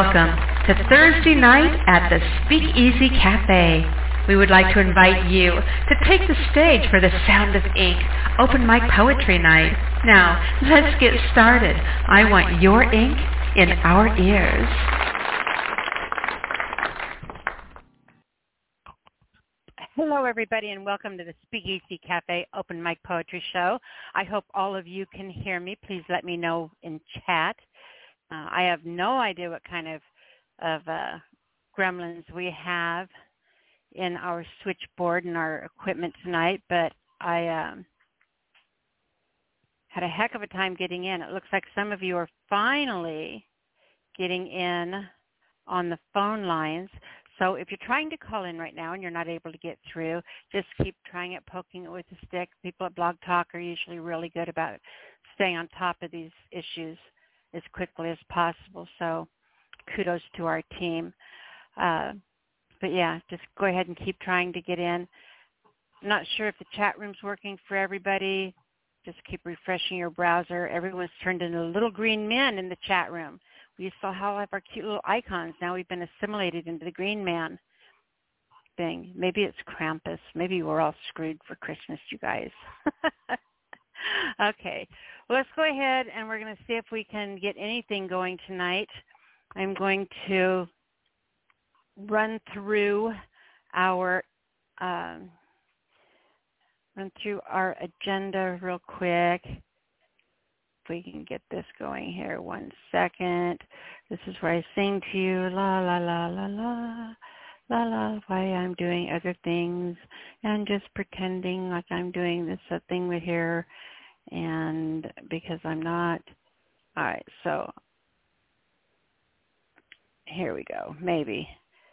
Welcome to Thursday night at the Speakeasy Cafe. We would like to invite you to take the stage for the Sound of Ink Open Mic Poetry Night. Now, let's get started. I want your ink in our ears. Hello, everybody, and welcome to the Speakeasy Cafe Open Mic Poetry Show. I hope all of you can hear me. Please let me know in chat. I have no idea what kind of gremlins we have in our switchboard and our equipment tonight, but I had a heck of a time getting in. It looks like some of you are finally getting in on the phone lines. So if you're trying to call in right now and you're not able to get through, just keep trying it, poking it with a stick. People at Blog Talk are usually really good about staying on top of these issues as quickly as possible. So kudos to our team. But yeah, just go ahead and keep trying to get in. I'm not sure if the chat room's working for everybody. Just keep refreshing your browser. Everyone's turned into little green men in the chat room. We used to all have our cute little icons. Now we've been assimilated into the green man thing. Maybe it's Krampus. Maybe we're all screwed for Christmas, you guys. Okay. Well, let's go ahead and we're going to see if we can get anything going tonight. I'm going to run through our agenda real quick. If we can get this going here, 1 second. This is where I sing to you, la la la la la, la la, why I'm doing other things and just pretending like I'm doing this thing with here, and because I'm not. All right, so here we go. Maybe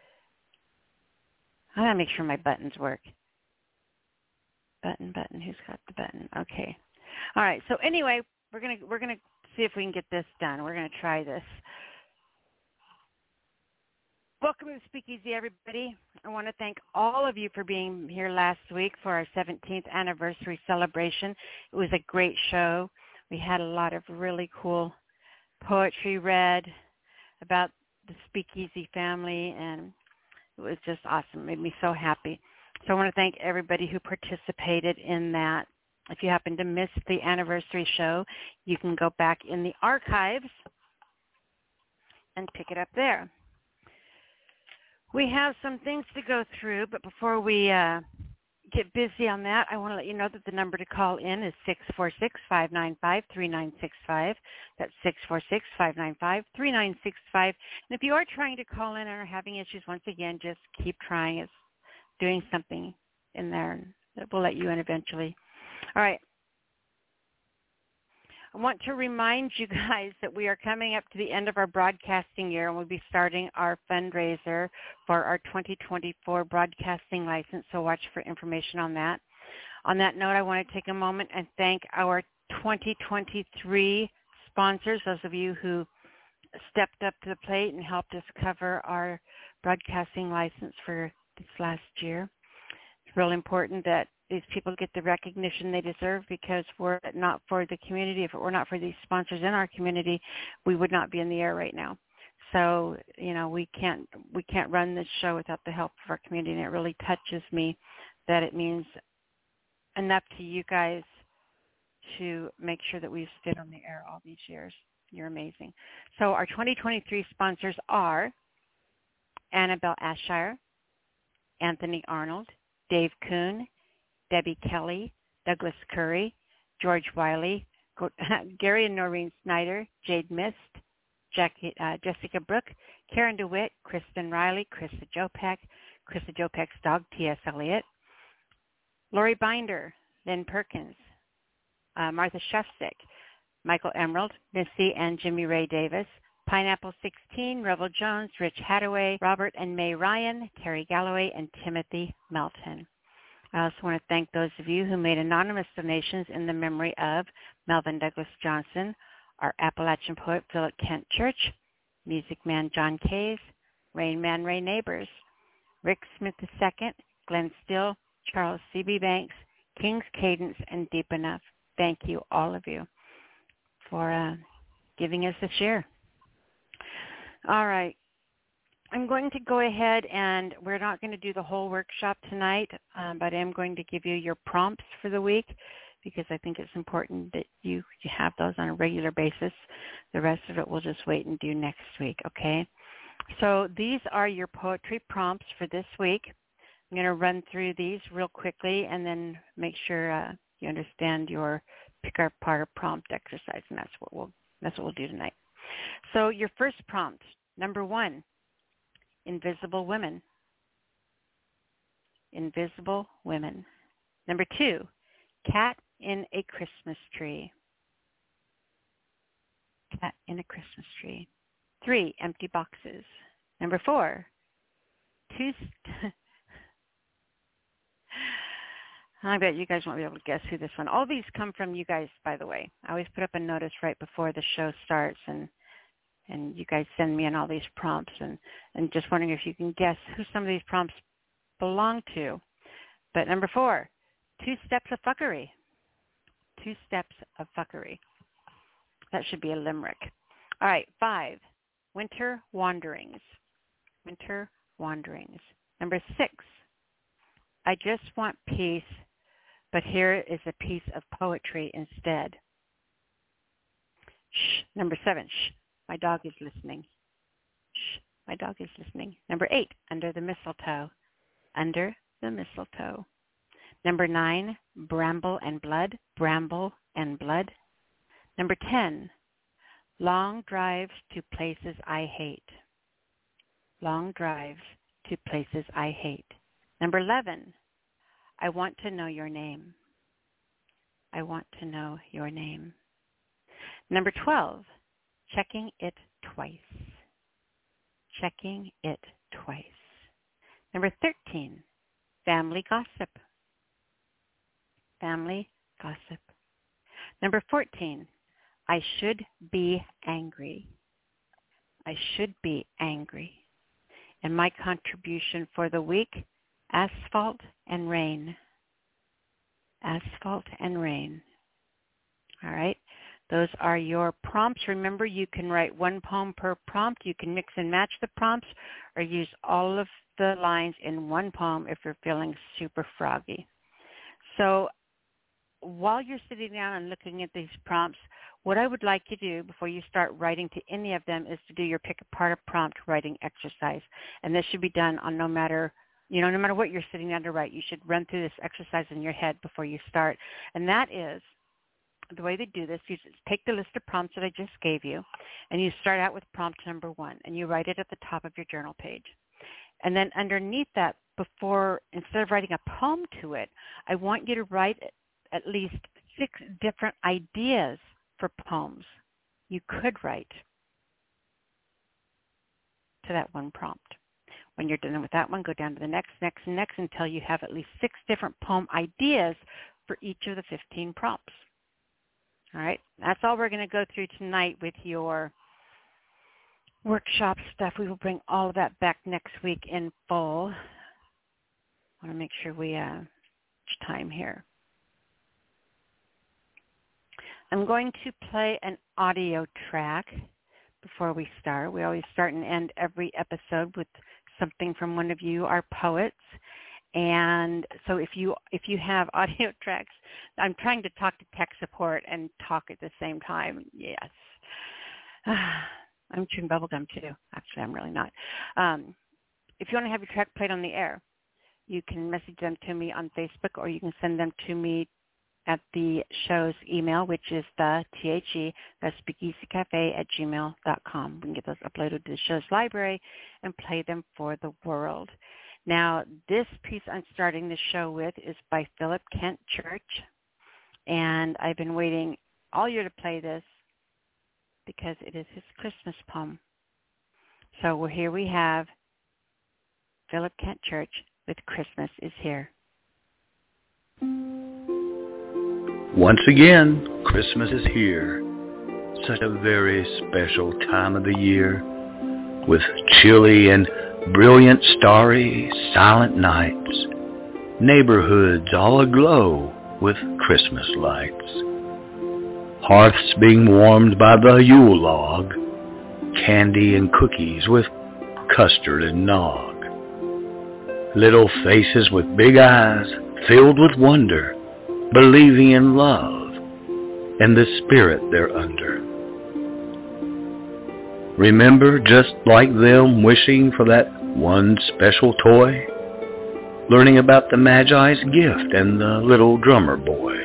I gotta make sure my buttons work. Button. Who's got the button? Okay. All right. So anyway, we're gonna see if we can get this done. We're gonna try this. Welcome to the Speakeasy, everybody. I want to thank all of you for being here last week for our 17th anniversary celebration. It was a great show. We had a lot of really cool poetry read about the Speakeasy family, and it was just awesome. It made me so happy. So I want to thank everybody who participated in that. If you happen to miss the anniversary show, you can go back in the archives and pick it up there. We have some things to go through, but before we get busy on that, I want to let you know that the number to call in is 646-595-3965. That's 646-595-3965. And if you are trying to call in and are having issues, once again, just keep trying. It's doing something in there that will let you in eventually. All right. I want to remind you guys that we are coming up to the end of our broadcasting year, and we'll be starting our fundraiser for our 2024 broadcasting license, so watch for information on that. On that note, I want to take a moment and thank our 2023 sponsors, those of you who stepped up to the plate and helped us cover our broadcasting license for this last year. It's really important that these people get the recognition they deserve, because we're not for the community. If it were not for these sponsors in our community, we would not be in the air right now. So, we can't run this show without the help of our community, and it really touches me that it means enough to you guys to make sure that we've stayed on the air all these years. You're amazing. So our 2023 sponsors are Annabelle Ashire, Anthony Arnold, Dave Kuhn, Debbie Kelly, Douglas Curry, George Wiley, Gary and Noreen Snyder, Jade Mist, Jessica Brooke, Karen DeWitt, Kristen Riley, Krista Jopek's dog, T.S. Eliot, Lori Binder, Lynn Perkins, Martha Shefstick, Michael Emerald, Missy and Jimmy Ray Davis, Pineapple 16, Revel Jones, Rich Hathaway, Robert and May Ryan, Terry Galloway, and Timothy Melton. I also want to thank those of you who made anonymous donations in the memory of Melvin Douglas Johnson, our Appalachian poet Philip Kent Church, Music Man John Kays, Rain Man Ray Neighbors, Rick Smith II, Glenn Still, Charles C.B. Banks, King's Cadence, and Deep Enough. Thank you, all of you, for giving us a share. All right. I'm going to go ahead and we're not going to do the whole workshop tonight, but I am going to give you your prompts for the week because I think it's important that you have those on a regular basis. The rest of it we'll just wait and do next week, okay? So these are your poetry prompts for this week. I'm going to run through these real quickly and then make sure you understand your pick-apart prompt exercise, and that's what we'll do tonight. So your first prompt, number 1. Invisible women. Invisible women. Number 2, cat in a Christmas tree. Cat in a Christmas tree. 3, empty boxes. Number 4, I bet you guys won't be able to guess who this one. All these come from you guys, by the way. I always put up a notice right before the show starts, and you guys send me in all these prompts, and just wondering if you can guess who some of these prompts belong to. But number 4, 2 steps of fuckery. 2 steps of fuckery. That should be a limerick. All right, 5, winter wanderings. Winter wanderings. Number 6, I just want peace, but here is a piece of poetry instead. Shh. Number 7, shh. My dog is listening. Shh, my dog is listening. Number 8, under the mistletoe. Under the mistletoe. Number 9, bramble and blood. Bramble and blood. Number 10, long drives to places I hate. Long drives to places I hate. Number 11, I want to know your name. I want to know your name. Number 12, checking it twice. Checking it twice. Number 13, family gossip. Family gossip. Number 14, I should be angry. I should be angry. And my contribution for the week, asphalt and rain. Asphalt and rain. All right. Those are your prompts. Remember, you can write 1 poem per prompt. You can mix and match the prompts or use all of the lines in 1 poem if you're feeling super froggy. So while you're sitting down and looking at these prompts, what I would like you to do before you start writing to any of them is to do your pick apart a prompt writing exercise. And this should be done on no matter what you're sitting down to write. You should run through this exercise in your head before you start. And that is, the way they do this, you just take the list of prompts that I just gave you, and you start out with prompt number 1, and you write it at the top of your journal page. And then underneath that, instead of writing a poem to it, I want you to write at least 6 different ideas for poems you could write to that 1 prompt. When you're done with that one, go down to the next until you have at least 6 different poem ideas for each of the 15 prompts. All right, that's all we're going to go through tonight with your workshop stuff. We will bring all of that back next week in full. I want to make sure we have time here. I'm going to play an audio track before we start. We always start and end every episode with something from one of you, our poets. And so if you have audio tracks, I'm trying to talk to tech support and talk at the same time. Yes. I'm chewing bubblegum too. Actually, I'm really not. If you want to have your track played on the air, you can message them to me on Facebook, or you can send them to me at the show's email, which is that's speakeasycafe@gmail.com. We can get those uploaded to the show's library and play them for the world. Now, this piece I'm starting the show with is by Philip Kent Church, and I've been waiting all year to play this because it is his Christmas poem. So here we have Philip Kent Church with Christmas is Here. Once again, Christmas is here. Such a very special time of the year, with chilly and brilliant, starry, silent nights, neighborhoods all aglow with Christmas lights, hearths being warmed by the Yule log, candy and cookies with custard and nog. Little faces with big eyes filled with wonder, believing in love and the spirit they're under. Remember, just like them, wishing for that one special toy, learning about the Magi's gift and the little drummer boy,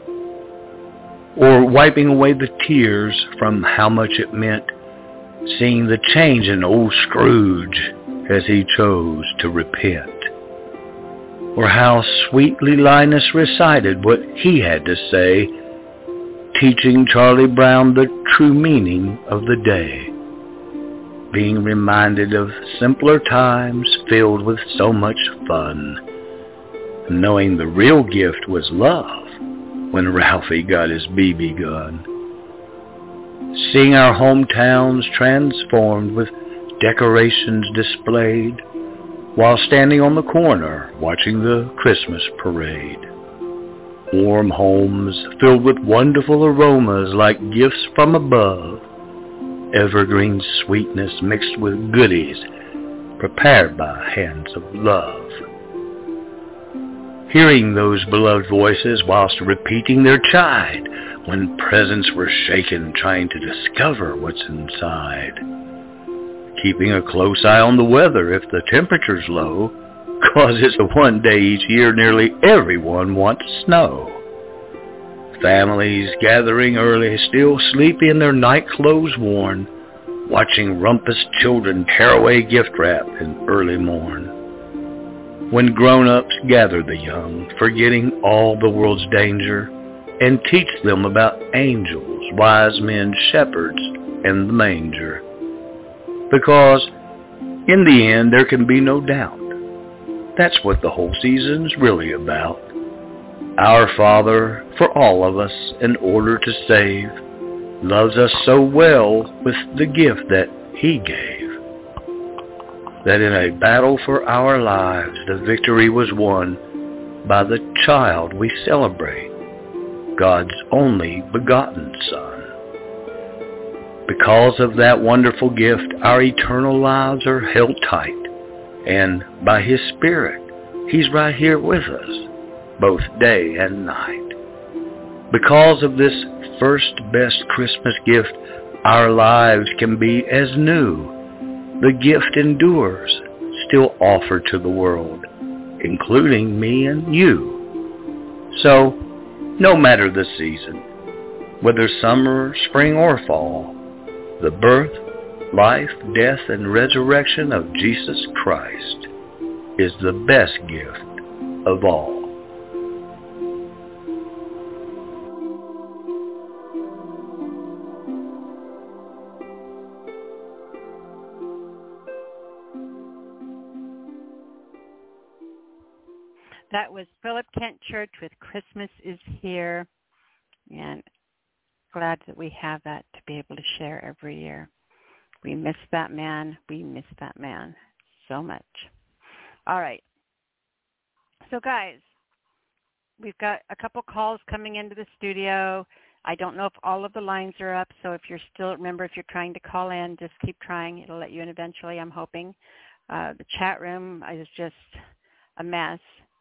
or wiping away the tears from how much it meant seeing the change in old Scrooge as he chose to repent, or how sweetly Linus recited what he had to say, teaching Charlie Brown the true meaning of the day, being reminded of simpler times filled with so much fun, knowing the real gift was love when Ralphie got his BB gun. Seeing our hometowns transformed with decorations displayed, while standing on the corner watching the Christmas parade. Warm homes filled with wonderful aromas like gifts from above, evergreen sweetness mixed with goodies prepared by hands of love. Hearing those beloved voices whilst repeating their chide when presents were shaken trying to discover what's inside. Keeping a close eye on the weather if the temperature's low, 'cause it's the one day each year nearly everyone wants snow. Families gathering early, still sleepy in their night clothes worn, watching rumpus children tear away gift wrap in early morn. When grown-ups gather the young, forgetting all the world's danger, and teach them about angels, wise men, shepherds, and the manger. Because in the end there can be no doubt, that's what the whole season's really about. Our Father, for all of us, in order to save, loves us so well with the gift that He gave, that in a battle for our lives the victory was won by the child we celebrate, God's only begotten Son. Because of that wonderful gift, our eternal lives are held tight, and by His Spirit, He's right here with us, both day and night. Because of this first best Christmas gift, our lives can be as new. The gift endures, still offered to the world, including me and you. So, no matter the season, whether summer, spring, or fall, the birth, life, death, and resurrection of Jesus Christ is the best gift of all. That was Philip Kent Church with Christmas is Here, and glad that we have that to be able to share every year. We miss that man. We miss that man so much. All right. So, guys, we've got a couple calls coming into the studio. I don't know if all of the lines are up, so if you're trying to call in, just keep trying. It'll let you in eventually, I'm hoping. The chat room is just a mess.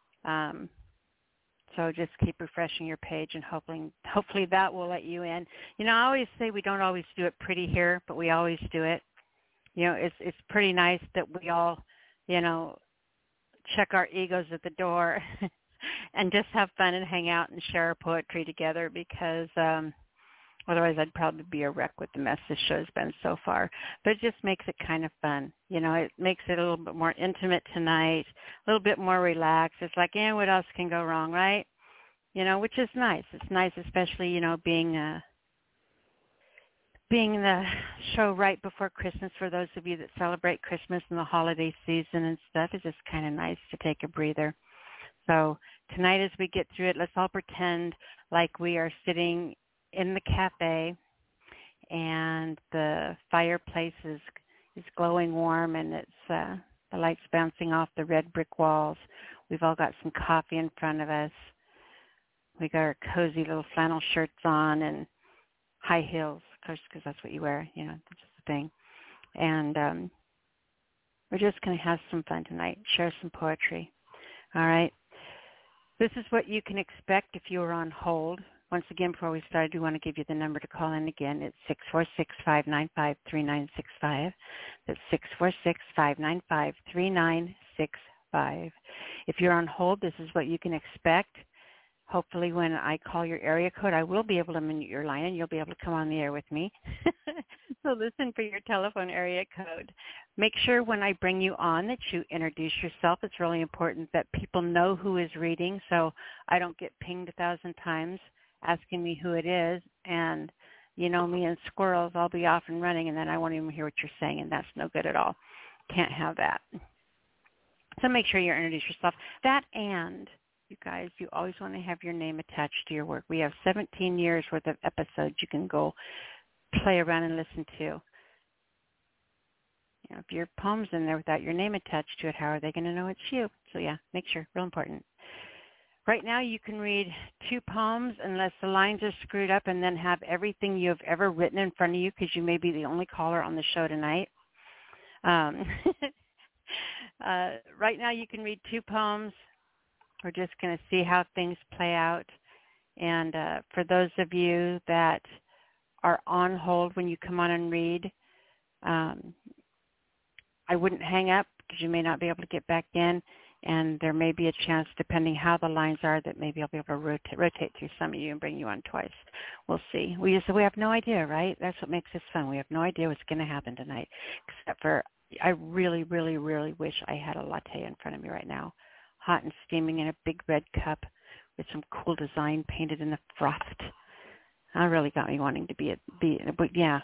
So just keep refreshing your page, and hopefully that will let you in. You know, I always say we don't always do it pretty here, but we always do it. You know, it's pretty nice that we all, you know, check our egos at the door and just have fun and hang out and share our poetry together, because otherwise I'd probably be a wreck with the mess this show's been so far. But it just makes it kind of fun. You know, it makes it a little bit more intimate tonight, a little bit more relaxed. It's like, what else can go wrong, right? You know, which is nice. It's nice, especially, you know, being the show right before Christmas. For those of you that celebrate Christmas and the holiday season and stuff, it's just kind of nice to take a breather. So tonight, as we get through it, let's all pretend like we are sitting in the cafe, and the fireplace is glowing warm, and it's the lights bouncing off the red brick walls. We've all got some coffee in front of us. We got our cozy little flannel shirts on and high heels, of course, because that's what you wear. You know, that's just the thing. And We're just going to have some fun tonight, share some poetry. All right? This is what you can expect if you were on hold. Once again, before we start, I do want to give you the number to call in again. It's 646-595-3965. That's 646-595-3965. If you're on hold, this is what you can expect. Hopefully when I call your area code, I will be able to mute your line and you'll be able to come on the air with me. So listen for your telephone area code. Make sure when I bring you on that you introduce yourself. It's really important that people know who is reading so I don't get pinged 1,000 times asking me who it is. And you know me and squirrels, I'll be off and running and then I won't even hear what you're saying, and that's no good at all. Can't have that. So make sure you introduce yourself. That, and you guys, you always want to have your name attached to your work. We have 17 years worth of episodes you can go play around and listen to. You know, if your poem's in there without your name attached to it, how are they going to know it's you? So yeah, make sure, real important. Right now you can read 2 poems unless the lines are screwed up, and then have everything you have ever written in front of you because you may be the only caller on the show tonight. Right now you can read 2 poems. We're just going to see how things play out. And for those of you that are on hold when you come on and read, I wouldn't hang up because you may not be able to get back in. And there may be a chance, depending how the lines are, that maybe I'll be able to rotate through some of you and bring you on twice. We'll see. We have no idea, right? That's what makes this fun. We have no idea what's going to happen tonight, except for I really, really, really wish I had a latte in front of me right now, hot and steaming in a big red cup with some cool design painted in the frost. That really got me wanting to but yeah.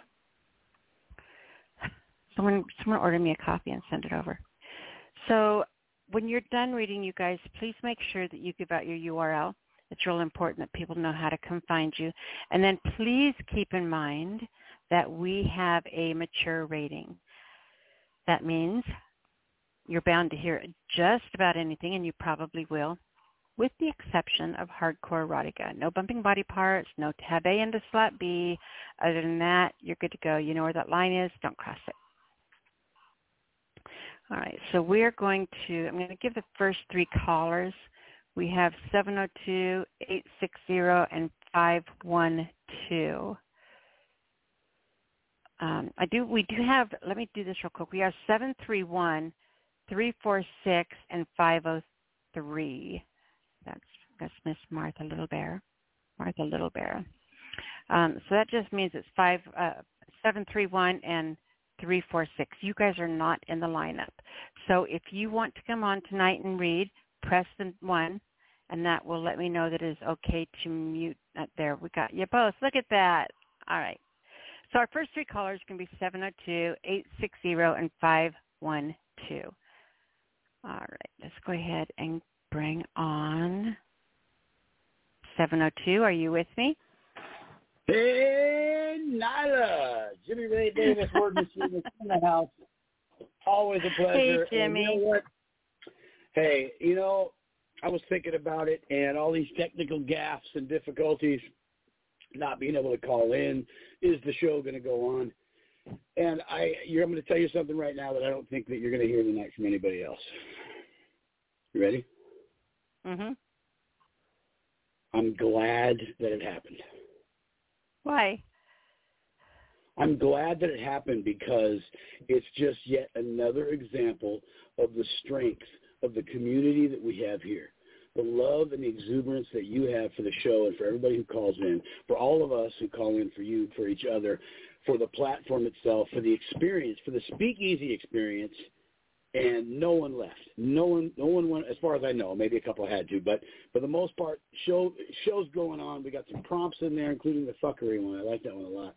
Someone order me a copy and send it over. So when you're done reading, you guys, please make sure that you give out your URL. It's real important that people know how to come find you. And then please keep in mind that we have a mature rating. That means you're bound to hear just about anything, and you probably will, with the exception of hardcore erotica. No bumping body parts, no tab A into slot B. Other than that, you're good to go. You know where that line is. Don't cross it. All right, so I'm going to give the first 3 callers. We have 702, 860, and 512. We do have, let me do this real quick. We have 731, 346, and 503. That's Miss Martha Little Bear. So that just means it's 731 and 346. You guys are not in the lineup. So if you want to come on tonight and read, press the 1, and that will let me know that it is okay to mute. There, we got you both. Look at that. All right. So our first 3 callers can be 702, 860, and 512. All right. Let's go ahead and bring on 702. Are you with me? Hey, Nyla. Jimmy Ray Davis, word machine in the house. Always a pleasure. Hey, Jimmy. And you know what? Hey, I was thinking about it, and all these technical gaffes and difficulties, not being able to call in, is the show going to go on? And I'm going to tell you something right now that I don't think that you're going to hear tonight from anybody else. You ready? Mm-hmm. I'm glad that it happened. Why? I'm glad that it happened because it's just yet another example of the strength of the community that we have here. The love and the exuberance that you have for the show and for everybody who calls in, for all of us who call in for you, for each other, for the platform itself, for the experience, for the speakeasy experience, and no one left. No one went, as far as I know. Maybe a couple had to, but for the most part, show's going on. We got some prompts in there, including the fuckery one. I like that one a lot.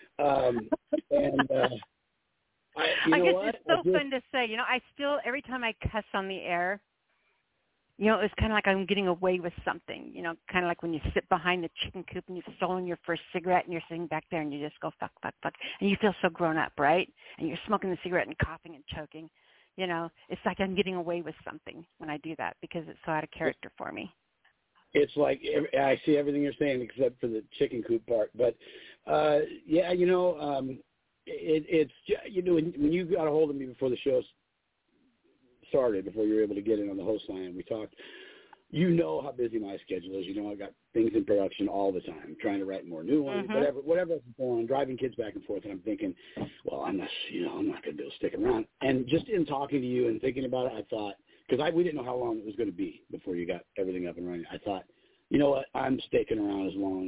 I guess it's so fun to say. I still, every time I cuss on the air, it's kind of like I'm getting away with something, kind of like when you sit behind the chicken coop and you've stolen your first cigarette and you're sitting back there and you just go, fuck, fuck, fuck. And you feel so grown up, right? And you're smoking the cigarette and coughing and choking. It's like I'm getting away with something when I do that because it's so out of character for me. It's like I see everything you're saying except for the chicken coop part. But, it's when you got a hold of me before the show started, before you were able to get in on the host line, and we talked, you know how busy my schedule is. You know, I've got things in production all the time, trying to write more new ones, whatever else is going on, driving kids back and forth. And I'm thinking, well, I'm not going to be able to stick around. And just in talking to you and thinking about it, I thought, because we didn't know how long it was going to be before you got everything up and running. I thought, you know what, I'm sticking around as long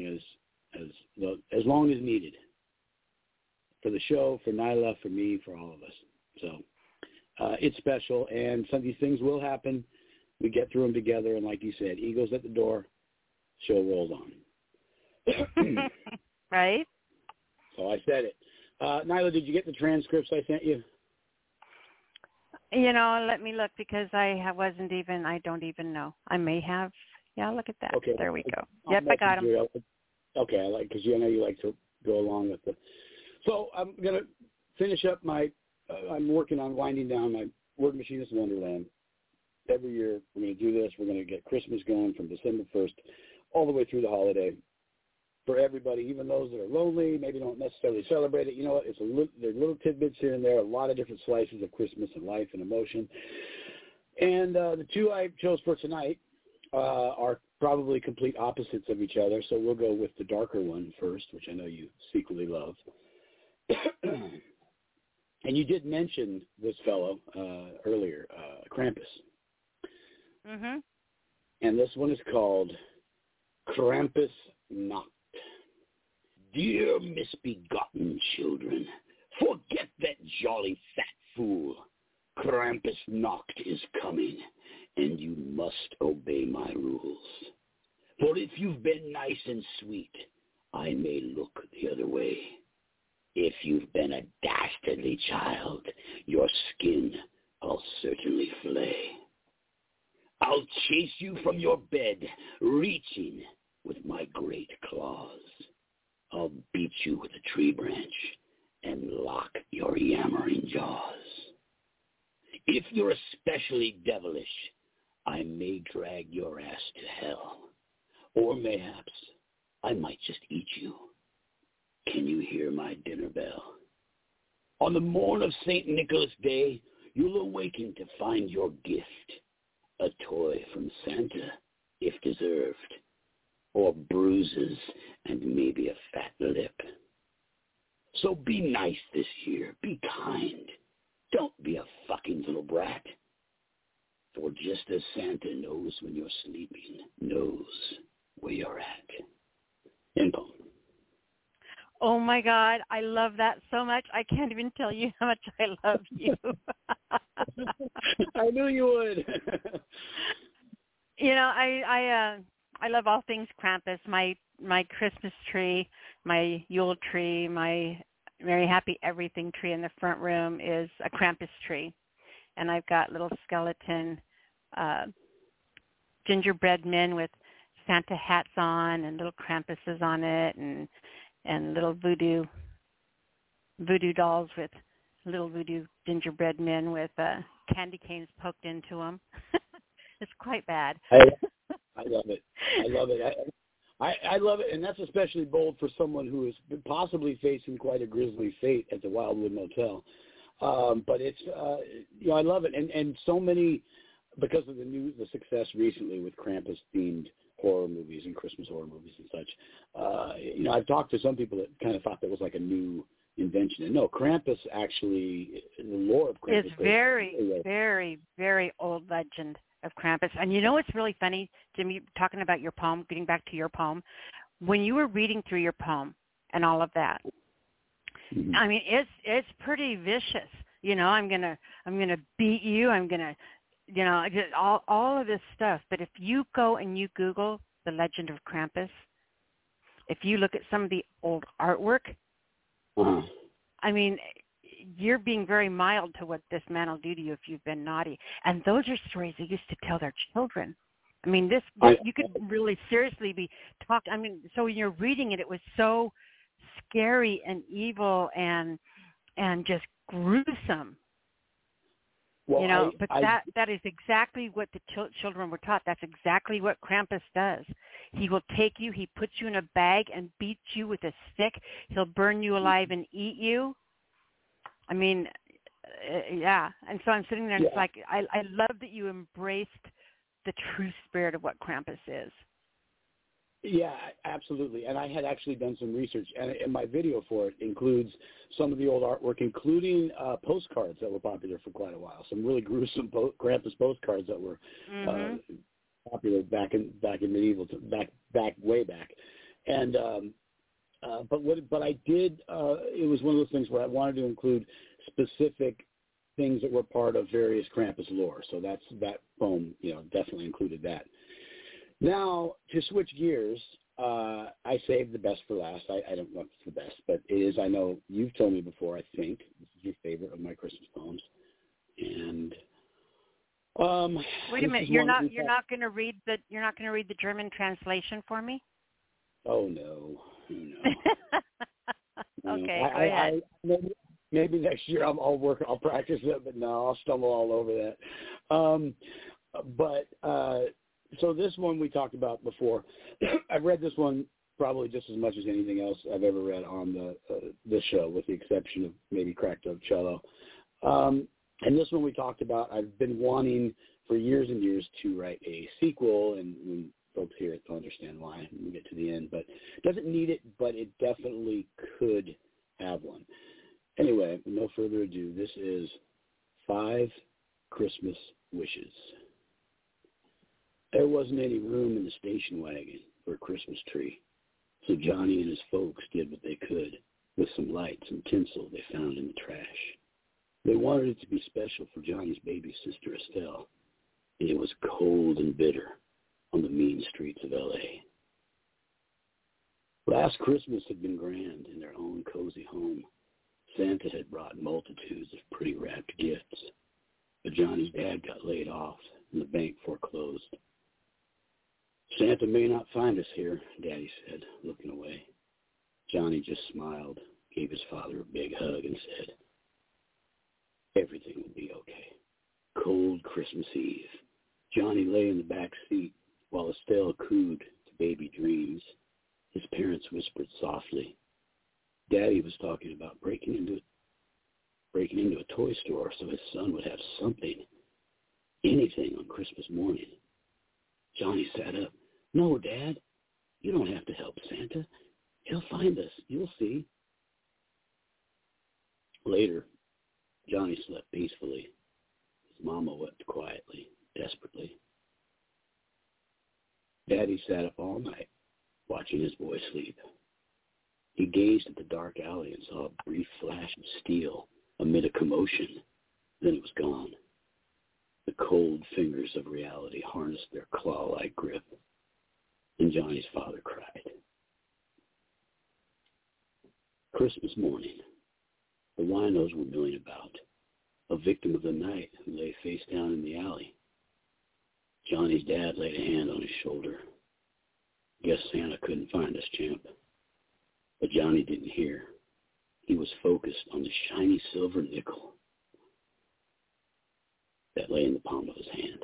as needed for the show, for Nyla, for me, for all of us. So it's special, and some of these things will happen. We get through them together, and like you said, ego's at the door, show rolls on. Right? So I said it. Nyla, did you get the transcripts I sent you? You know, let me look, because I don't even know. I may have. Yeah, look at that. Okay. There we go. Yep, I got them. Okay, because I know you like to go along with it. So I'm going to finish up I'm working on winding down my Word Machinist Wonderland. Every year we're going to do this. We're going to get Christmas going from December 1st all the way through the holiday for everybody, even those that are lonely, maybe don't necessarily celebrate it. You know what? There's little tidbits here and there, a lot of different slices of Christmas and life and emotion. And the two I chose for tonight are probably complete opposites of each other, so we'll go with the darker one first, which I know you secretly love. And you did mention this fellow earlier, Krampus. Mm-hmm. And this one is called Krampus Nacht. Dear misbegotten children, forget that jolly fat fool. Krampus Nacht is coming, and you must obey my rules. For if you've been nice and sweet, I may look the other way. If you've been a dastardly child, your skin I'll certainly flay. I'll chase you from your bed, reaching with my great claws. I'll beat you with a tree branch and lock your yammering jaws. If you're especially devilish, I may drag your ass to hell. Or mayhaps I might just eat you. Can you hear my dinner bell? On the morn of St. Nicholas Day, you'll awaken to find your gift, a toy from Santa, if deserved, or bruises and maybe a fat lip. So be nice this year, be kind. Don't be a fucking little brat. For just as Santa knows when you're sleeping, knows where you're at. End poem. Oh, my God. I love that so much. I can't even tell you how much I love you. I knew you would. You know, I love all things Krampus. My Christmas tree, my Yule tree, my Merry Happy Everything tree in the front room is a Krampus tree. And I've got little skeleton gingerbread men with Santa hats on and little Krampuses on it, and little voodoo dolls with little voodoo gingerbread men with candy canes poked into them. It's quite bad. I love it. I love it. I love it, and that's especially bold for someone who is possibly facing quite a grisly fate at the Wildwood Motel. But it's, I love it, and so many, because of the success recently with Krampus-themed horror movies and Christmas horror movies and such. I've talked to some people that kind of thought that was like a new invention. And no, Krampus actually, the lore of Krampus is very, very, very old legend of Krampus. And you know what's really funny, Jimmy, talking about your poem, getting back to your poem, when you were reading through your poem and all of that, mm-hmm. I mean, it's pretty vicious. You know, I'm gonna beat you. I'm gonna, all of this stuff. But if you go and you Google the legend of Krampus, if you look at some of the old artwork, mm-hmm. I mean, you're being very mild to what this man will do to you if you've been naughty. And those are stories they used to tell their children. I mean, this you could really seriously be talked. I mean, so when you're reading it, it was so scary and evil and just gruesome. Well, but that is exactly what the children were taught. That's exactly what Krampus does. He will take you, he puts you in a bag and beats you with a stick. He'll burn you alive and eat you. I mean, yeah. And so I'm sitting there, and Yeah. it's like I love that you embraced the true spirit of what Krampus is. Yeah, absolutely. And I had actually done some research, and my video for it includes some of the old artwork, including postcards that were popular for quite a while. Some really gruesome Krampus postcards that were popular back in medieval, way back. And but I did. It was one of those things where I wanted to include specific things that were part of various Krampus lore. So that poem, definitely included that. Now, to switch gears, I saved the best for last. I don't know if it's the best, but it is. I know you've told me before, I think. This is your favorite of my Christmas poems. And wait a minute, you're not going to read the German translation for me? Oh no. Okay, go ahead. Maybe next year I'll practice it, but no, I'll stumble all over that. So this one we talked about before. I've read this one probably just as much as anything else I've ever read on the show, with the exception of maybe Cracked Oak Cello. And this one we talked about. I've been wanting for years and years to write a sequel, and when folks hear it, they'll understand why when we get to the end. But it doesn't need it, but it definitely could have one. Anyway, with no further ado, this is 5 Christmas Wishes. There wasn't any room in the station wagon for a Christmas tree, so Johnny and his folks did what they could with some lights and tinsel they found in the trash. They wanted it to be special for Johnny's baby sister Estelle, and it was cold and bitter on the mean streets of L.A. Last Christmas had been grand in their own cozy home. Santa had brought multitudes of pretty wrapped gifts, but Johnny's dad got laid off and the bank foreclosed. Santa may not find us here, Daddy said, looking away. Johnny just smiled, gave his father a big hug, and said, everything will be okay. Cold Christmas Eve. Johnny lay in the back seat while Estelle cooed to baby dreams. His parents whispered softly. Daddy was talking about breaking into a toy store so his son would have something, anything on Christmas morning. Johnny sat up. No, Dad, you don't have to help Santa. He'll find us. You'll see. Later, Johnny slept peacefully. His mama wept quietly, desperately. Daddy sat up all night, watching his boy sleep. He gazed at the dark alley and saw a brief flash of steel amid a commotion. Then it was gone. The cold fingers of reality harnessed their claw-like grip, and Johnny's father cried. Christmas morning, the winos were milling about, a victim of the night who lay face down in the alley. Johnny's dad laid a hand on his shoulder. Guess Santa couldn't find us, champ. But Johnny didn't hear. He was focused on the shiny silver nickel that lay in the palm of his hand.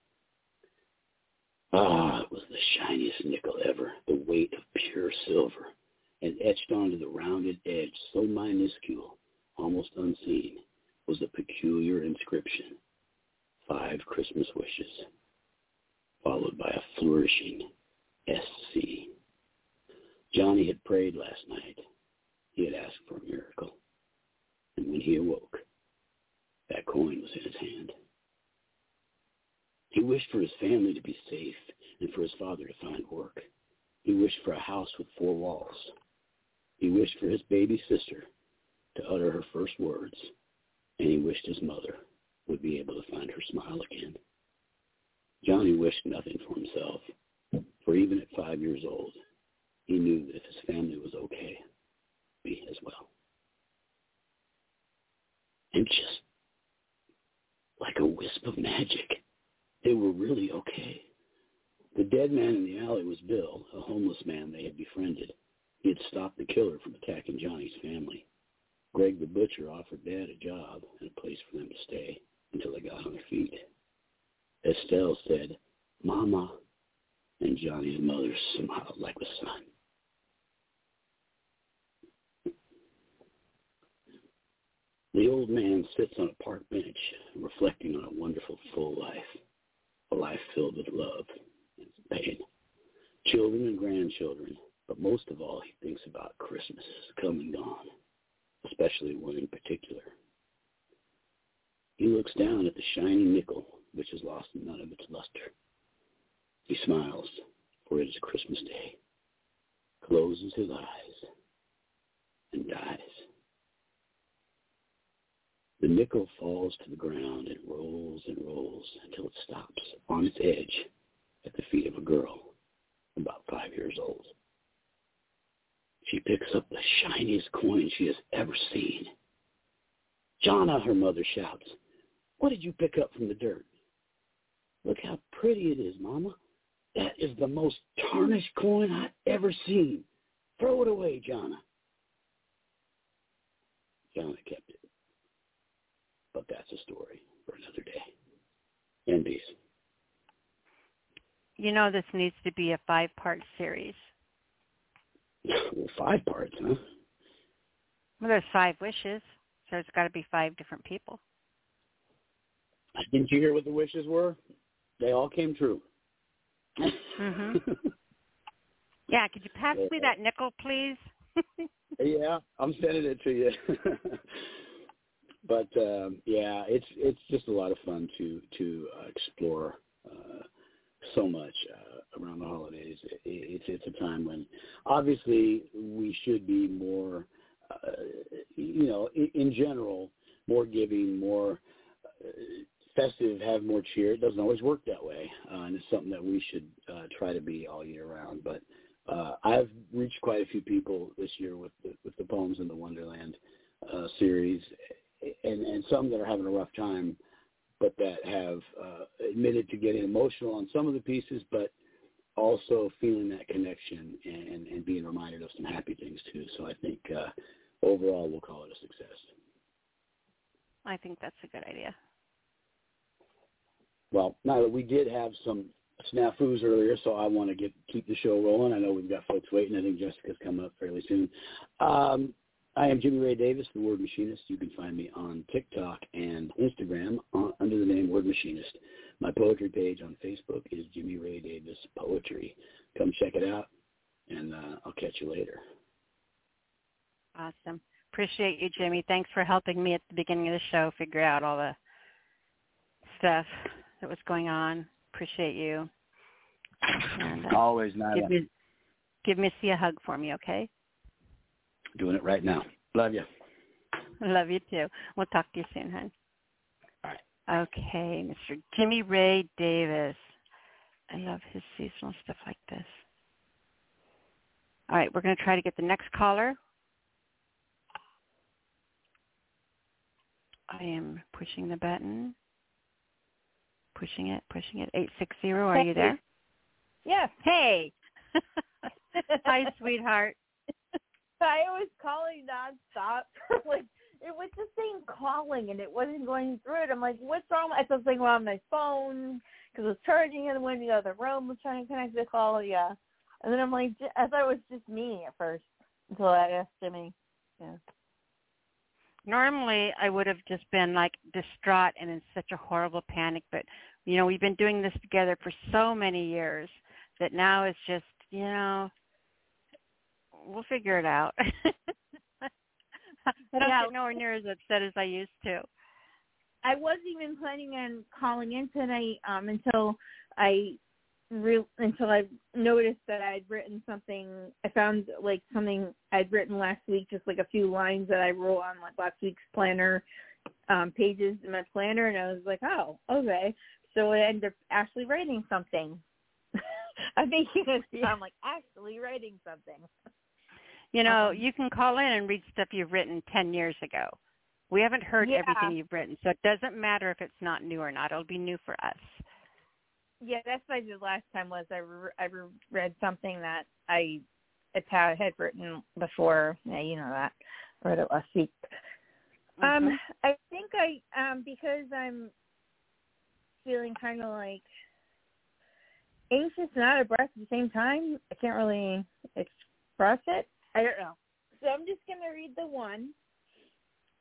Ah, it was the shiniest nickel ever, the weight of pure silver, and etched onto the rounded edge, so minuscule, almost unseen, was the peculiar inscription, 5 Christmas Wishes, followed by a flourishing SC. Johnny had prayed last night. He had asked for a miracle. And when he awoke, that coin was in his hand. He wished for his family to be safe and for his father to find work. He wished for a house with 4 walls. He wished for his baby sister to utter her first words, and he wished his mother would be able to find her smile again. Johnny wished nothing for himself, for even at 5 years old, he knew that if his family was okay, be as well. And just like a wisp of magic, they were really okay. The dead man in the alley was Bill, a homeless man they had befriended. He had stopped the killer from attacking Johnny's family. Greg the butcher offered Dad a job and a place for them to stay until they got on their feet. Estelle said, Mama, and Johnny's mother smiled like the sun. The old man sits on a park bench, reflecting on a wonderful, full life, a life filled with love and pain, children and grandchildren, but most of all, he thinks about Christmas come and gone, especially one in particular. He looks down at the shiny nickel, which has lost none of its luster. He smiles, for it is Christmas Day, closes his eyes, and dies. The nickel falls to the ground and rolls until it stops on its edge at the feet of a girl about 5 years old. She picks up the shiniest coin she has ever seen. "Jonna," her mother shouts, "what did you pick up from the dirt?" "Look how pretty it is, Mama. That is the most tarnished coin I've ever seen. Throw it away, Jonna." Jonna kept it. But that's a story for another day. And peace. You know, this needs to be a 5-part series. Well, 5 parts, huh? Well, there's 5 wishes, so it's got to be 5 different people. Didn't you hear what the wishes were? They all came true. Mm-hmm. Yeah, could you pass me that nickel, please? Yeah, I'm sending it to you. But yeah, it's just a lot of fun to explore so much around the holidays. It's a time when obviously we should be more, in general, more giving, more festive, have more cheer. It doesn't always work that way, and it's something that we should try to be all year round. But I've reached quite a few people this year with the Poems in the Wonderland series, and some that are having a rough time, but that have admitted to getting emotional on some of the pieces, but also feeling that connection and being reminded of some happy things too. So I think overall we'll call it a success. I think that's a good idea. Well, now that we did have some snafus earlier, so I want to keep the show rolling. I know we've got folks waiting. I think Jessica's coming up fairly soon. I am Jimmy Ray Davis, the Word Machinist. You can find me on TikTok and Instagram under the name Word Machinist. My poetry page on Facebook is Jimmy Ray Davis Poetry. Come check it out, and I'll catch you later. Awesome. Appreciate you, Jimmy. Thanks for helping me at the beginning of the show figure out all the stuff that was going on. Appreciate you. And, always, Nyla. Give Missy a hug for me, okay? Doing it right now. Love you. Love you too. We'll talk to you soon, hon. All right. Okay, Mr. Jimmy Ray Davis. I love his seasonal stuff like this. All right, we're going to try to get the next caller. I am pushing the button. Pushing it. 860, are you there? Yes. Hey. Hi, sweetheart. I was calling nonstop. Like, it was just saying calling, and it wasn't going through it. I'm like, what's wrong? I was thinking on my phone because I was charging it, and went in the other room, was trying to connect the call. Yeah. And then I'm like, I thought it was just me at first until I asked Jimmy. Yeah. Normally, I would have just been, like, distraught and in such a horrible panic. But, we've been doing this together for so many years that now it's just, we'll figure it out. I don't get nowhere near as upset as I used to. I wasn't even planning on calling in tonight until I noticed that I'd written something. I found like something I'd written last week, just like a few lines that I wrote on like last week's planner pages in my planner, and I was like, oh, okay. So I ended up actually writing something. I think you can see I'm like actually writing something. You can call in and read stuff you've written 10 years ago. We haven't heard everything you've written, so it doesn't matter if it's not new or not. It'll be new for us. Yeah, that's what I did last time was I read something that I had written before. Yeah, you know that. I read it last week. Mm-hmm. I think because I'm feeling kind of like anxious and out of breath at the same time, I can't really express it. I don't know. So I'm just going to read the one.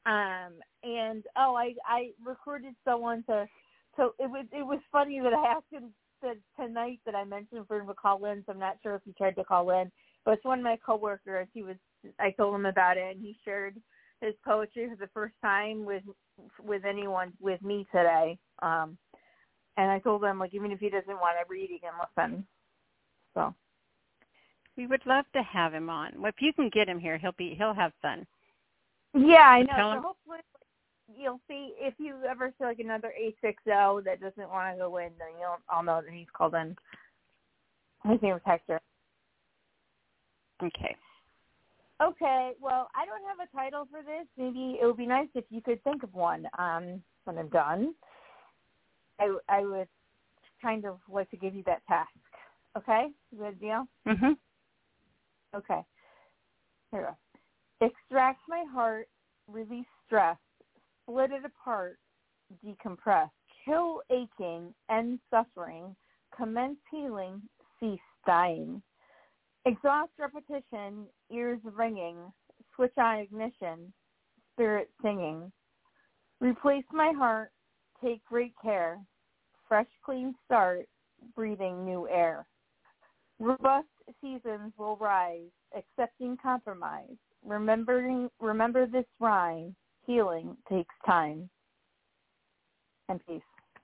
And I recruited someone to. So it was funny that I asked him tonight that I mentioned for him to call in. So I'm not sure if he tried to call in, but it's one of my coworkers. I told him about it, and he shared his poetry for the first time with anyone with me today. And I told him, like, even if he doesn't want to read, he can listen. So we would love to have him on. Well, if you can get him here, he'll have fun. Yeah, I know. So hopefully you'll see if you ever see like another 860 that doesn't want to go in, then I'll know that he's called in. His name is Hector. Okay. Okay. Well, I don't have a title for this. Maybe it would be nice if you could think of one when I'm done. I would kind of like to give you that task. Okay? Is that a deal? Mm-hmm. Okay. Here we go. Extract my heart, release stress, split it apart, decompress, kill aching, end suffering, commence healing, cease dying. Exhaust repetition, ears ringing, switch on ignition, spirit singing. Replace my heart, take great care, fresh clean start, breathing new air. Robust seasons will rise, accepting compromise. Remember this rhyme, healing takes time. And peace.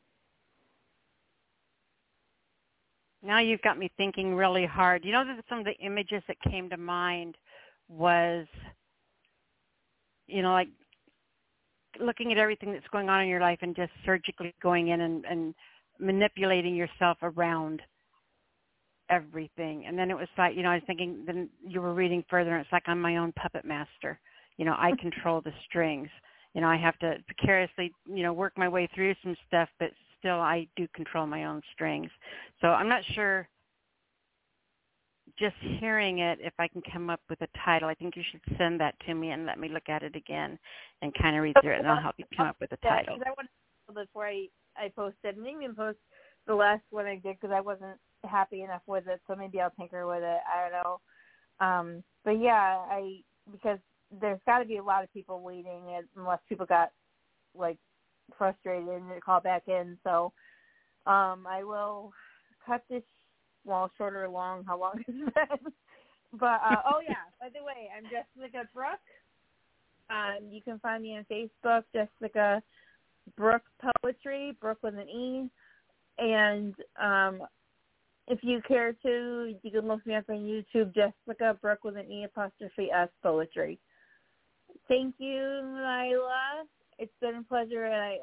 Now you've got me thinking really hard. You know that some of the images that came to mind was, like looking at everything that's going on in your life and just surgically going in and manipulating yourself around everything. And then it was like, I was thinking, then you were reading further, and it's like I'm my own puppet master. I control the strings. I have to precariously, work my way through some stuff, but still I do control my own strings. So I'm not sure, just hearing it, if I can come up with a title. I think you should send that to me and let me look at it again and kind of read through it, and I'll help you come up with a title. I want to before I posted, and even post the last one I did because I wasn't happy enough with it, so maybe I'll tinker with it. I don't know. But yeah, because there's got to be a lot of people waiting unless people got like frustrated and they call back in. So I will cut this short or long. How long has it been? But oh yeah, by the way, I'm Jessica Brooke. You can find me on Facebook, Jessica Brooke Poetry, Brooke with an E. And if you care to, you can look me up on YouTube, Jessica Brooke with an E''S Poetry. Thank you, Nyla. It's been a pleasure, and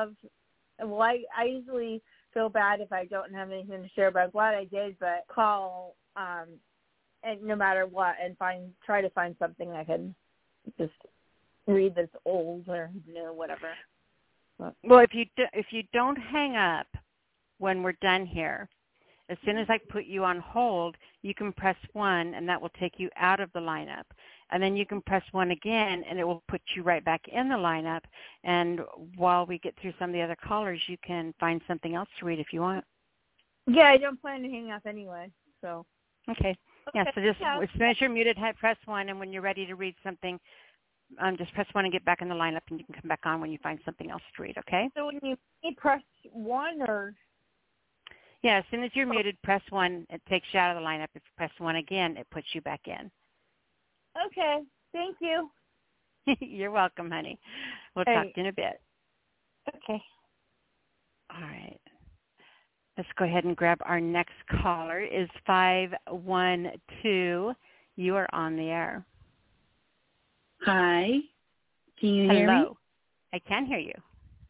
I usually feel bad if I don't have anything to share, but I'm glad I did. But call, and no matter what, and try to find something I can just read that's old or new, whatever. Well, if you don't hang up when we're done here, as soon as I put you on hold, you can press 1, and that will take you out of the lineup. And then you can press 1 again, and it will put you right back in the lineup. And while we get through some of the other callers, you can find something else to read if you want. Yeah, I don't plan to hang up anyway. So Okay. Yeah, so just as soon as you're muted, press 1, and when you're ready to read something, just press 1 and get back in the lineup, and you can come back on when you find something else to read, okay? So when you press 1 or... Yeah, as soon as you're muted, press 1. It takes you out of the lineup. If you press 1 again, it puts you back in. Okay. Thank you. You're welcome, honey. We'll talk to you in a bit. Okay. All right. Let's go ahead and grab our next caller. Is 512. You are on the air. Hi. Can you hear me? Hello. I can hear you.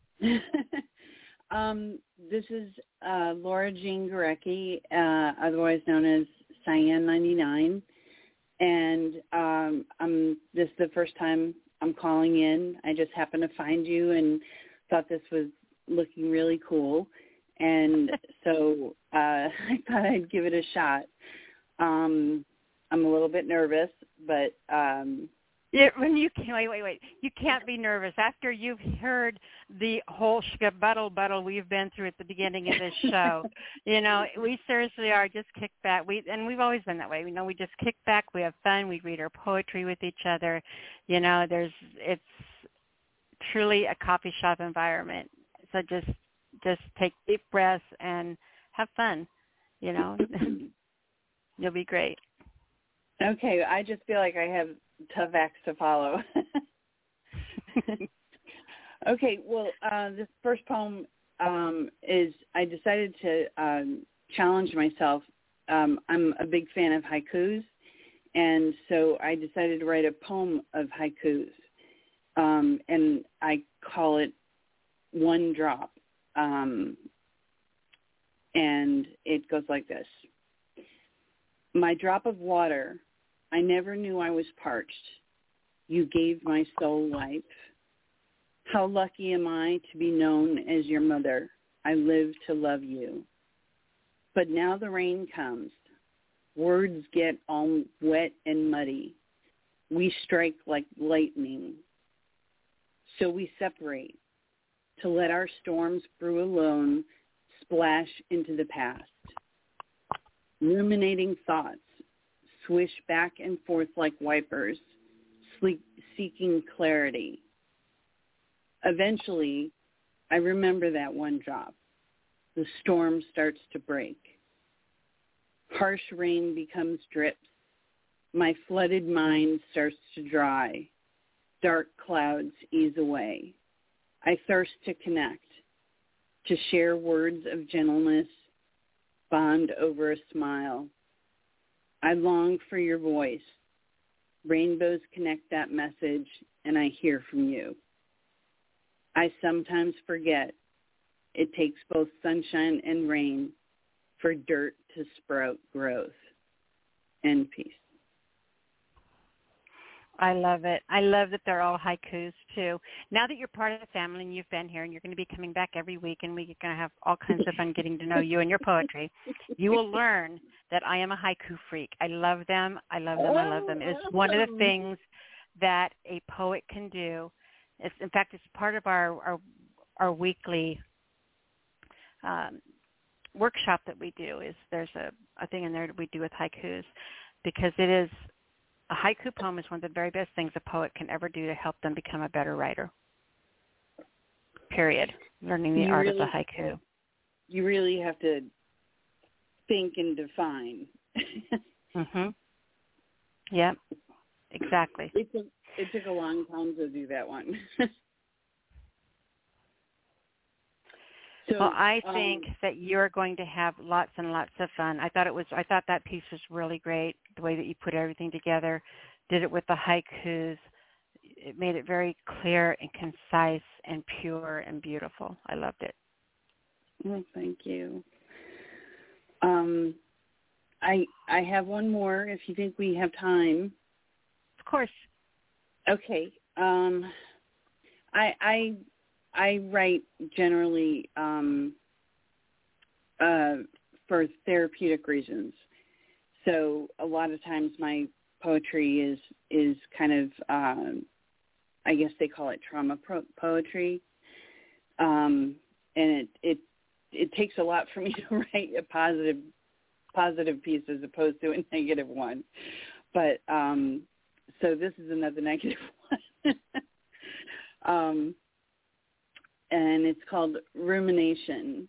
This is Laura Jean Gorecki, otherwise known as Cyan 99, and this is the first time I'm calling in. I just happened to find you and thought this was looking really cool, and so I thought I'd give it a shot. I'm a little bit nervous, but when you wait. You can't be nervous after you've heard the whole scabuttle we've been through at the beginning of this show. We seriously are just kick back. We've always been that way. We just kick back. We have fun. We read our poetry with each other. truly a coffee shop environment. So just take deep breaths and have fun, you know. You'll be great. Okay, I just feel like I have tough acts to follow. Okay, well, this first poem is, I decided to challenge myself. I'm a big fan of haikus, and so I decided to write a poem of haikus, and I call it One Drop, and it goes like this. My drop of water, I never knew I was parched. You gave my soul life. How lucky am I to be known as your mother. I live to love you. But now the rain comes. Words get all wet and muddy. We strike like lightning. So we separate to let our storms brew alone splash into the past. Ruminating thoughts swish back and forth like wipers, seeking clarity. Eventually, I remember that one drop. The storm starts to break. Harsh rain becomes drips. My flooded mind starts to dry. Dark clouds ease away. I thirst to connect, to share words of gentleness, bond over a smile. I long for your voice. Rainbows connect that message, and I hear from you. I sometimes forget it takes both sunshine and rain for dirt to sprout growth. And peace. I love it. I love that they're all haikus, too. Now that you're part of the family and you've been here and you're going to be coming back every week and we're going to have all kinds of fun getting to know you and your poetry, you will learn that I am a haiku freak. I love them. I love them. I love them. It's one of the things that a poet can do. In fact, it's part of our weekly workshop that we do. Is there's a thing in there that we do with haikus, because it is a haiku poem is one of the very best things a poet can ever do to help them become a better writer. Period. Learning the art of the haiku. You really have to think and define. Mhm. Yep. Exactly. It took a long time to do that one. So, well, I think that you're going to have lots and lots of fun. I thought that piece was really great. The way that you put everything together, did it with the haikus. It made it very clear and concise and pure and beautiful. I loved it. Well, thank you. I have one more if you think we have time. Of course. Okay. I write generally for therapeutic reasons. So a lot of times my poetry is kind of, I guess they call it trauma poetry. And it takes a lot for me to write a positive piece as opposed to a negative one. But so this is another negative one. And it's called Rumination.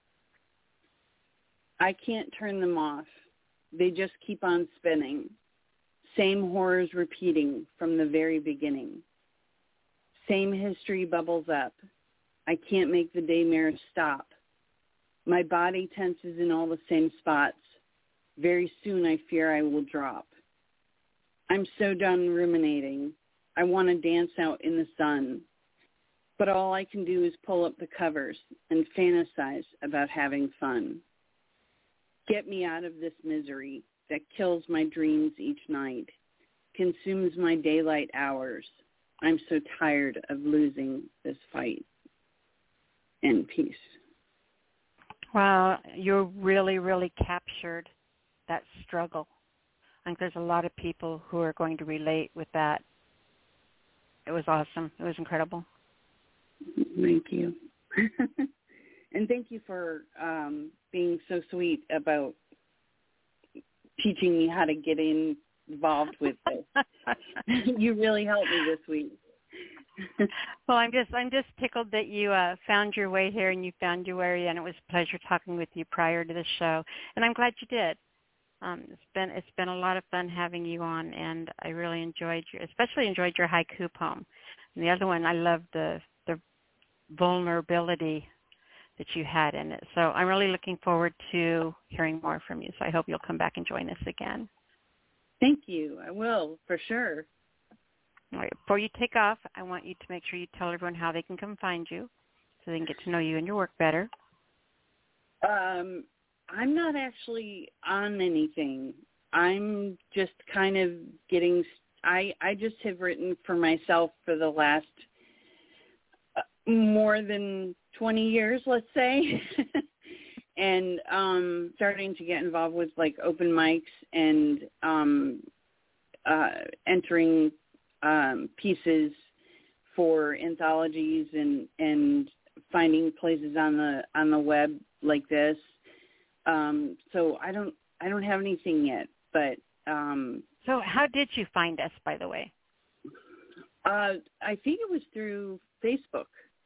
I can't turn them off. They just keep on spinning. Same horrors repeating from the very beginning. Same history bubbles up. I can't make the daymare stop. My body tenses in all the same spots. Very soon I fear I will drop. I'm so done ruminating. I want to dance out in the sun. But all I can do is pull up the covers and fantasize about having fun. Get me out of this misery that kills my dreams each night, consumes my daylight hours. I'm so tired of losing this fight. And peace. Wow, you really, really captured that struggle. I think there's a lot of people who are going to relate with that. It was awesome. It was incredible. Thank you. And thank you for being so sweet about teaching me how to get involved with this. You really helped me this week. Well, I'm just tickled that you found your way here and you found your way, and it was a pleasure talking with you prior to the show, and I'm glad you did. It's been a lot of fun having you on, and I really especially enjoyed your haiku poem. And the other one, I loved the vulnerability that you had in it. So I'm really looking forward to hearing more from you. So I hope you'll come back and join us again. Thank you. I will, for sure. All right. Before you take off, I want you to make sure you tell everyone how they can come find you so they can get to know you and your work better. I'm not actually on anything. I'm just kind of getting I just have written for myself for the last more than 20 years, let's say, and starting to get involved with like open mics and entering pieces for anthologies and finding places on the web like this. So I don't have anything yet, but so how did you find us, by the way? I think it was through Facebook.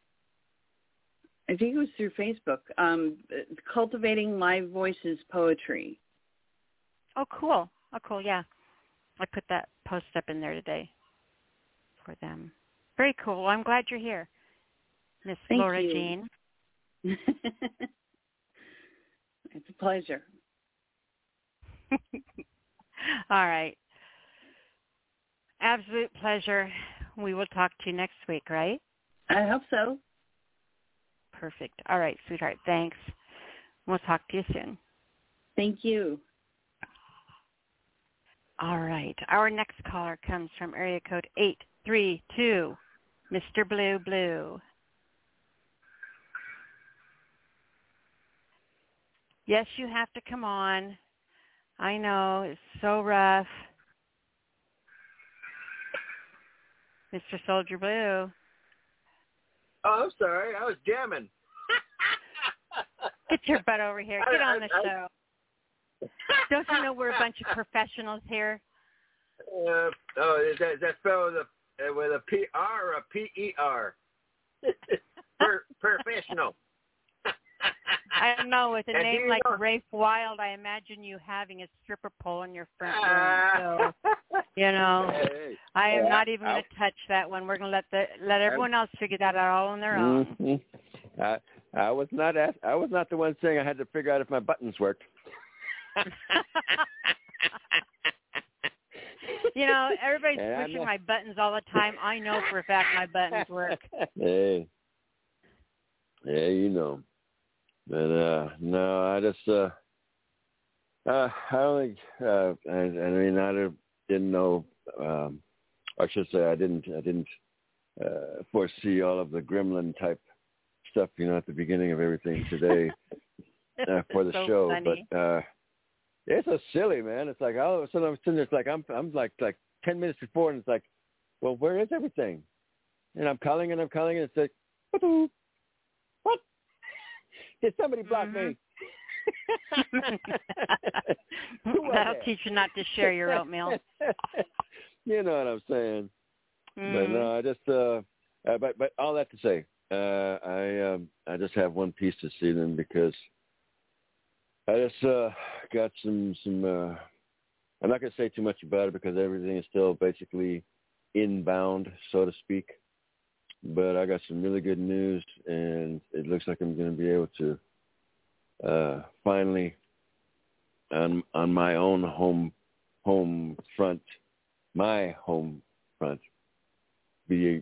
Cultivating Live Voices Poetry. Oh, cool. Yeah. I put that post up in there today for them. Very cool. Well, I'm glad you're here, Miss Laura Jean. It's a pleasure. All right. Absolute pleasure. We will talk to you next week, right? I hope so. Perfect. All right, sweetheart. Thanks. We'll talk to you soon. Thank you. All right. Our next caller comes from area code 832, Mr. Blue Blue. Yes, you have to come on. I know, it's so rough. Mr. Soldier Blue. Oh, I'm sorry. I was jamming. Get your butt over here. Get on the show. Don't you know we're a bunch of professionals here? Is that spelled with a P-R or a P-E-R? Professional. I don't know. With a name like Rafe Wild, I imagine you having a stripper pole in your front room. So, I am not even going to touch that one. We're going to let everyone else figure that out all on their own. Mm-hmm. I was not the one saying I had to figure out if my buttons worked. Everybody's pushing my buttons all the time. I know for a fact my buttons work. Hey. Yeah, you know. But no, I just I don't think I didn't know. I should say I didn't foresee all of the gremlin type stuff, at the beginning of everything today for the so show. Funny. But it's so silly, man. It's like all of a sudden I'm sitting there, it's like I'm like 10 minutes before, and it's like, well, where is everything? And I'm calling and it's like, what? Did somebody block me? That'll teach you not to share your oatmeal. You know what I'm saying? But no, I just but all that to say, I just have one piece this evening because I just got some. I'm not going to say too much about it because everything is still basically inbound, so to speak. But I got some really good news, and it looks like I'm going to be able to finally, on my own home front, be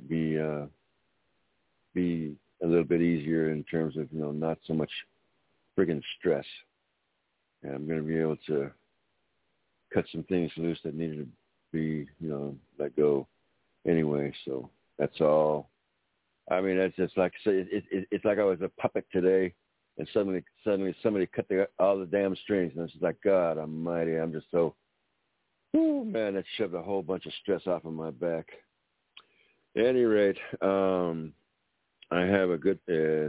a little bit easier in terms of not so much friggin' stress. And I'm going to be able to cut some things loose that needed to be let go anyway. So that's all. I mean, that's just like say it's like I was a puppet today, and suddenly somebody cut all the damn strings, and it's just like, God Almighty, I'm just so, man, that shoved a whole bunch of stress off of my back. At any rate, I have a good.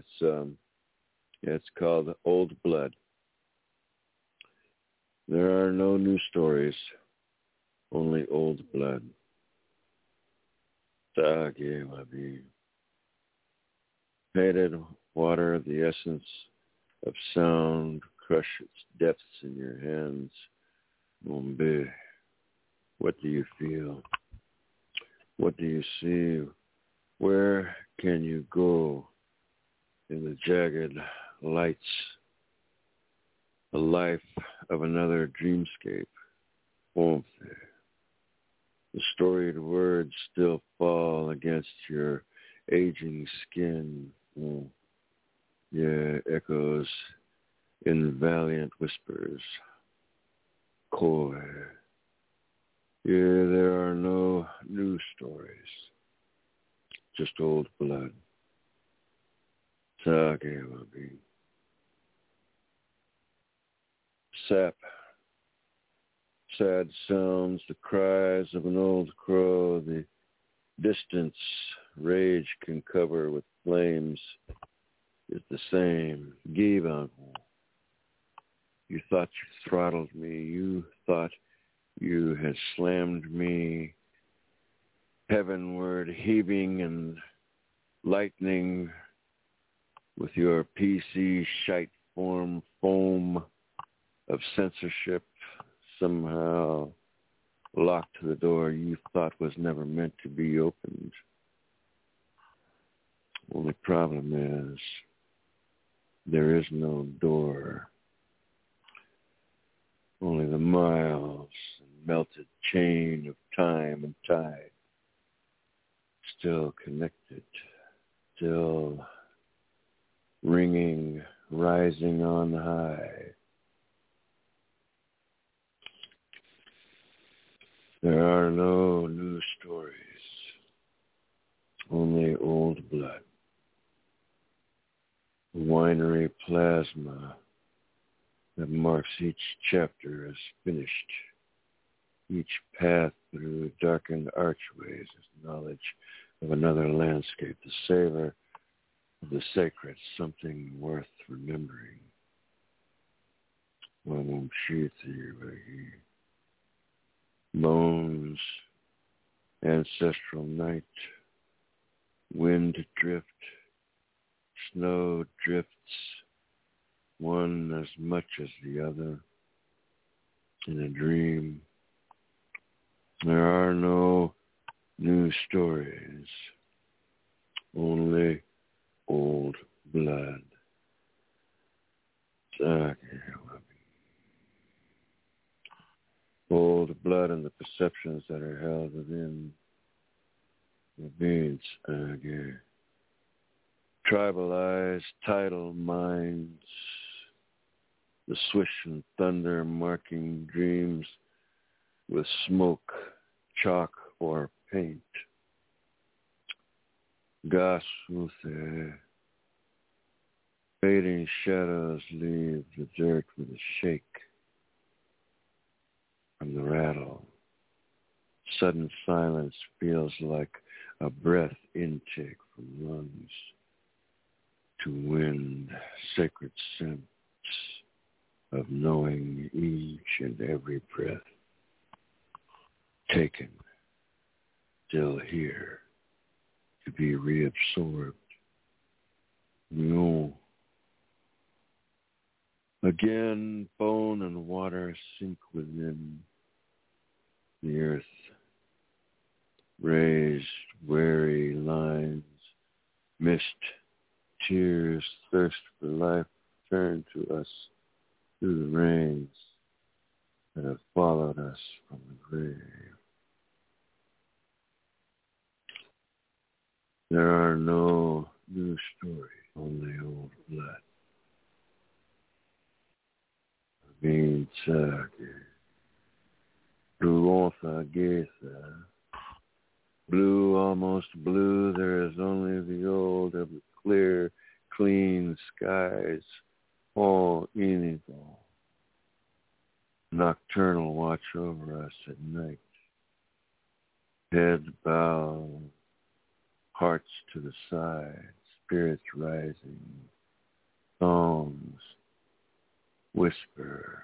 It's called Old Blood. There are no new stories, only old blood. Sage Wabi. Faded water, the essence of sound, crush its depths in your hands. Mombe, what do you feel? What do you see? Where can you go in the jagged lights? The life of another dreamscape. Won't there? The storied words still fall against your aging skin. Oh, yeah, echoes in valiant whispers. Koi. Yeah, there are no new stories, just old blood. Sage Wabi. Sap. Sad sounds, the cries of an old crow, the distance rage can cover with flames is the same. Givan. You thought you throttled me. You thought you had slammed me heavenward, heaving and lightning with your PC shite form foam of censorship, somehow locked to the door you thought was never meant to be opened. Only problem is there is no door. Only the miles and melted chain of time and tide, still connected, still ringing, rising on high. There are no new stories, only old blood. Winery plasma that marks each chapter as finished. Each path through darkened archways is knowledge of another landscape, the savor of the sacred, something worth remembering. Bones, ancestral night, wind drift, snow drifts, one as much as the other. In a dream, there are no new stories, only old blood. Old blood and the perceptions that are held within the beings. Tribalized tidal minds, the swish and thunder marking dreams with smoke, chalk, or paint. Gasuthe, fading shadows leave the dirt with a shake from the rattle. Sudden silence feels like a breath intake from lungs to wind, sacred sense of knowing each and every breath taken, still here to be reabsorbed. No. Again, bone and water sink within the earth. Raised, weary lines, mist, tears, thirst for life turn to us through the rains that have followed us from the grave. There are no new stories, only old blood. Being Ruotha Getha. Blue, almost blue, there is only the old of the clear, clean skies, all in it all. Nocturnal watch over us at night. Head bowed, hearts to the side, spirits rising, songs, whisper.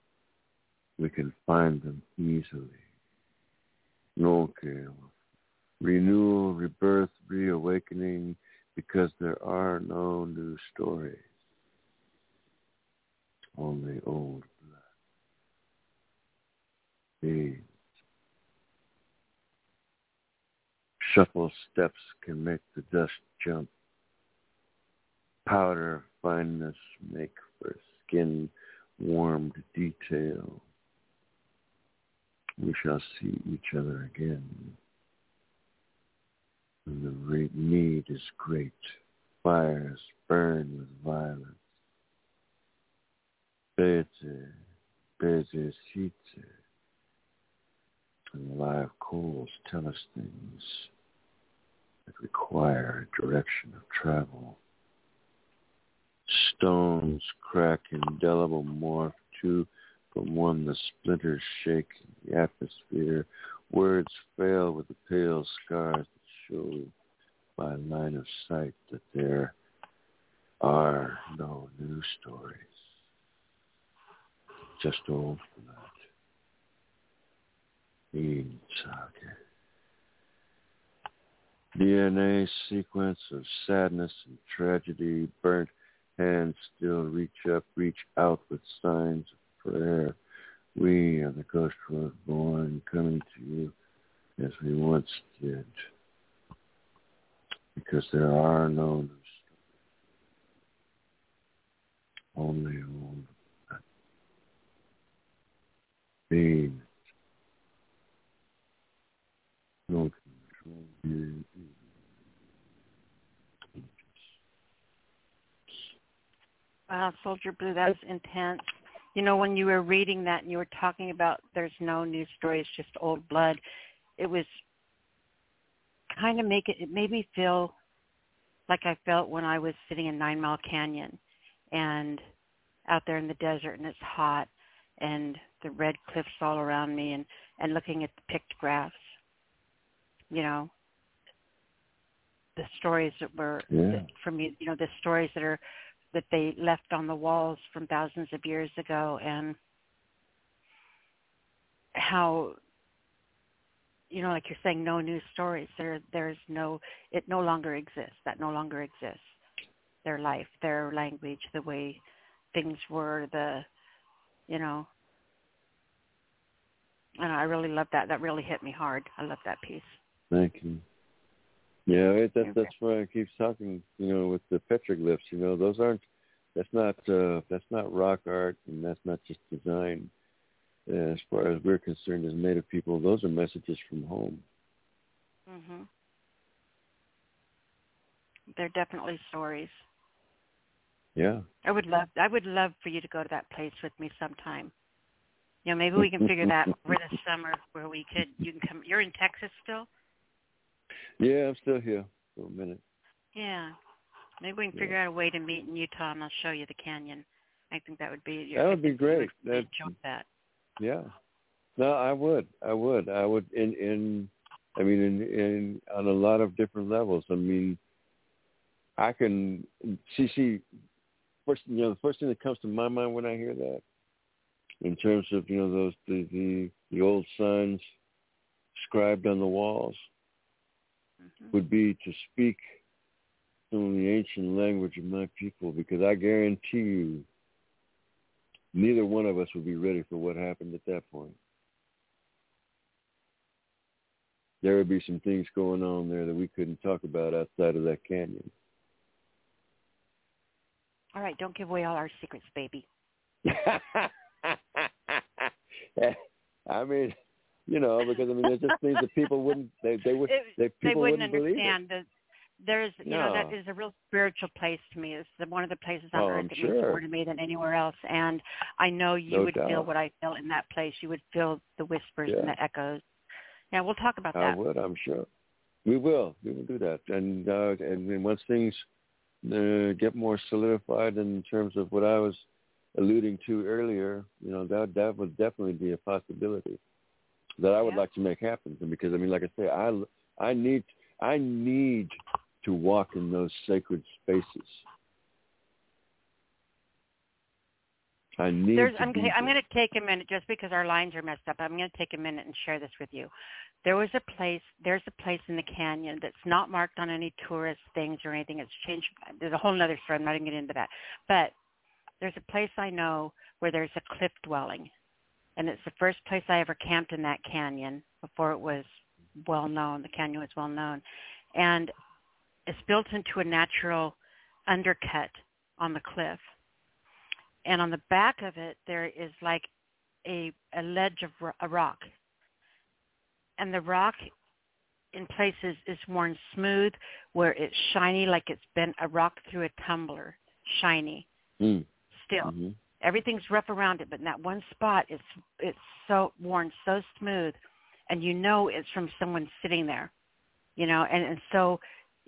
We can find them easily. No care. renewal, rebirth, reawakening, because there are no new stories, only old blood. Beings. Shuffle steps can make the dust jump. Powder fineness make for skin-warmed detail. We shall see each other again. And the need is great. Fires burn with violence. Beze, sitze. And live coals tell us things that require a direction of travel. Stones crack indelible morph two from one, the splinters shake in the atmosphere. Words fail with the pale scars that show by line of sight that there are no new stories, just old blood. Sage. DNA sequence of sadness and tragedy, burnt hands still reach out with signs of prayer. We are the ghost rose born, coming to you as we once did, because there are no new stories, only old blood. Being no control you. Wow, Soldier Blue, that was intense. You know, when you were reading that and you were talking about there's no new stories, just old blood, it was kind of it made me feel like I felt when I was sitting in 9 Mile Canyon and out there in the desert, and it's hot and the red cliffs all around me, and looking at the pictographs, you know, the stories that were from, you know, the stories that they left on the walls from thousands of years ago, and how, you know, like you're saying, no new stories. It no longer exists. That no longer exists. Their life, their language, the way things were, you know. And I really love that. That really hit me hard. I love that piece. Thank you. Yeah, that's why I keep talking, you know, with the petroglyphs, you know, that's not rock art, and that's not just design. As far as we're concerned as Native people, those are messages from home. Mm-hmm. They're definitely stories. Yeah. I would love for you to go to that place with me sometime. You know, maybe we can figure that over the summer where you can come. You're in Texas still? Yeah, I'm still here for a minute. Yeah. Maybe we can figure out a way to meet in Utah, and I'll show you the canyon. I think that would be... That would be great. You would enjoy that. Yeah. No, I would. In on a lot of different levels. I mean, I can see first, you know, the first thing that comes to my mind when I hear that, in terms of, you know, those the old signs scribed on the walls, would be to speak some of the ancient language of my people, because I guarantee you neither one of us would be ready for what happened at that point. There would be some things going on there that we couldn't talk about outside of that canyon. All right, don't give away all our secrets, baby. I mean, you know, because I mean, there's just things that people wouldn't believe understand. It. There's, you know, that is a real spiritual place to me. It's one of the places on earth that means more to me than anywhere else. And I know you would feel what I feel in that place. You would feel the whispers and the echoes. Yeah, we'll talk about that. I would, I'm sure. We will do that. And then once things get more solidified in terms of what I was alluding to earlier, you know, that would definitely be a possibility that I would like to make happen. Because I mean, like I say, I need to walk in those sacred spaces. I'm going to take a minute just because our lines are messed up. I'm going to take a minute and share this with you. There's a place in the canyon that's not marked on any tourist things or anything. It's changed. There's a whole other story. I'm not going to get into that. But there's a place I know where there's a cliff dwelling. And it's the first place I ever camped in that canyon before it was well known. The canyon was well known. And it's built into a natural undercut on the cliff. And on the back of it, there is like a ledge of a rock. And the rock in places is worn smooth where it's shiny like it's been a rock through a tumbler, shiny still. Mm-hmm. Everything's rough around it, but in that one spot, it's so worn so smooth, and you know it's from someone sitting there, you know, and so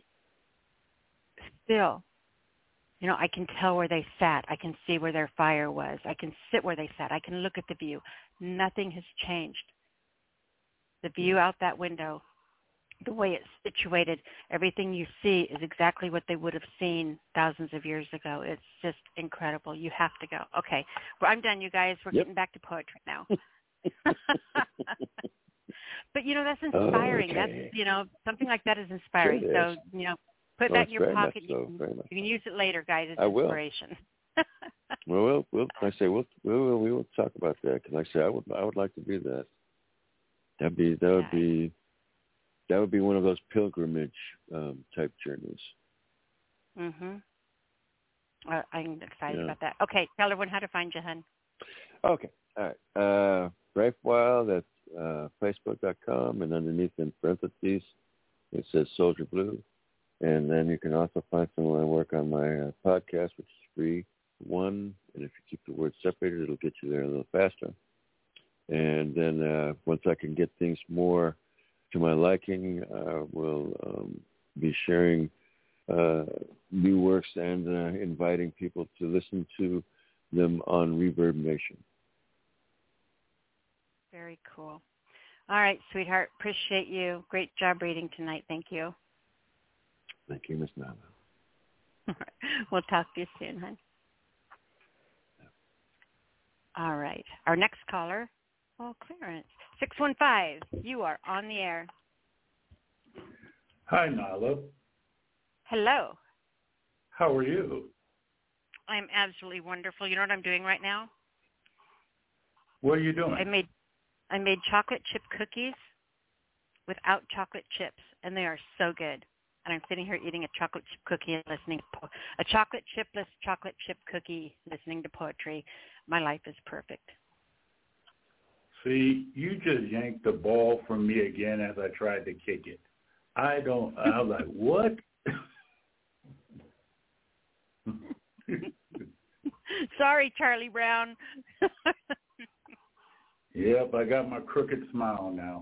still, you know, I can tell where they sat. I can see where their fire was. I can sit where they sat. I can look at the view. Nothing has changed. The view out that window, the way it's situated, everything you see is exactly what they would have seen thousands of years ago. It's just incredible. You have to go. Okay. Well, I'm done, you guys. We're getting back to poetry now. But, you know, that's inspiring. Okay. That's, you know, something like that is inspiring. Sure so, you know, put that in your pocket. You can use it later, guys. It's inspiration. Well, we will talk about that. Because like I say, I would like to do that. That would be one of those pilgrimage type journeys. Mhm. I'm excited about that. Okay, tell everyone how to find you, hun. Okay, all right. Brave Wild, that's Facebook.com, and underneath in parentheses it says Soldier Blue, and then you can also find some of my work on my podcast, which is free. And if you keep the words separated, it'll get you there a little faster. And then once I can get things more to my liking, we'll be sharing new works and inviting people to listen to them on Reverb Nation. Very cool. All right, sweetheart. Appreciate you. Great job reading tonight. Thank you. Thank you, Miss Nana. We'll talk to you soon, hon. All right. Our next caller. Oh, clearance. 615, you are on the air. Hi, Nala. Hello. How are you? I'm absolutely wonderful. You know what I'm doing right now? What are you doing? I made chocolate chip cookies without chocolate chips, and they are so good. And I'm sitting here eating a chocolate chip cookie and listening to a chocolate chip cookie, listening to poetry. My life is perfect. See, you just yanked the ball from me again as I tried to kick it. I was like, what? Sorry, Charlie Brown. Yep, I got my crooked smile now.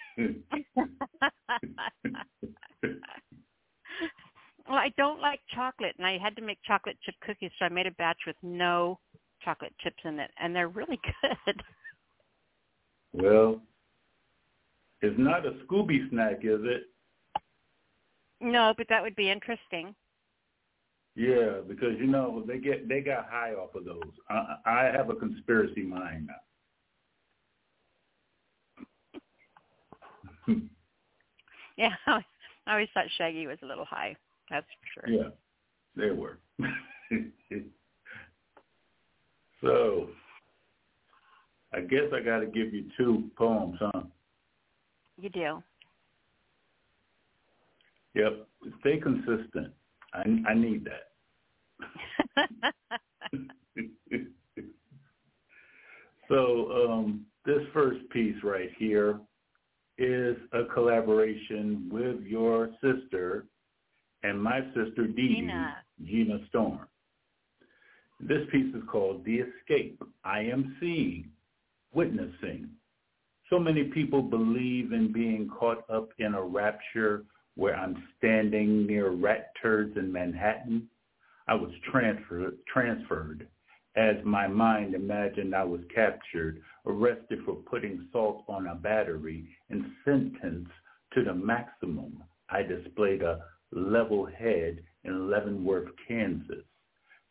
Well, I don't like chocolate, and I had to make chocolate chip cookies, so I made a batch with no chocolate chips in it, and they're really good. Well, it's not a Scooby snack, is it? No, but that would be interesting. Yeah, because, you know, they got high off of those. I have a conspiracy mind now. Yeah, I always thought Shaggy was a little high. That's for sure. Yeah, they were. So, I guess I got to give you 2 poems, huh? You do. Yep. Stay consistent. I need that. So this first piece right here is a collaboration with your sister and my sister Dee Gina Storm. This piece is called The Escape. I am seeing, witnessing. So many people believe in being caught up in a rapture where I'm standing near rat turds in Manhattan. I was transferred as my mind imagined I was captured, arrested for putting salt on a battery, and sentenced to the maximum. I displayed a level head in Leavenworth, Kansas.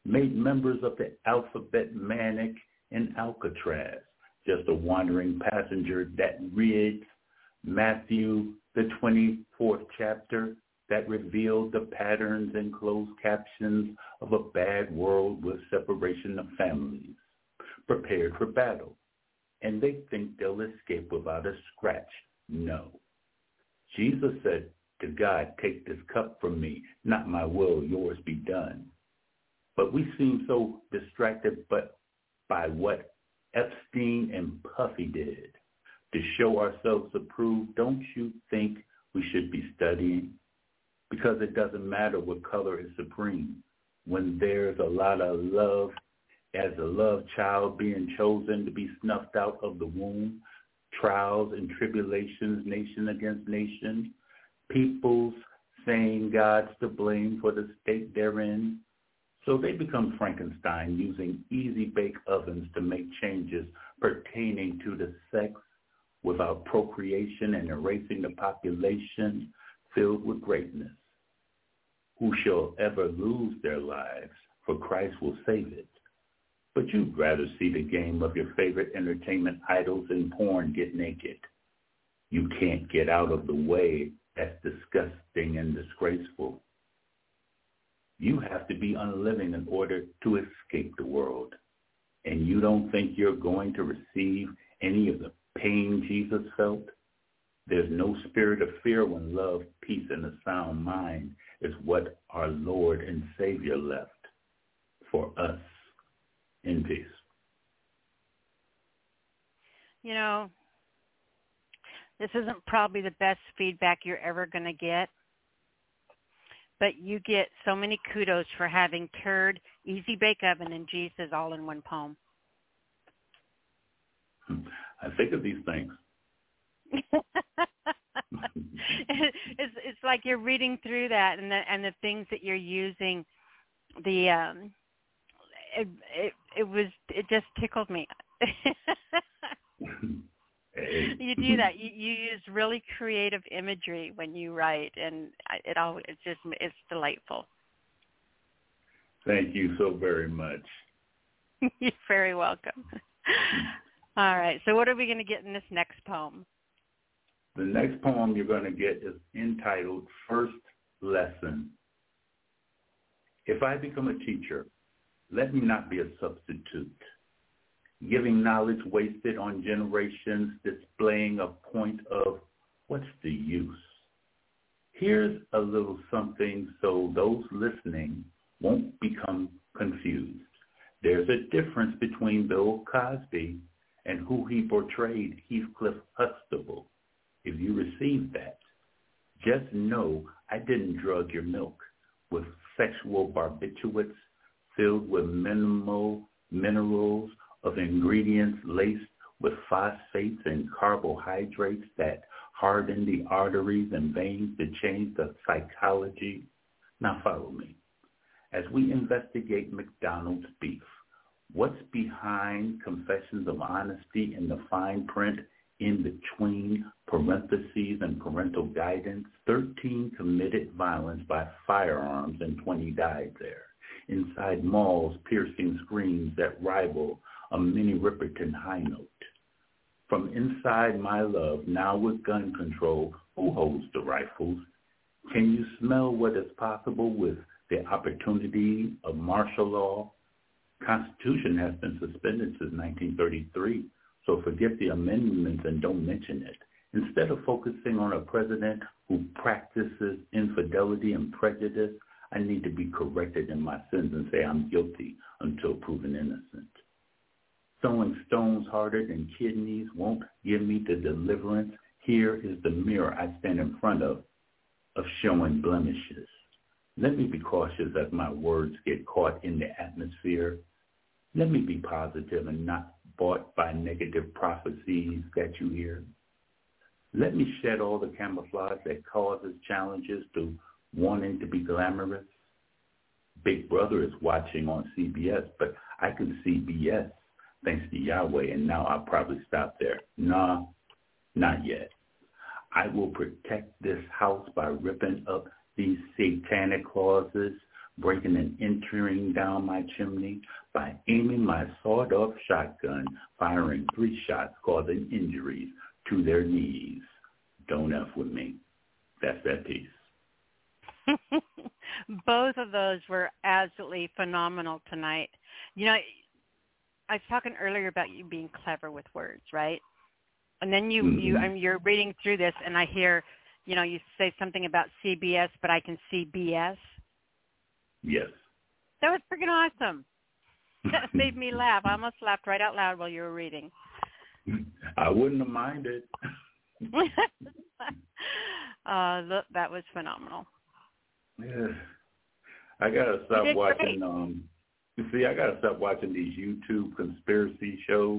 made members of the alphabet manic in Alcatraz, just a wandering passenger that reads Matthew, the 24th chapter, that revealed the patterns and closed captions of a bad world with separation of families, prepared for battle, and they think they'll escape without a scratch. No. Jesus said to God, take this cup from me, not my will, yours be done. But we seem so distracted by what Epstein and Puffy did. To show ourselves approved, don't you think we should be studying? Because it doesn't matter what color is supreme. When there's a lot of love, as a love child being chosen to be snuffed out of the womb, trials and tribulations, nation against nation, peoples saying God's to blame for the state they're in. So they become Frankenstein, using easy-bake ovens to make changes pertaining to the sex without procreation and erasing the population filled with greatness. Who shall ever lose their lives, for Christ will save it. But you'd rather see the game of your favorite entertainment idols in porn get naked. You can't get out of the way. That's disgusting and disgraceful. You have to be unliving in order to escape the world. And you don't think you're going to receive any of the pain Jesus felt? There's no spirit of fear when love, peace, and a sound mind is what our Lord and Savior left for us. In peace. You know, this isn't probably the best feedback you're ever going to get, but you get so many kudos for having Turd, Easy Bake Oven, and Jesus all in one poem. I think of these things. It's like you're reading through that, and the things that you're using. It just tickled me. You do that. You use really creative imagery when you write, and it's delightful. Thank you so very much. You're very welcome. All right. So what are we going to get in this next poem? The next poem you're going to get is entitled First Lesson. If I become a teacher, let me not be a substitute, giving knowledge wasted on generations, displaying a point of what's the use. Here's a little something so those listening won't become confused. There's a difference between Bill Cosby and who he portrayed, Heathcliff Huxtable. If you received that, just know I didn't drug your milk with sexual barbiturates filled with minimal minerals of ingredients laced with phosphates and carbohydrates that harden the arteries and veins to change the psychology. Now follow me. As we investigate McDonald's beef, what's behind confessions of honesty in the fine print in between parentheses and parental guidance? 13 committed violence by firearms and 20 died there. Inside malls, piercing screams that rival a mini Ripperton high note. From inside my love, now with gun control, who holds the rifles? Can you smell what is possible with the opportunity of martial law? Constitution has been suspended since 1933, so forget the amendments and don't mention it. Instead of focusing on a president who practices infidelity and prejudice, I need to be corrected in my sins and say I'm guilty until proven innocent. Throwing stones harder than kidneys won't give me the deliverance. Here is the mirror I stand in front of showing blemishes. Let me be cautious as my words get caught in the atmosphere. Let me be positive and not bought by negative prophecies that you hear. Let me shed all the camouflage that causes challenges to wanting to be glamorous. Big Brother is watching on CBS, but I can see BS thanks to Yahweh, and now I'll probably stop there. Nah, not yet. I will protect this house by ripping up these satanic clauses, breaking and entering down my chimney by aiming my sawed-off shotgun, firing 3 shots, causing injuries to their knees. Don't F with me. That's that piece. Both of those were absolutely phenomenal tonight. You know, I was talking earlier about you being clever with words, right? And then you're reading through this, and I hear, you know, you say something about CBS, but I can see BS. Yes. That was freaking awesome. That made me laugh. I almost laughed right out loud while you were reading. I wouldn't have minded. Look, that was phenomenal. Yeah. I gotta stop watching. I gotta stop watching these YouTube conspiracy shows.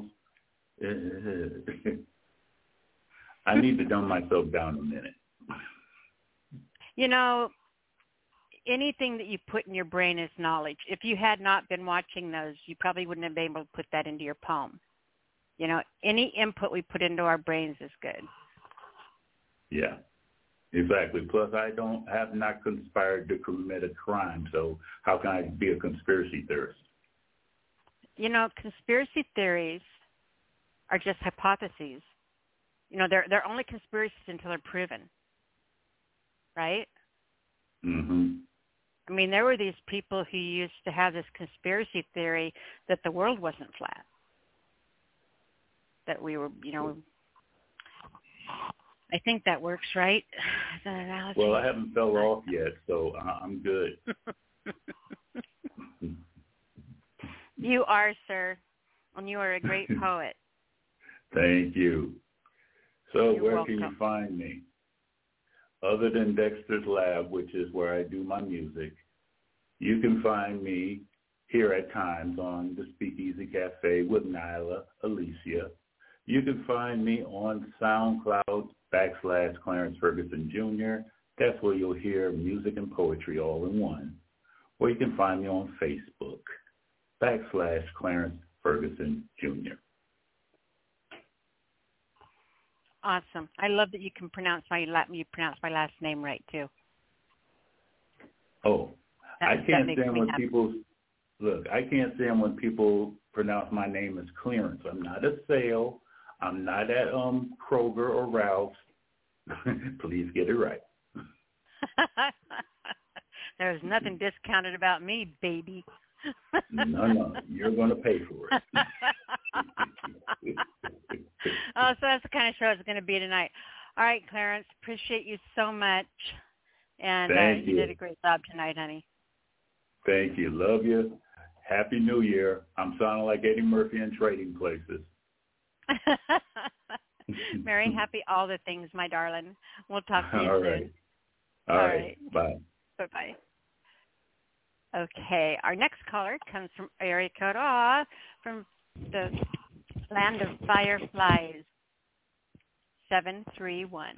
I need to dumb myself down a minute. You know, anything that you put in your brain is knowledge. If you had not been watching those, you probably wouldn't have been able to put that into your palm. You know, any input we put into our brains is good. Yeah, exactly. Plus, I have not conspired to commit a crime, so how can I be a conspiracy theorist? You know, conspiracy theories are just hypotheses. You know, they're only conspiracies until they're proven, right? Mm-hmm. I mean, there were these people who used to have this conspiracy theory that the world wasn't flat, that we were, you know, I think that works, right? As an analogy. Well, I haven't fell off yet, so I'm good. You are, sir, and you are a great poet. Thank you. So You're where welcome. can you find me? Other than Dexter's Lab, which is where I do my music, you can find me here at times on the Speakeasy Cafe with Nyla, Alicia. You can find me on SoundCloud / Clarence Ferguson Jr. That's where you'll hear music and poetry all in one. Or you can find me on Facebook / Clarence Ferguson Jr. Awesome. I love that you can pronounce my last name right too. Oh, I can't stand when people pronounce my name as Clarence. I'm not a sale. I'm not at Kroger or Ralph's. Please get it right. There's nothing discounted about me, baby. No, you're going to pay for it. Oh, so that's the kind of show it's going to be tonight. All right, Clarence, appreciate you so much. And you did a great job tonight, honey. Thank you. Love you. Happy New Year. I'm sounding like Eddie Murphy in Trading Places. Merry, happy, all the things, my darling. We'll talk to you all soon. Right. All right. Bye. Bye-bye. Okay, our next caller comes from area code from the Land of Fireflies, 731.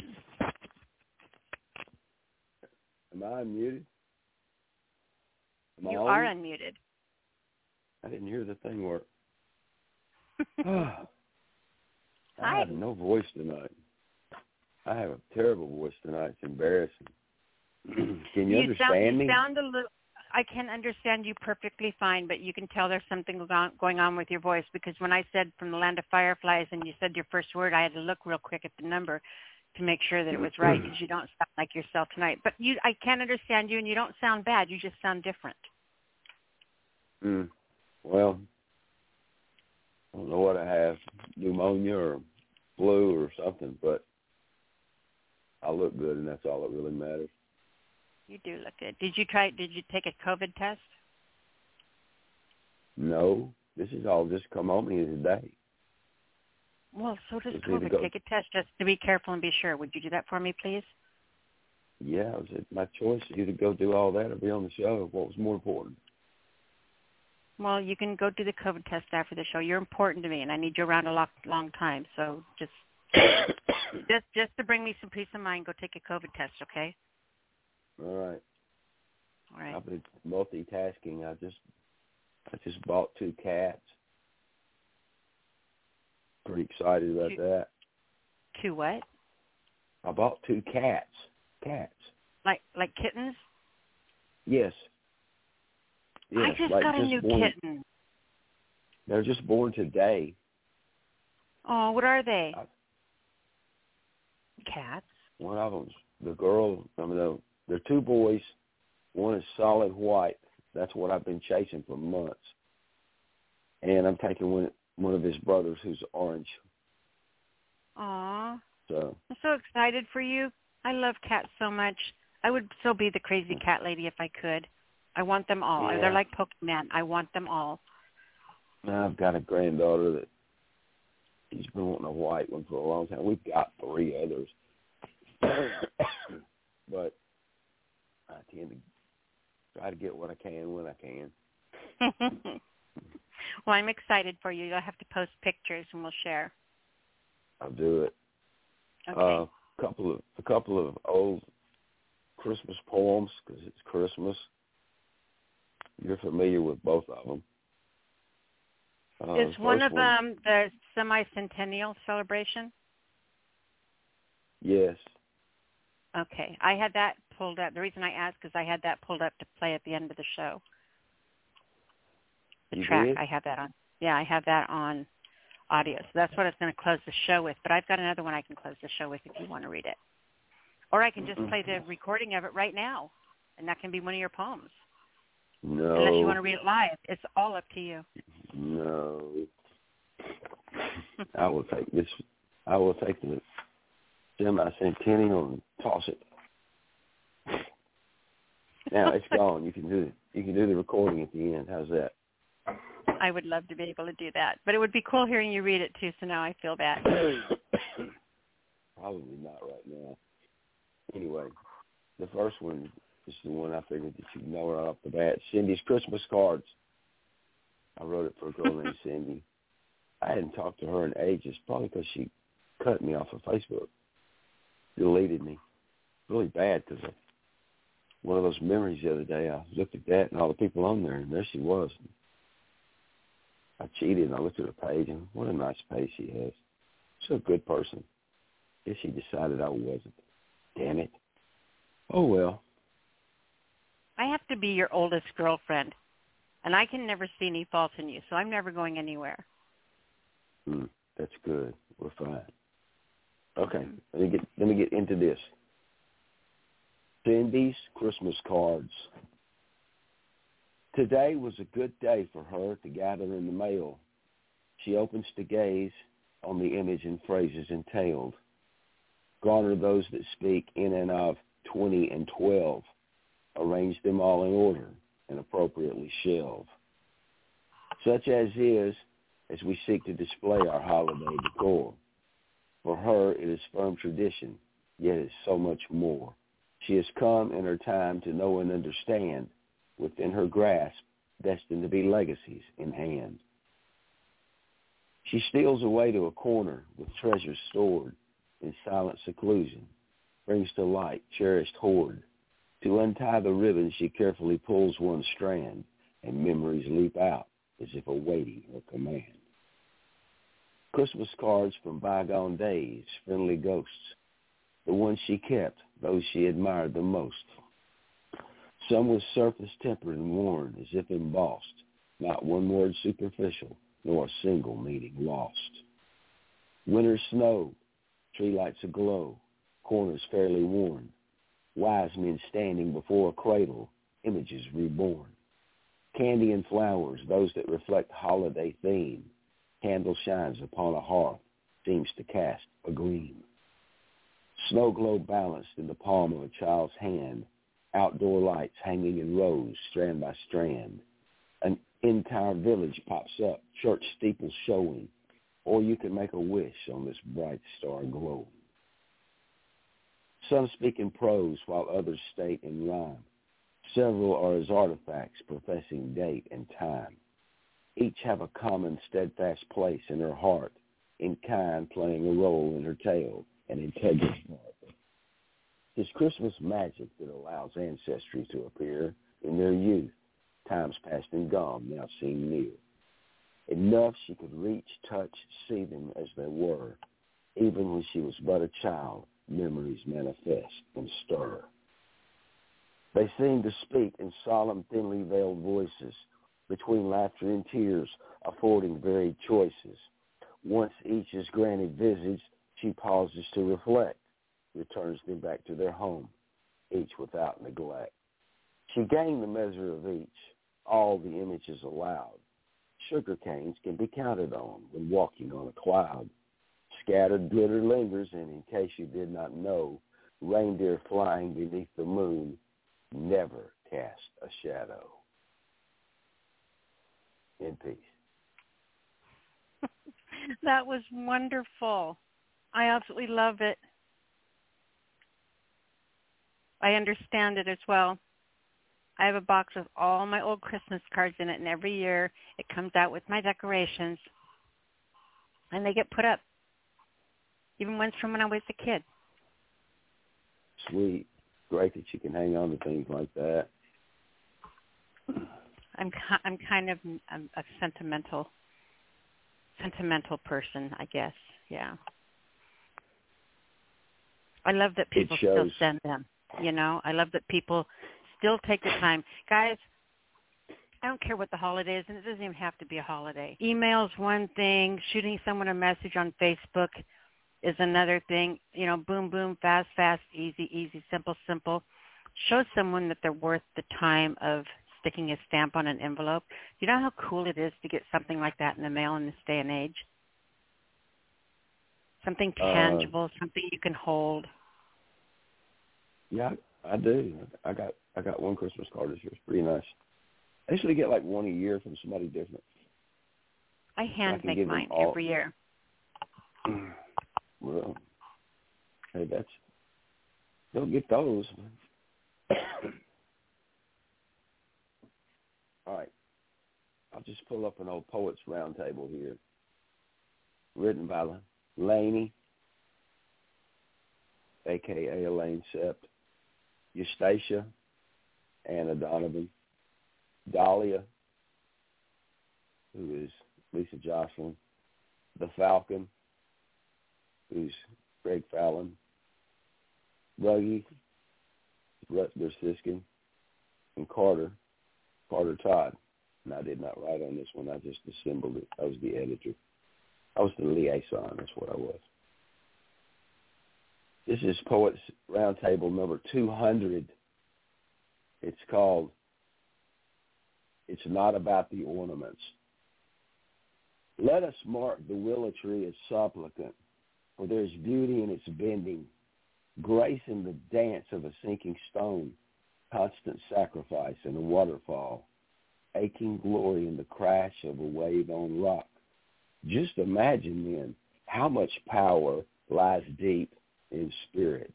Am I unmuted? You are unmuted. I didn't hear the thing work. Hi. I have no voice tonight. I have a terrible voice tonight. It's embarrassing. Can you understand me? I can understand you perfectly fine, but you can tell there's something going on with your voice, because when I said from the Land of Fireflies and you said your first word, I had to look real quick at the number to make sure that it was right, because you don't sound like yourself tonight. But I can understand you, and you don't sound bad. You just sound different. Well, I don't know what I have, pneumonia or flu or something, but I look good, and that's all that really matters. You do look good. Did you take a COVID test? No, this is all just come on me today. Well, so does COVID. Take a test just to be careful and be sure. Would you do that for me, please? Yeah, it was my choice. Either go do all that or be on the show. What was more important? Well, you can go do the COVID test after the show. You're important to me, and I need you around a long time. So just to bring me some peace of mind, go take a COVID test, okay? All right. All right. I've been multitasking. I just bought 2 cats. Pretty excited about that. 2 what? I bought 2 cats. Cats. Like kittens? Yes. I just got a new kitten. They're just born today. Oh, what are they? Cats. One of them's the girl. They're two boys. One is solid white. That's what I've been chasing for months. And I'm taking one of his brothers who's orange. Aw. So I'm so excited for you. I love cats so much. I would still be the crazy cat lady if I could. I want them all. Yeah. They're like Pokemon. I want them all. Now I've got a granddaughter that she's been wanting a white one for a long time. We've got 3 others. But I tend to try to get what I can when I can. Well, I'm excited for you. You'll have to post pictures and we'll share. I'll do it. Okay. A couple of old Christmas poems because it's Christmas. You're familiar with both of them. Is one of them the semi-centennial celebration? Yes. Okay. I had that pulled up. The reason I asked is I had that pulled up to play at the end of the show. The track, did? I have that on. Yeah, I have that on audio. So that's what I was going to close the show with. But I've got another one I can close the show with if you want to read it. Or I can just play the recording of it right now, and that can be one of your poems. No. Unless you want to read it live. It's all up to you. No. I will take this. I will take the semi-centennial and toss it. Now it's gone. You can do the recording at the end. How's that? I would love to be able to do that. But it would be cool hearing you read it, too, so now I feel bad. Probably not right now. Anyway, the first one is the one I figured that you'd know right off the bat. Cindy's Christmas Cards. I wrote it for a girl named Cindy. I hadn't talked to her in ages, probably because she cut me off of Facebook. Deleted me. Really bad because one of those memories the other day, I looked at that and all the people on there, and there she was. I cheated, and I looked at her page, and what a nice page she has. She's a good person. Guess she decided I wasn't. Damn it. Oh, well. I have to be your oldest girlfriend, and I can never see any fault in you, so I'm never going anywhere. That's good. We're fine. Okay, let me get into this. Cindy's Christmas Cards. Today was a good day for her to gather in the mail. She opens to gaze on the image and phrases entailed. Garner those that speak in and of 20 and 12. Arrange them all in order and appropriately shelve. Such as we seek to display our holiday decor. For her, it is firm tradition, yet it's so much more. She has come in her time to know and understand, within her grasp, destined to be legacies in hand. She steals away to a corner with treasures stored in silent seclusion, brings to light cherished hoard. To untie the ribbon, she carefully pulls one strand, and memories leap out as if awaiting her command. Christmas cards from bygone days, friendly ghosts, the ones she kept, those she admired the most. Some with surface tempered and worn as if embossed, not one word superficial, nor a single meaning lost. Winter snow, tree lights aglow, corners fairly worn, wise men standing before a cradle, images reborn. Candy and flowers, those that reflect holiday theme, candle shines upon a hearth, seems to cast a gleam. Snow globe balanced in the palm of a child's hand, outdoor lights hanging in rows, strand by strand. An entire village pops up, church steeples showing, or you can make a wish on this bright star glow. Some speak in prose while others state in rhyme. Several are as artifacts professing date and time. Each have a common steadfast place in her heart, in kind playing a role in her tale, an integral part. It's Christmas magic that allows ancestry to appear in their youth, times past and gone now seem near. Enough she could reach, touch, see them as they were. Even when she was but a child, memories manifest and stir. They seem to speak in solemn, thinly veiled voices, between laughter and tears, affording varied choices. Once each is granted visage, she pauses to reflect, returns them back to their home, each without neglect. She gained the measure of each, all the images allowed. Sugar canes can be counted on when walking on a cloud. Scattered glitter lingers, and in case you did not know, reindeer flying beneath the moon never cast a shadow. In peace. That was wonderful. I absolutely love it. I understand it as well. I have a box of all my old Christmas cards in it, and every year it comes out with my decorations, and they get put up, even ones from when I was a kid. Sweet. Great that you can hang on to things like that. I'm kind of a sentimental person, I guess. Yeah. I love that people still send them. You know, I love that people still take the time. Guys, I don't care what the holiday is, and it doesn't even have to be a holiday. Email is one thing. Shooting someone a message on Facebook is another thing. You know, boom, boom, fast, fast, easy, easy, simple, simple. Show someone that they're worth the time of sticking a stamp on an envelope. You know how cool it is to get something like that in the mail in this day and age? Something tangible, something you can hold. Yeah, I do. I got one Christmas card this year. It's pretty nice. I usually get like one a year from somebody different. I hand make mine every year. Well, hey, don't get those. All right. I'll just pull up an old Poets Roundtable here, written by Laney, a.k.a. Elaine Sept, Eustacia, Anna Donovan, Dahlia, who is Lisa Jocelyn, The Falcon, who's Greg Fallon, Ruggie, Rutger Siskin, and Carter Todd. And I did not write on this one. I just assembled it. I was the editor. I was the liaison. That's what I was. This is Poets Roundtable number 200. It's called It's Not About the Ornaments. Let us mark the willow tree as supplicant, for there is beauty in its bending, grace in the dance of a sinking stone, constant sacrifice in a waterfall, aching glory in the crash of a wave on rock. Just imagine then how much power lies deep in spirit.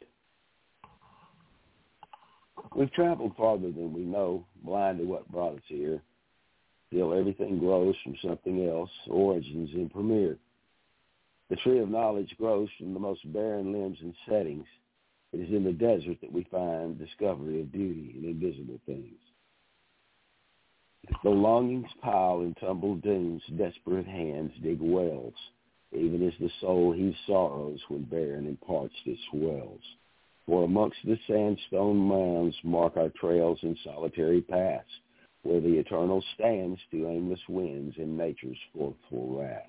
We've traveled farther than we know, blind to what brought us here. Still, everything grows from something else, origins and premiere. The tree of knowledge grows from the most barren limbs and settings. It is in the desert that we find discovery of beauty in invisible things. Though longings pile in tumbled dunes, desperate hands dig wells, even as the soul heaves sorrows when barren and parched it swells. For amongst the sandstone mounds mark our trails in solitary paths, where the eternal stands to aimless winds in nature's forceful wrath.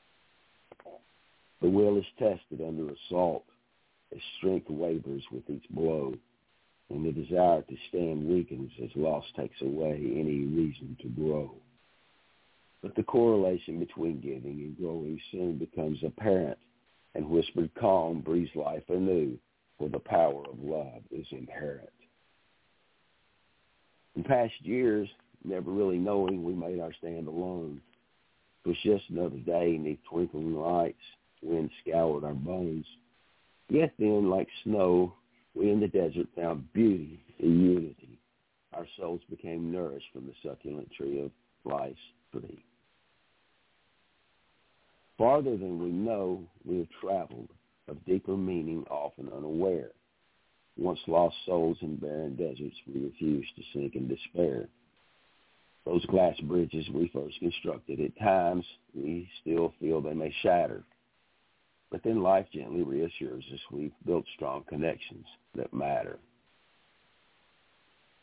The will is tested under assault, as strength wavers with each blow, and the desire to stand weakens as loss takes away any reason to grow. But the correlation between giving and growing soon becomes apparent, and whispered calm breathes life anew, for the power of love is inherent. In past years, never really knowing we made our stand alone, it was just another day neath twinkling lights, wind scoured our bones. Yet then, like snow, we in the desert found beauty in unity. Our souls became nourished from the succulent tree of life's tree. Farther than we know, we have traveled, of deeper meaning often unaware. Once lost souls in barren deserts, we refuse to sink in despair. Those glass bridges we first constructed, at times we still feel they may shatter. But then life gently reassures us we've built strong connections that matter.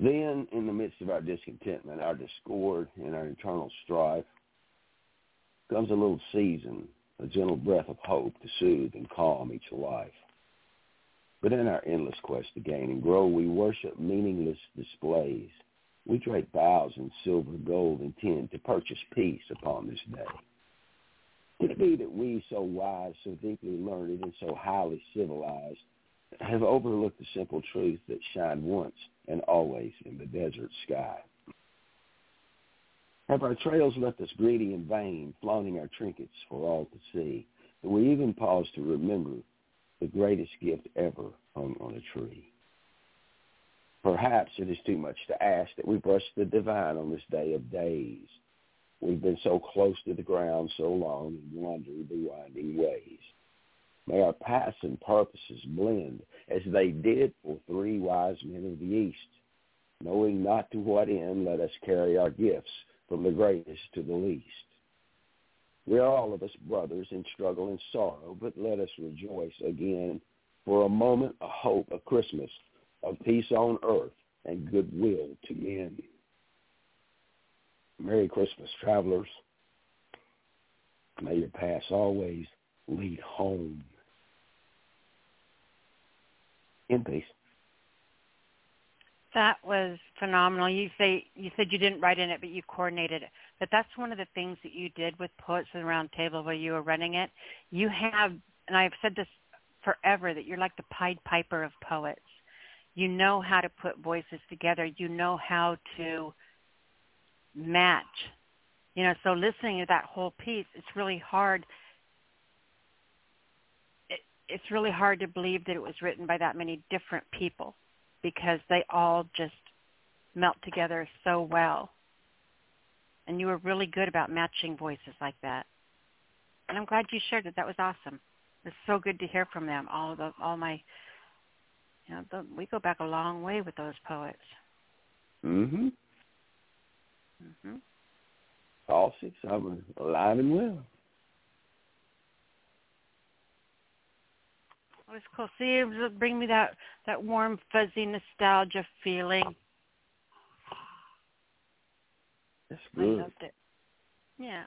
Then, in the midst of our discontentment, our discord, and our internal strife, comes a little season, a gentle breath of hope to soothe and calm each life. But in our endless quest to gain and grow, we worship meaningless displays. We drape vows in silver, gold, and tin to purchase peace upon this day. Could it be that we, so wise, so deeply learned, and so highly civilized, have overlooked the simple truth that shined once and always in the desert sky? Have our trails left us greedy and vain, flaunting our trinkets for all to see? And we even pause to remember the greatest gift ever hung on a tree. Perhaps it is too much to ask that we brush the divine on this day of days. We've been so close to the ground so long and wandered the winding ways. May our paths and purposes blend as they did for 3 wise men of the East. Knowing not to what end, let us carry our gifts from the greatest to the least. We are all of us brothers in struggle and sorrow, but let us rejoice again for a moment, a hope, a Christmas of peace on earth and goodwill to men. Merry Christmas, travelers. May your paths always lead home. In peace. That was phenomenal. You said you didn't write in it, but you coordinated it. But that's one of the things that you did with Poets of the Round Table while you were running it. You have, and I've said this forever, that you're like the Pied Piper of poets. You know how to put voices together. You know how to match. So listening to that whole piece, it's really hard. It's really hard to believe that it was written by that many different people, because they all just melt together so well. And you were really good about matching voices like that. And I'm glad you shared it. That was awesome. It's so good to hear from them. We go back a long way with those poets. Mm-hmm. Mm-hmm. All 6 of them alive and well. It was cool. See, it was bring me that warm, fuzzy nostalgia feeling. That's good. I loved it. Yeah.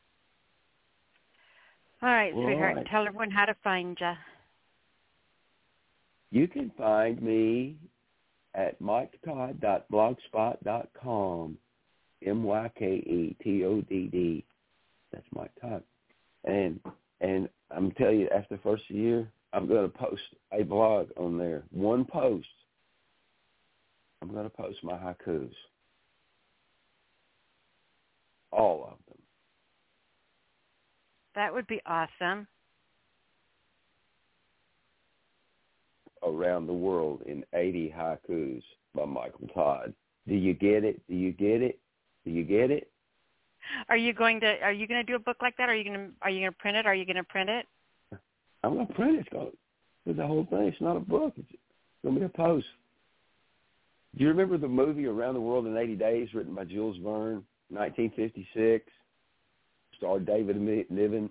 All right, sweetheart. Right. Tell everyone how to find you. You can find me at MikeTodd.blogspot.com. MYKETODD. That's Mike Todd. And I'm telling you, after the first year, I'm going to post a blog on there. One post. I'm going to post my haikus. All of them. That would be awesome. Around the World in 80 Haikus by Michael Todd. Do you get it? Do you get it? Do you get it? Are you going to do a book like that? Are you going to print it? Are you going to print it? I'm going to print it. It's the whole thing. It's not a book. It's going to be a post. Do you remember the movie Around the World in 80 Days, written by Jules Verne, 1956? Starred David Niven.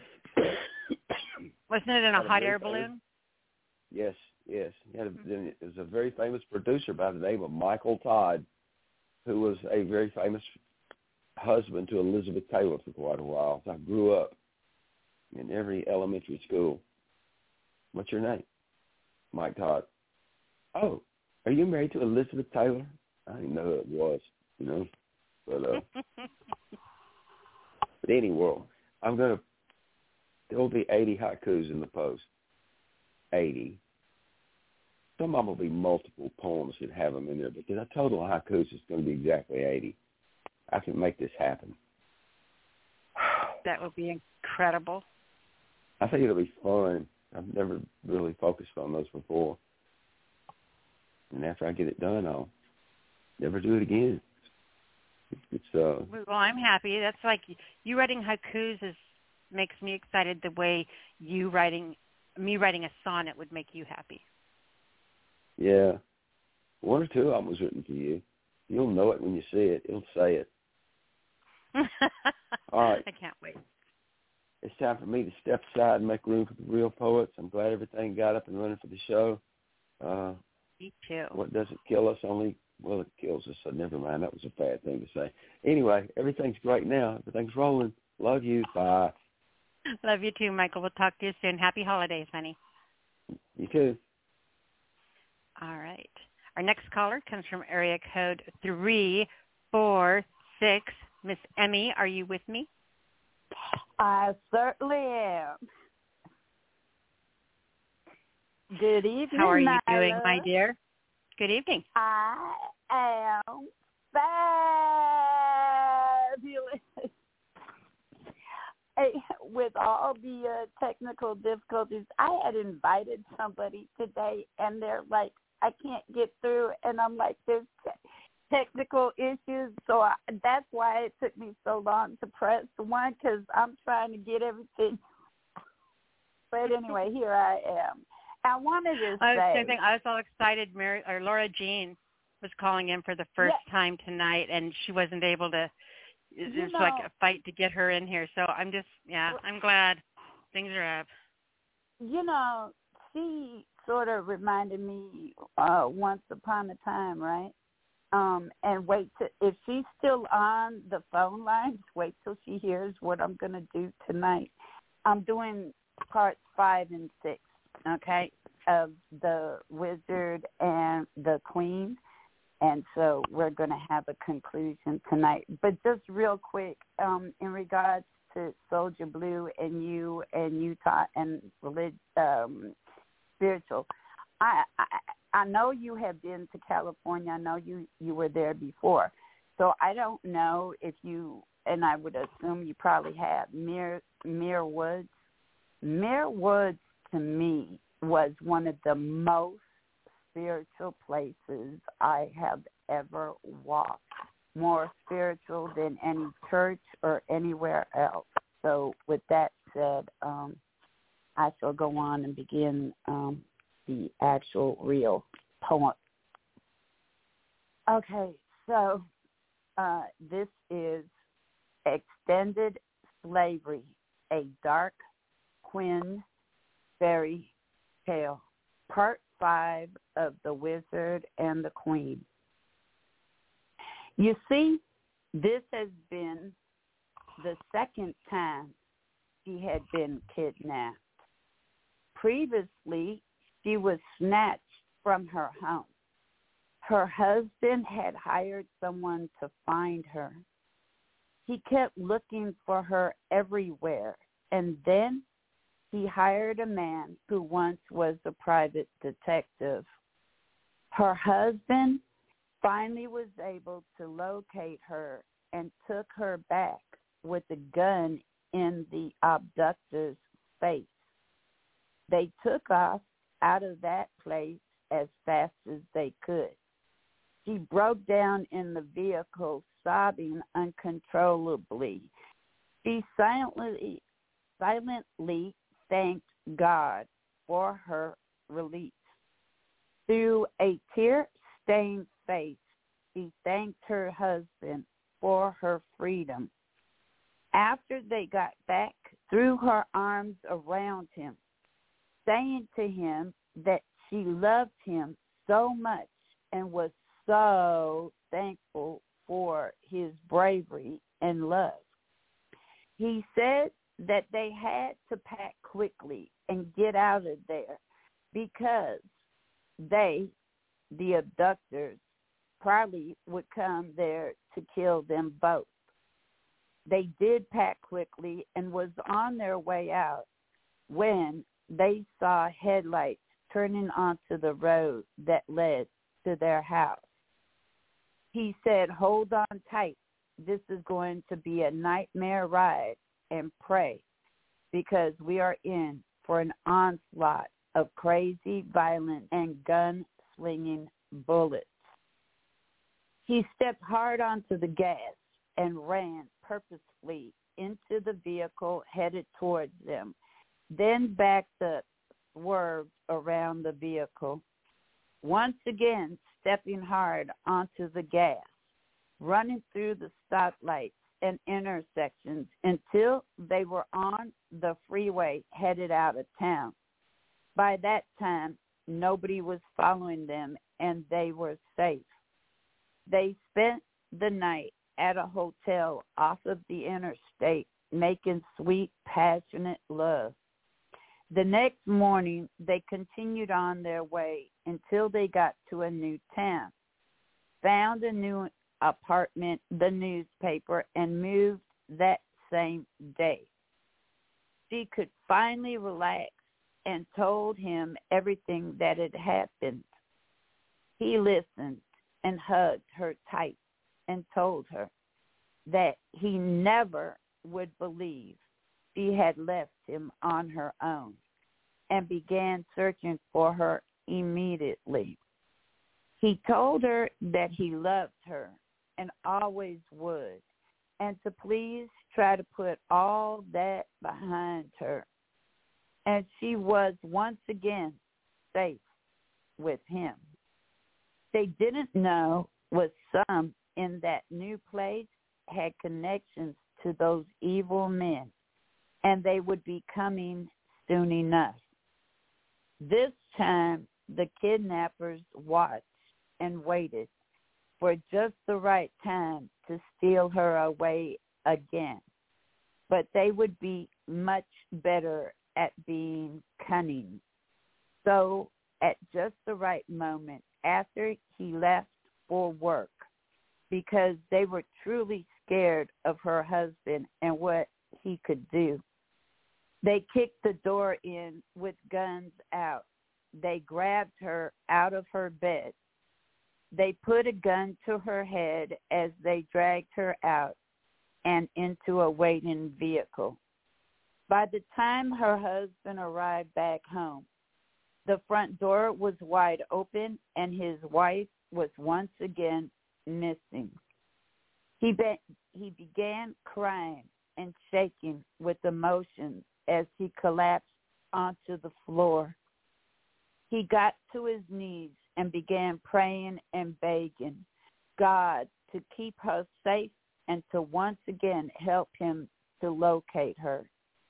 Wasn't it in a hot air balloon? Yes. It was a very famous producer by the name of Michael Todd, who was a very famous husband to Elizabeth Taylor for quite a while. So I grew up in every elementary school. What's your name? Mike Todd. Oh, are you married to Elizabeth Taylor? I didn't know who it was, But anyway, there'll be 80 haikus in the post. 80. Some of them will be multiple poems that have them in there, but the total haikus is going to be exactly 80. I can make this happen. That would be incredible. I think it'll be fun. I've never really focused on those before. And after I get it done, I'll never do it again. Well, I'm happy. That's like you writing haikus makes me excited the way me writing a sonnet would make you happy. Yeah. 1 or 2 of them was written for you. You'll know it when you see it. You'll say it. All right. I can't wait. It's time for me to step aside and make room for the real poets. I'm glad everything got up and running for the show. Me too. What doesn't kill us only Well, it kills us, so never mind. That was a bad thing to say. Anyway, everything's great now. Everything's rolling. Love you. Bye. Love you too, Michael. We'll talk to you soon. Happy holidays, honey. You too. All right. Our next caller comes from area code 346. Miss Emmy, are you with me? I certainly am. Good evening, How are you Nyla. doing, my dear? Good evening. I am fabulous. Hey, with all the technical difficulties, I had invited somebody today, and they're like, I can't get through, and I'm like, there's technical issues, so that's why it took me so long to press one, because I'm trying to get everything. But anyway, here I am. I wanted to say, I was all excited. Laura Jean was calling in for the first time tonight, and she wasn't able to. It was like a fight to get her in here. So I'm just, I'm glad things are up. She sort of reminded me once upon a time, right? And if she's still on the phone line, just wait till she hears what I'm going to do tonight. I'm doing parts 5 and 6, okay, of the Wizard and the Queen. And so we're going to have a conclusion tonight. But just real quick, in regards to Soldier Blue and you and Utah and spiritual, I know you have been to California. I know you were there before. So I don't know if you, and I would assume you probably have, Muir Woods. Muir Woods, to me, was one of the most spiritual places I have ever walked, more spiritual than any church or anywhere else. So with that said, I shall go on and begin the actual real poem. Okay, so this is Extended Slavery, a Dark Quinn Fairy Tale, Part 5 of The Wizard and the Queen. You see, this has been the second time she had been kidnapped. Previously, she was snatched from her home. Her husband had hired someone to find her. He kept looking for her everywhere, and then he hired a man who once was a private detective. Her husband finally was able to locate her and took her back with a gun in the abductor's face. They took off out of that place as fast as they could. She broke down in the vehicle, sobbing uncontrollably. She silently thanked God for her release. Through a tear-stained face, she thanked her husband for her freedom. After they got back, threw her arms around him, saying to him that she loved him so much and was so thankful for his bravery and love. He said that they had to pack quickly and get out of there because they, the abductors, probably would come there to kill them both. They did pack quickly and was on their way out when they saw headlights turning onto the road that led to their house. He said, "Hold on tight. This is going to be a nightmare ride, and pray, because we are in for an onslaught of crazy, violent, and gun-slinging bullets." He stepped hard onto the gas and ran purposefully into the vehicle headed towards them, then backed up, swerved around the vehicle, once again stepping hard onto the gas, running through the stoplights and intersections until they were on the freeway headed out of town. By that time, nobody was following them and they were safe. They spent the night at a hotel off of the interstate, making sweet, passionate love. The next morning, they continued on their way until they got to a new town, found a new apartment, the newspaper, and moved that same day. She could finally relax and told him everything that had happened. He listened and hugged her tight and told her that he never would believe she had left him on her own, and began searching for her immediately. He told her that he loved her and always would, and to please try to put all that behind her. And she was once again safe with him. They didn't know was some in that new place had connections to those evil men, and they would be coming soon enough. This time, the kidnappers watched and waited for just the right time to steal her away again. But they would be much better at being cunning. So, at just the right moment, after he left for work, because they were truly scared of her husband and what he could do, they kicked the door in with guns out. They grabbed her out of her bed. They put a gun to her head as they dragged her out and into a waiting vehicle. By the time her husband arrived back home, the front door was wide open and his wife was once again missing. He began crying and shaking with emotion as he collapsed onto the floor. He got to his knees and began praying and begging God to keep her safe and to once again help him to locate her.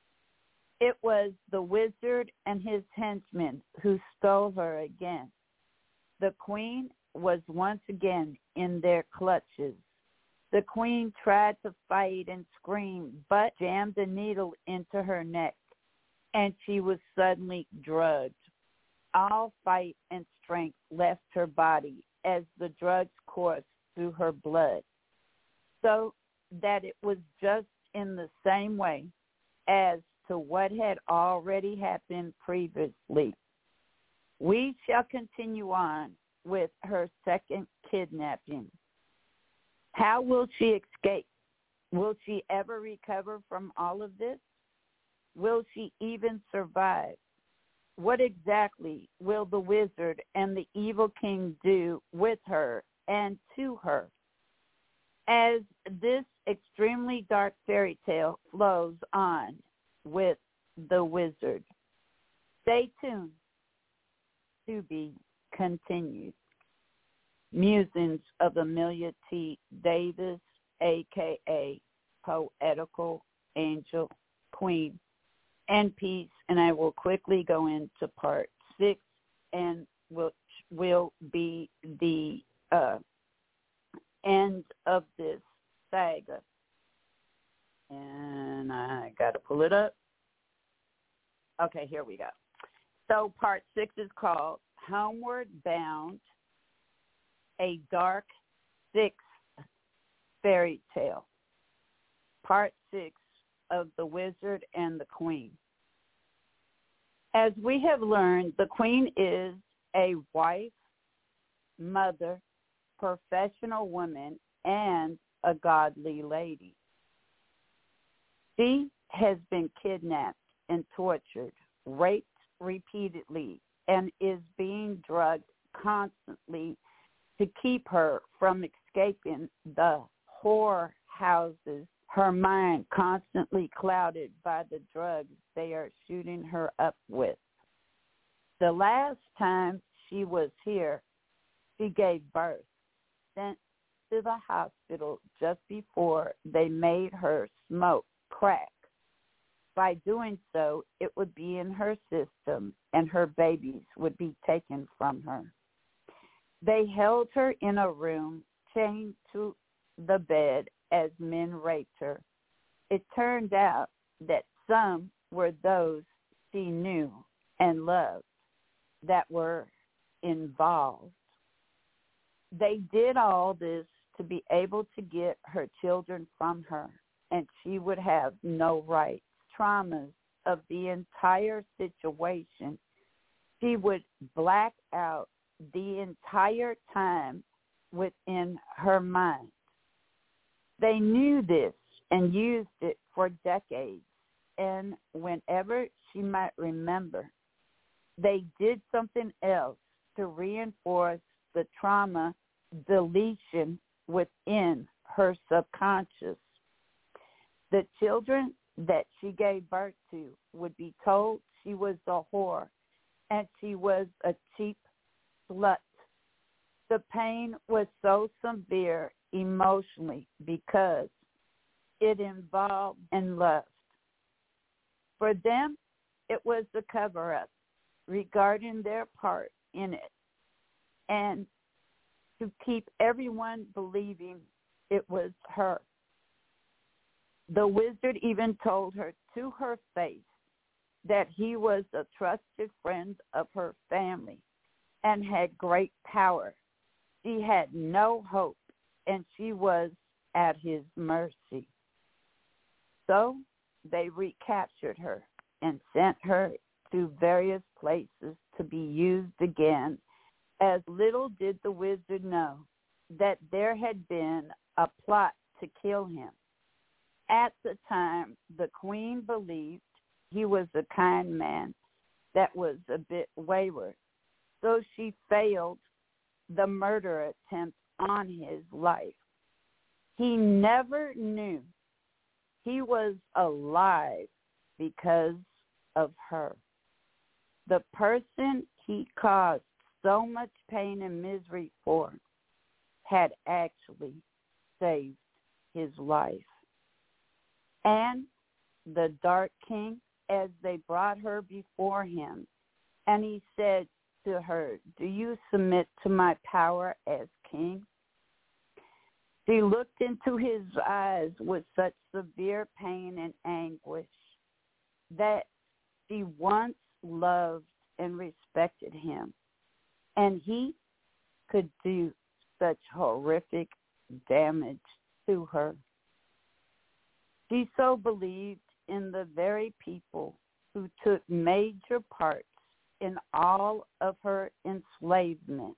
It was the wizard and his henchmen who stole her again. The queen was once again in their clutches. The queen tried to fight and scream, but jammed a needle into her neck, and she was suddenly drugged. All fight and strength left her body as the drugs coursed through her blood, so that it was just in the same way as to what had already happened previously. We shall continue on with her second kidnapping. How will she escape? Will she ever recover from all of this? Will she even survive? What exactly will the wizard and the evil king do with her and to her? As this extremely dark fairy tale flows on with the wizard. Stay tuned. To be continued. Musings of Amelia T. Davis, a.k.a. Poetical Angel Queen, and peace. And I will quickly go into part 6, and which will be the end of this saga. And I got to pull it up. Okay, here we go. So part 6 is called Homeward Bound, a Dark Sixth Fairy Tale. Part 6 of The Wizard and the Queen. As we have learned, the Queen is a wife, mother, professional woman, and a godly lady. She has been kidnapped and tortured, raped repeatedly, and is being drugged constantly to keep her from escaping the whore houses, her mind constantly clouded by the drugs they are shooting her up with. The last time she was here, she gave birth, sent to the hospital just before they made her smoke crack. By doing so, it would be in her system and her babies would be taken from her. They held her in a room chained to the bed as men raped her. It turned out that some were those she knew and loved that were involved. They did all this to be able to get her children from her, and she would have no rights. Traumas of the entire situation. She would black out the entire time within her mind. They knew this and used it for decades, and whenever she might remember, they did something else to reinforce the trauma deletion within her subconscious. The children that she gave birth to would be told she was a whore and she was a cheap slut. The pain was so severe emotionally because it involved and lust. For them, it was the cover-up regarding their part in it, and to keep everyone believing it was her. The wizard even told her to her face that he was a trusted friend of her family and had great power. She had no hope, and she was at his mercy. So they recaptured her and sent her to various places to be used again, as little did the wizard know that there had been a plot to kill him. At the time, the queen believed he was a kind man that was a bit wayward, so she failed the murder attempt on his life. He never knew he was alive because of her. The person he caused so much pain and misery for had actually saved his life. And the Dark King, as they brought her before him, and he said to her, "Do you submit to my power as king?" She looked into his eyes with such severe pain and anguish that she once loved and respected him, and he could do such horrific damage to her. She so believed in the very people who took major parts in all of her enslavement,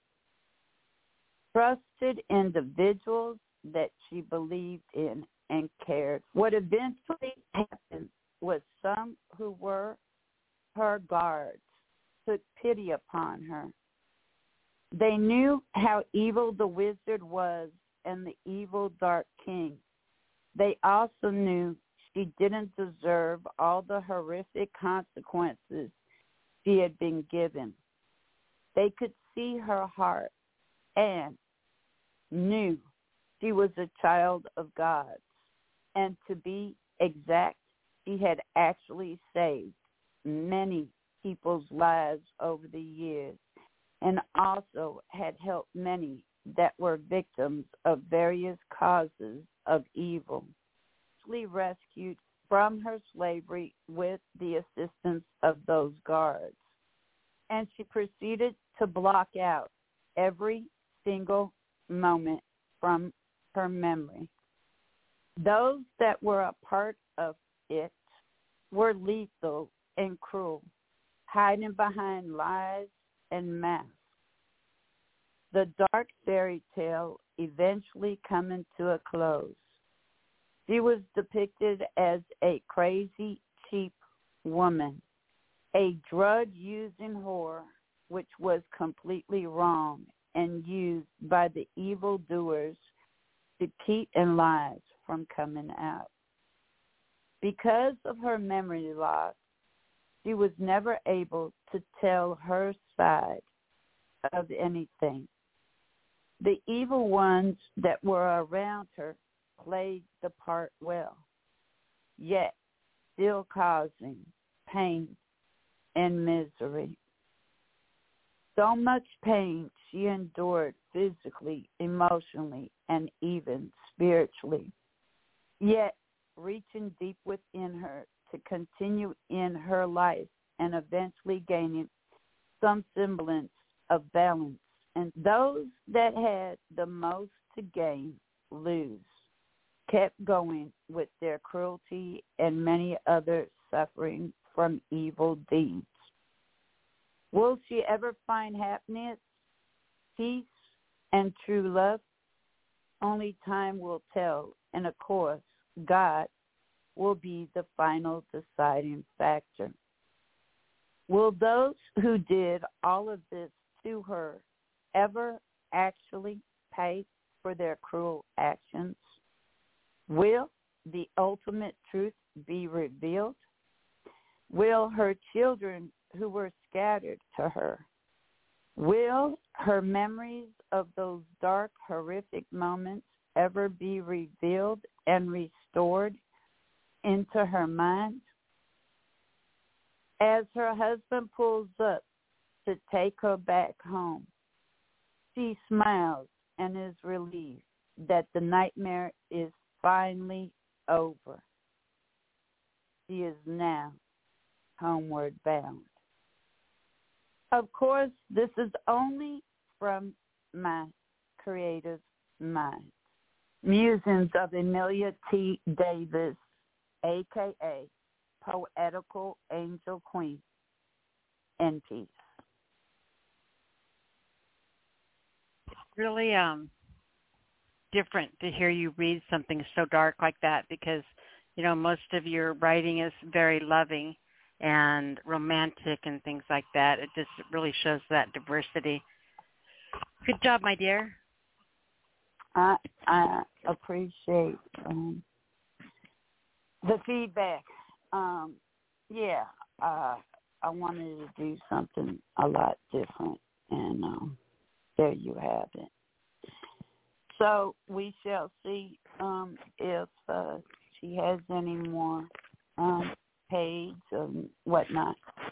trusted individuals that she believed in and cared. What eventually happened was some who were her guards took pity upon her. They knew how evil the wizard was and the evil Dark King. They also knew she didn't deserve all the horrific consequences she had been given. They could see her heart and knew she was a child of God. And to be exact, she had actually saved many people's lives over the years and also had helped many that were victims of various causes of evil. She rescued from her slavery with the assistance of those guards. And she proceeded to block out every single moment from her memory. Those that were a part of it were lethal and cruel, hiding behind lies and masks. The dark fairy tale eventually coming to a close. She was depicted as a crazy, cheap woman, a drug-using whore, which was completely wrong and used by the evildoers to keep in lies from coming out. Because of her memory loss, she was never able to tell her side of anything. The evil ones that were around her played the part well, yet still causing pain and misery. So much pain she endured physically, emotionally, and even spiritually. Yet, reaching deep within her to continue in her life and eventually gaining some semblance of balance. And those that had the most to gain lose, kept going with their cruelty and many other suffering from evil deeds. Will she ever find happiness, peace, and true love? Only time will tell, and of course, God will be the final deciding factor. Will those who did all of this to her ever actually pay for their cruel actions? Will the ultimate truth be revealed? Will her children who were scattered to her, will her memories of those dark, horrific moments ever be revealed and restored into her mind? As her husband pulls up to take her back home, she smiles and is relieved that the nightmare is finally over. She is now homeward bound. Of course, this is only from my creative mind. Musings of Amelia T. Davis, a.k.a. Poetical Angel Queen, in peace. It's really different to hear you read something so dark like that because, you know, most of your writing is very loving and romantic and things like that. It just really shows that diversity. Good job, my dear. I appreciate the feedback. I wanted to do something a lot different, and there you have it. So we shall see if she has any more page and whatnot.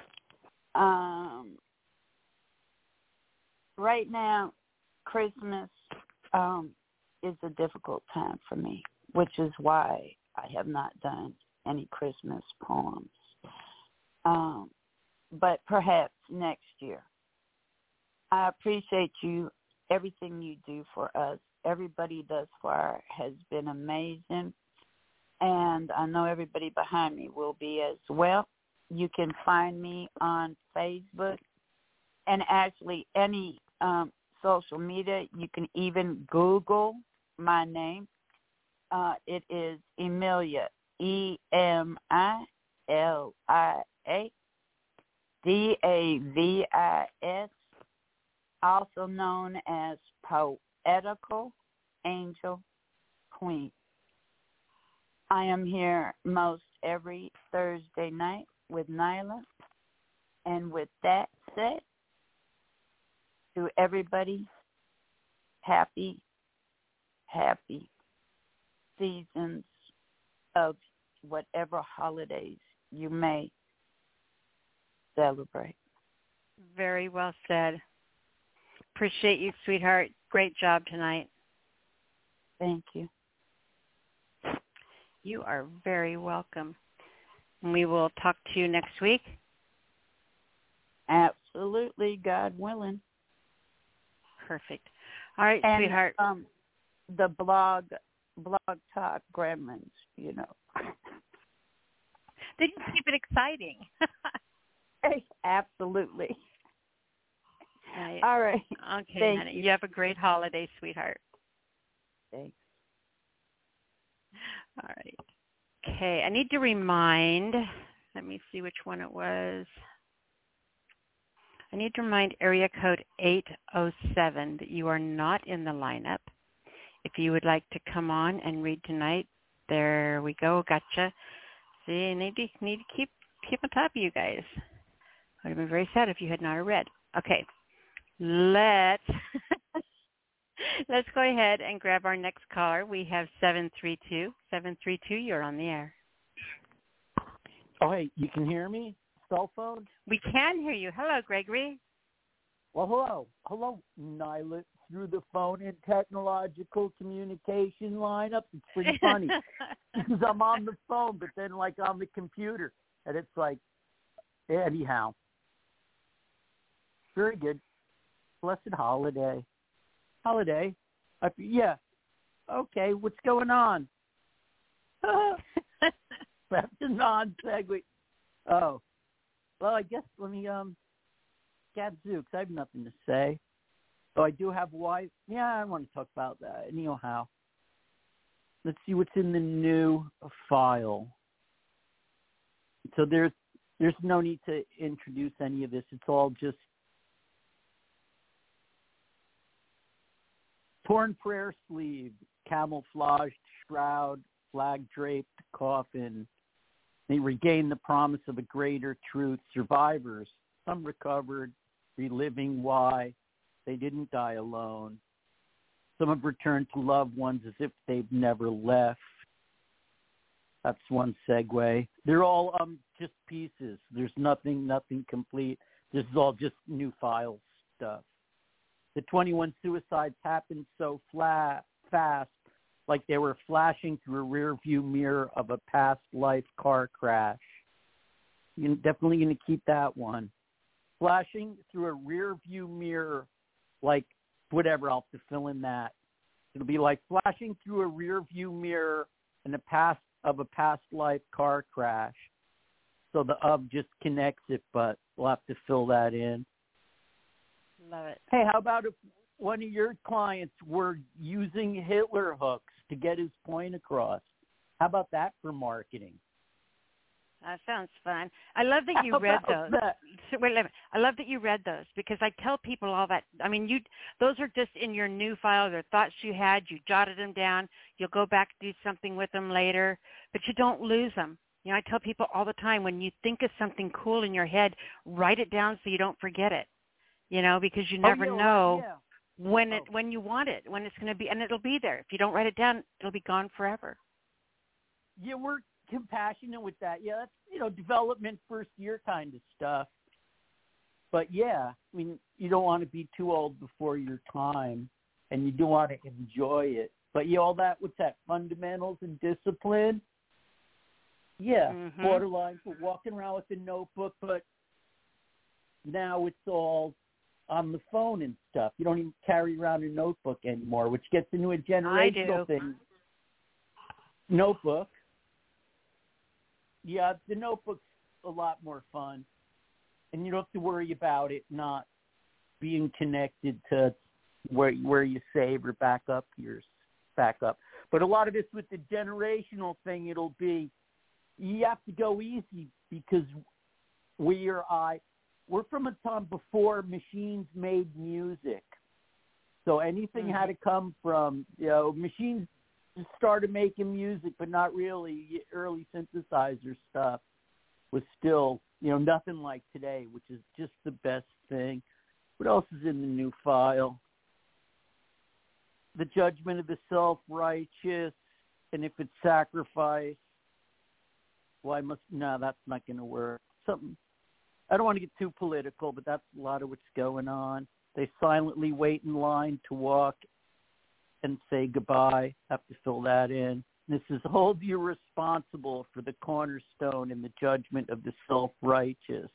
Right now, Christmas is a difficult time for me, which is why I have not done any Christmas poems. But perhaps next year. I appreciate you, everything you do for us. Everybody thus far has been amazing. And I know everybody behind me will be as well. You can find me on Facebook and actually any social media. You can even Google my name. It is Emilia, Emilia Davis, also known as Poetical Angel Queen. I am here most every Thursday night with Nyla. And with that said, to everybody, happy seasons of whatever holidays you may celebrate. Very well said. Appreciate you, sweetheart. Great job tonight. Thank you. You are very welcome. And we will talk to you next week. Absolutely, God willing. Perfect. All right, and, sweetheart. The blog talk gremlins, you know. They just keep it exciting. Absolutely. Right. All right. Okay, Thank honey. you. You have a great holiday, sweetheart. Thanks. All right. Okay, I need to remind, let me see which one it was. I need to remind area code 807 that you are not in the lineup. If you would like to come on and read tonight, there we go. Gotcha. See, I need to keep on top of you guys. I would have been very sad if you had not read. Okay, let's go ahead and grab our next caller. We have 732. 732, you're on the air. Oh, hey, you can hear me? Cell phone? We can hear you. Hello, Gregory. Well, hello, Nyla, through the phone and technological communication lineup. It's pretty funny because I'm on the phone, but then like on the computer, and it's like, anyhow. Very good. Blessed holiday. Yeah. Okay, what's going on? That's a non-segue. Oh. Well, I guess let me, Gadzooks, I have nothing to say. Oh, I do have wife. Yeah, I want to talk about that. Anyhow. Let's see what's in the new file. So there's no need to introduce any of this. It's all just torn prayer sleeve, camouflaged shroud, flag-draped coffin. They regained the promise of a greater truth. Survivors, some recovered, reliving why they didn't die alone. Some have returned to loved ones as if they've never left. That's one segue. They're all just pieces. There's nothing complete. This is all just new file stuff. The 21 suicides happened so fast, like they were flashing through a rear-view mirror of a past life car crash. You're definitely going to keep that one. Flashing through a rear-view mirror, like whatever, I'll have to fill in that. It'll be like flashing through a rear-view mirror in the past of a past life car crash. So the just connects it, but we'll have to fill that in. Love it. Hey, how about if one of your clients were using Hitler hooks to get his point across? How about that for marketing? That sounds fun. I love that you read those. I love that you read those because I tell people all that. I mean, those are just in your new file. They're thoughts you had. You jotted them down. You'll go back and do something with them later, but you don't lose them. You know, I tell people all the time, when you think of something cool in your head, write it down so you don't forget it. You know, because you never know when you want it, when it's going to be, and it'll be there. If you don't write it down, it'll be gone forever. Yeah, we're compassionate with that. Yeah, that's, development first year kind of stuff. But yeah, I mean, you don't want to be too old before your time, and you do want to enjoy it. But all that, what's that, fundamentals and discipline? Yeah, borderline for walking around with a notebook, but now it's all on the phone and stuff. You don't even carry around a notebook anymore, which gets into a generational thing. Notebook. Yeah, the notebook's a lot more fun. And you don't have to worry about it not being connected to where you save or back up. But a lot of this with the generational thing, it'll be, you have to go easy because we're from a time before machines made music. So anything had to come from, machines just started making music, but not really. Early synthesizer stuff was still, nothing like today, which is just the best thing. What else is in the new file? The judgment of the self-righteous, and if it's sacrifice, that's not going to work. I don't want to get too political, but that's a lot of what's going on. They silently wait in line to walk and say goodbye. Have to fill that in. This is hold you responsible for the cornerstone and the judgment of the self-righteous.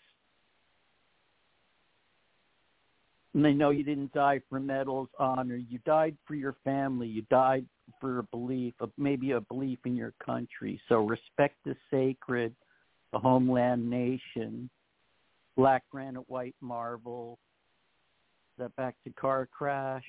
And they know you didn't die for medals, honor. You died for your family. You died for a belief, maybe a belief in your country. So respect the sacred, the homeland nation. Black granite, white marble. That back to car crash.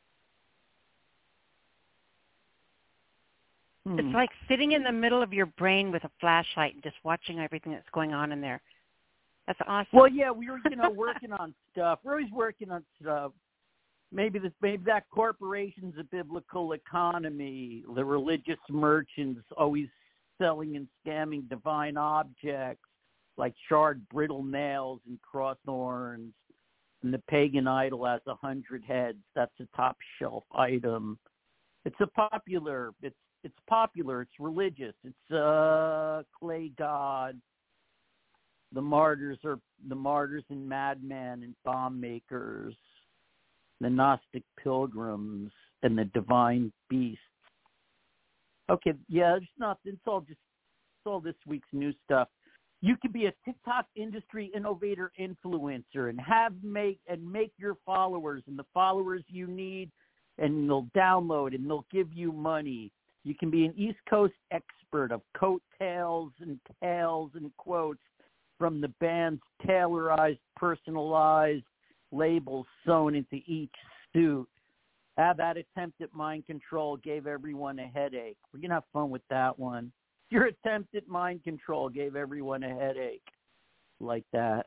It's like sitting in the middle of your brain with a flashlight and just watching everything that's going on in there. That's awesome. Well, yeah, we were, working on stuff. We're always working on stuff. Maybe that corporation's a biblical economy. The religious merchants always selling and scamming divine objects like charred brittle nails and cross thorns. And the pagan idol has 100 heads. That's a top shelf item. It's popular. It's religious. It's a clay god. The martyrs and madmen and bomb makers, the Gnostic pilgrims and the divine beasts. Okay, yeah, it's nothing. It's all this week's new stuff. You could be a TikTok industry innovator influencer and make your followers and the followers you need, and they'll download and they'll give you money. You can be an East Coast expert of coattails and tales and quotes from the band's tailorized, personalized labels sewn into each suit. That attempt at mind control gave everyone a headache. We're going to have fun with that one. Your attempt at mind control gave everyone a headache. Like that.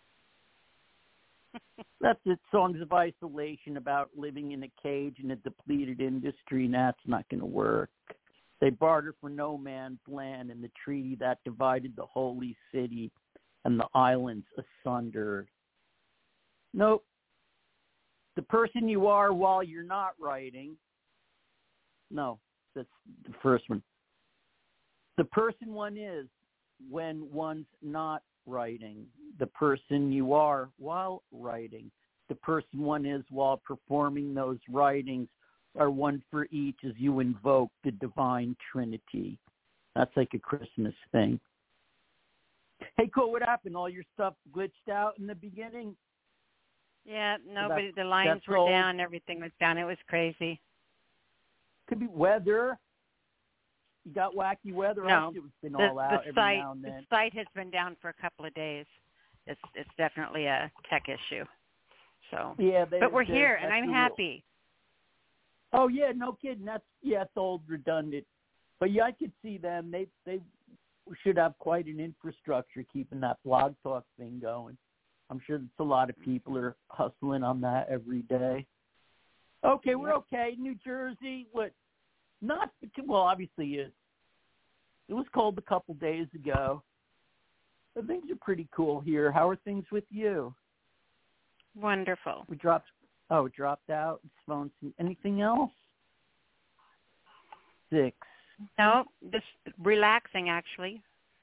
That's it. Songs of isolation about living in a cage in a depleted industry, and that's not going to work. They barter for no man's land and the treaty that divided the holy city and the islands asunder. Nope. The person you are while you're not writing. No, that's the first one. The person one is when one's not writing. The person you are while writing. The person one is while performing those writings are one for each as you invoke the divine Trinity. That's like a Christmas thing. Hey, cool, what happened? All your stuff glitched out in the beginning? Yeah, nobody, the lines were down, everything was down. It was crazy. Could be weather. You got wacky weather? No, it's been all out every now and then. The site has been down for a couple of days. It's definitely a tech issue. So, yeah, but we're here, and I'm happy. Oh yeah, no kidding. It's old, redundant. But yeah, I could see them. They should have quite an infrastructure keeping that blog talk thing going. I'm sure that a lot of people are hustling on that every day. Okay, we're okay. New Jersey, obviously it was cold a couple days ago. But things are pretty cool here. How are things with you? Wonderful. It dropped out. It's phone. Anything else? 6. No, just relaxing, actually.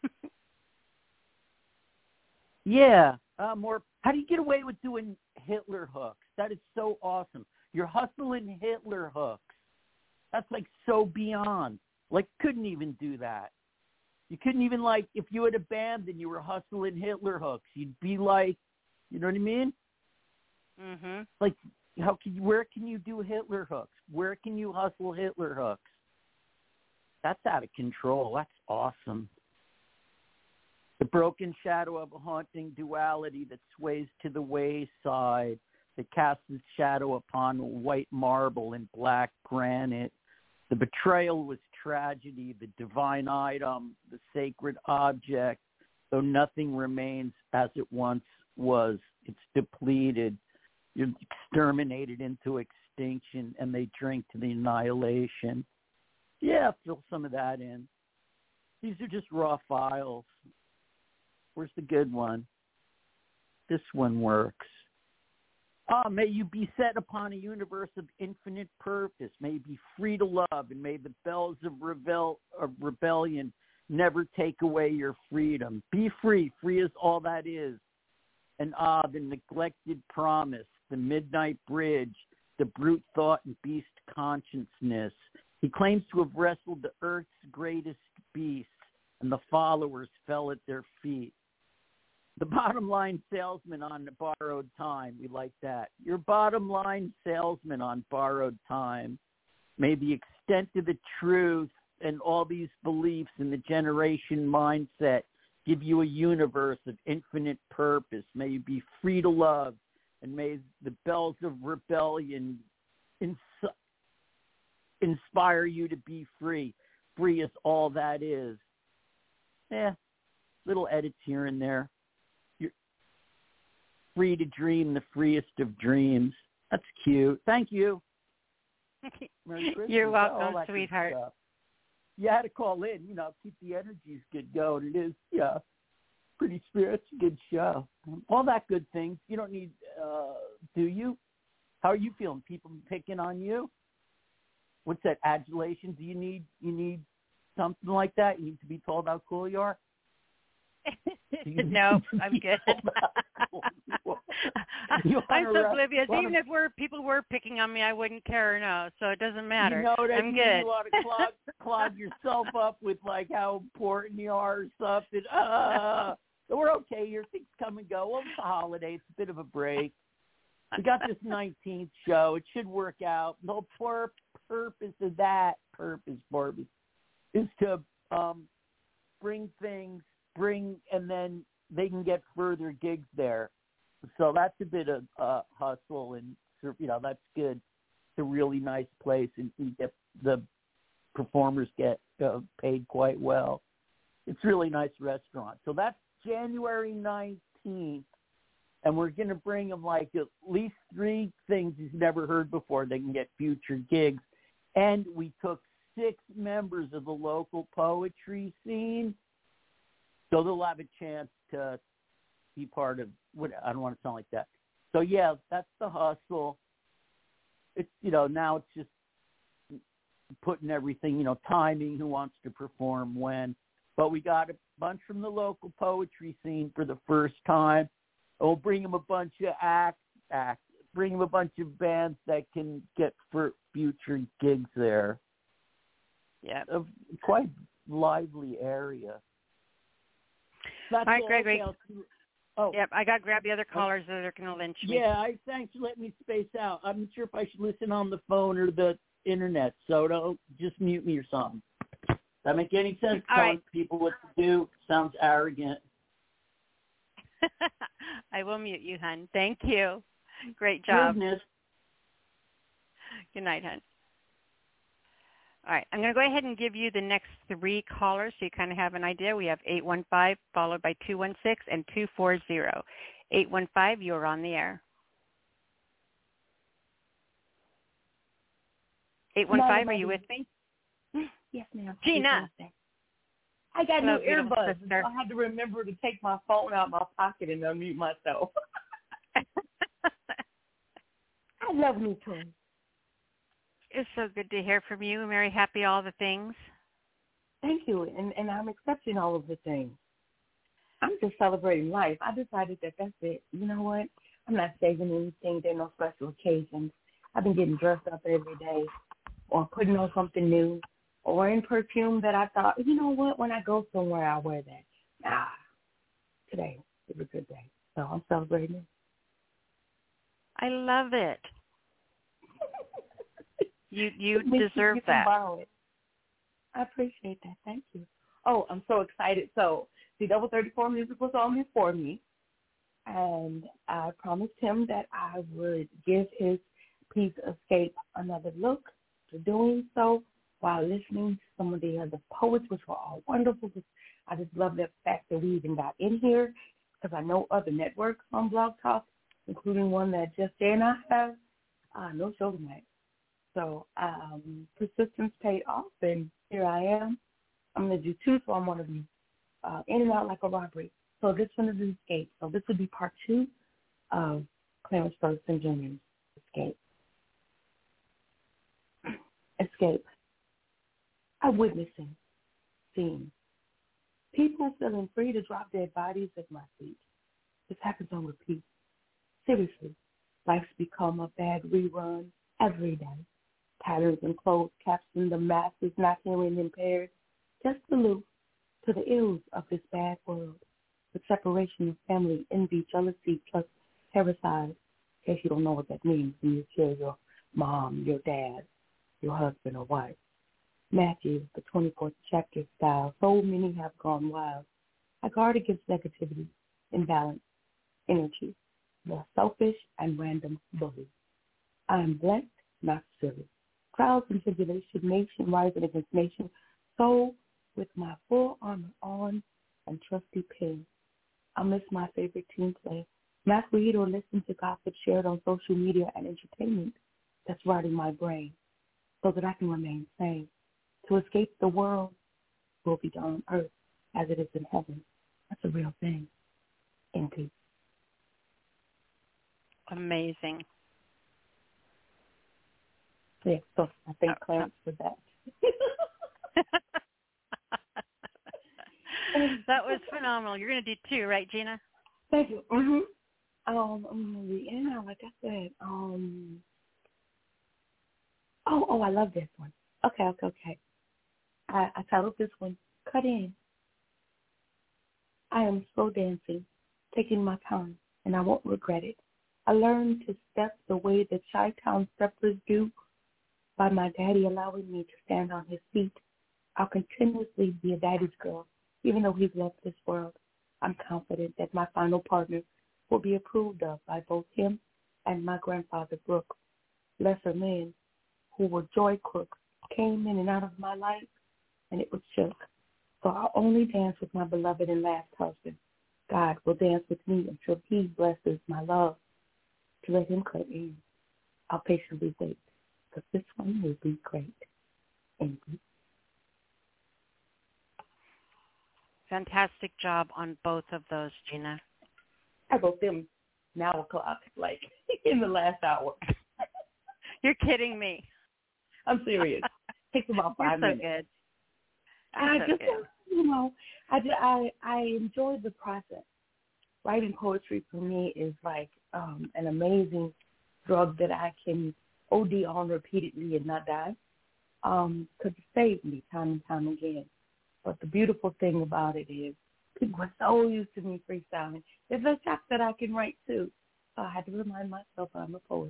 Yeah. More. How do you get away with doing Hitler hooks? That is so awesome. You're hustling Hitler hooks. That's like so beyond. Like, couldn't even do that. You couldn't even, like, if you had a band and you were hustling Hitler hooks, you'd be like, you know what I mean? Mm-hmm. Like, where can you do Hitler hooks? Where can you hustle Hitler hooks? That's out of control. That's awesome. The broken shadow of a haunting duality that sways to the wayside, that casts its shadow upon white marble and black granite. The betrayal was tragedy, the divine item, the sacred object, though nothing remains as it once was. It's depleted. You're exterminated into extinction, and they drink to the annihilation. Yeah, fill some of that in. These are just raw files. Where's the good one? This one works. May you be set upon a universe of infinite purpose. May you be free to love, and may the bells of rebellion never take away your freedom. Be free. Free is all that is. And the neglected promise, the midnight bridge, the brute thought and beast consciousness. He claims to have wrestled the earth's greatest beasts, and the followers fell at their feet. The bottom line salesman on borrowed time. We like that. Your bottom line salesman on borrowed time. May the extent of the truth and all these beliefs in the generation mindset give you a universe of infinite purpose. May you be free to love, and may the bells of rebellion inspire you to be free. Free is all that is. Little edits here and there. You're free to dream the freest of dreams. That's cute. Thank you. Merry Christmas. You're welcome, sweetheart. You had to call in, keep the energies good going. It is, pretty spirits, good show. All that good things. You don't need, do you? How are you feeling? People picking on you? What's that, adulation? Do you need something like that? You need to be told how cool you are? No, I'm good. I'm so oblivious. Even if people were picking on me, I wouldn't care. No, so it doesn't matter. You know what I'm mean? good. You want to clog yourself up with like how important you are or something. So we're okay here. Things come and go. Well, it's a holiday. It's a bit of a break. We got this 19th show. It should work out. The whole purpose of that is to and then they can get further gigs there. So that's a bit of hustle, and that's good. It's a really nice place, and the performers get paid quite well. It's a really nice restaurant. So that's January 19th, and we're going to bring them like at least 3 things he's never heard before. They can get future gigs. And we took 6 members of the local poetry scene, so they'll have a chance to be part of I don't want to sound like that. So, yeah, that's the hustle. It's, now it's just putting everything, timing, who wants to perform when. But we got a bunch from the local poetry scene for the first time. We'll bring them a bunch of bring them a bunch of bands that can get for future gigs there. Yeah, a quite lively area. All right, Gregory. Yep, I got to grab the other callers that are going to lynch me. Yeah, thanks for letting me space out. I'm not sure if I should listen on the phone or the internet, so don't just mute me or something. Does that make any sense? Telling people what to do sounds arrogant. I will mute you, hon. Thank you. Great job. Goodness. Good night, hon. All right, I'm going to go ahead and give you the next 3 callers so you kind of have an idea. We have 815 followed by 216 and 240. 815, you're on the air. 815, are you with me? Yes, ma'am. Gina. I got new earbuds, so I had to remember to take my phone out of my pocket and unmute myself. I love me too. It's so good to hear from you. Very happy all the things. Thank you, and I'm accepting all of the things. I'm just celebrating life. I decided that that's it. You know what? I'm not saving anything. There are no special occasions. I've been getting dressed up every day or putting on something new or wearing perfume that I thought, you know what, when I go somewhere, I'll wear that. Nah, today is a good day. So I'm celebrating it. I love it. You deserve that. Borrow it. I appreciate that. Thank you. Oh, I'm so excited. So the Double 34 music was on before me, and I promised him that I would give his piece Escape another look to doing so while listening to some of the other poets, which were all wonderful. I just love the fact that we even got in here because I know other networks on Blog Talk, including one that Just Jay and I have, no show tonight. So persistence paid off, and here I am. I'm going to do 2, so I'm one of you. In and out like a robbery. So this one is Escape. So this would be part 2 of Clarence Ferguson Jr.'s Escape. Escape. I'm witnessing, seeing. People feeling free to drop dead bodies at my feet. This happens on repeat. Seriously, life's become a bad rerun every day. Patterns and closed caption the masses not hearing impaired, just aloof to the ills of this bad world, with separation of family, envy, jealousy, plus parricide. In case you don't know what that means, when you kill your mom, your dad, your husband or wife. Matthew, the 24th chapter style, so many have gone wild. I guard against negativity, imbalance, energy, the selfish and random bully. I am blessed, not silly. Trials and tribulation, nation rising against nation. So, with my full armor on and trusty pen, I miss my favorite team play. Not read or listen to gossip shared on social media and entertainment that's rotting my brain so that I can remain sane. To escape the world will be done on earth as it is in heaven. That's a real thing. In peace. Amazing. Yeah, so I thank Clarence for that. That was phenomenal. You're going to do 2, right, Gina? Thank you. Mm-hmm. I'm gonna read in now, like I said. I love this one. Okay. I titled this one, Cut In. I am slow dancing, taking my time, and I won't regret it. I learned to step the way the Chi-Town steppers do by my daddy allowing me to stand on his feet. I'll continuously be a daddy's girl, even though he's left this world. I'm confident that my final partner will be approved of by both him and my grandfather, Brooke. Lesser men who were joy crooks came in and out of my life, and it was shook. So I'll only dance with my beloved and last husband. God will dance with me until he blesses my love to let him cut in. I'll patiently wait, because this one will be great. Ingrid. Fantastic job on both of those, Gina. I wrote them now o'clock, like in the last hour. You're kidding me. I'm serious. Takes about 5 minutes. Good. I enjoy the process. Writing poetry for me is like an amazing drug that I can OD on repeatedly and not die, because it saves me time and time again. But the beautiful thing about it is people are so used to me freestyling. There's a fact that I can write too. So I had to remind myself I'm a poet.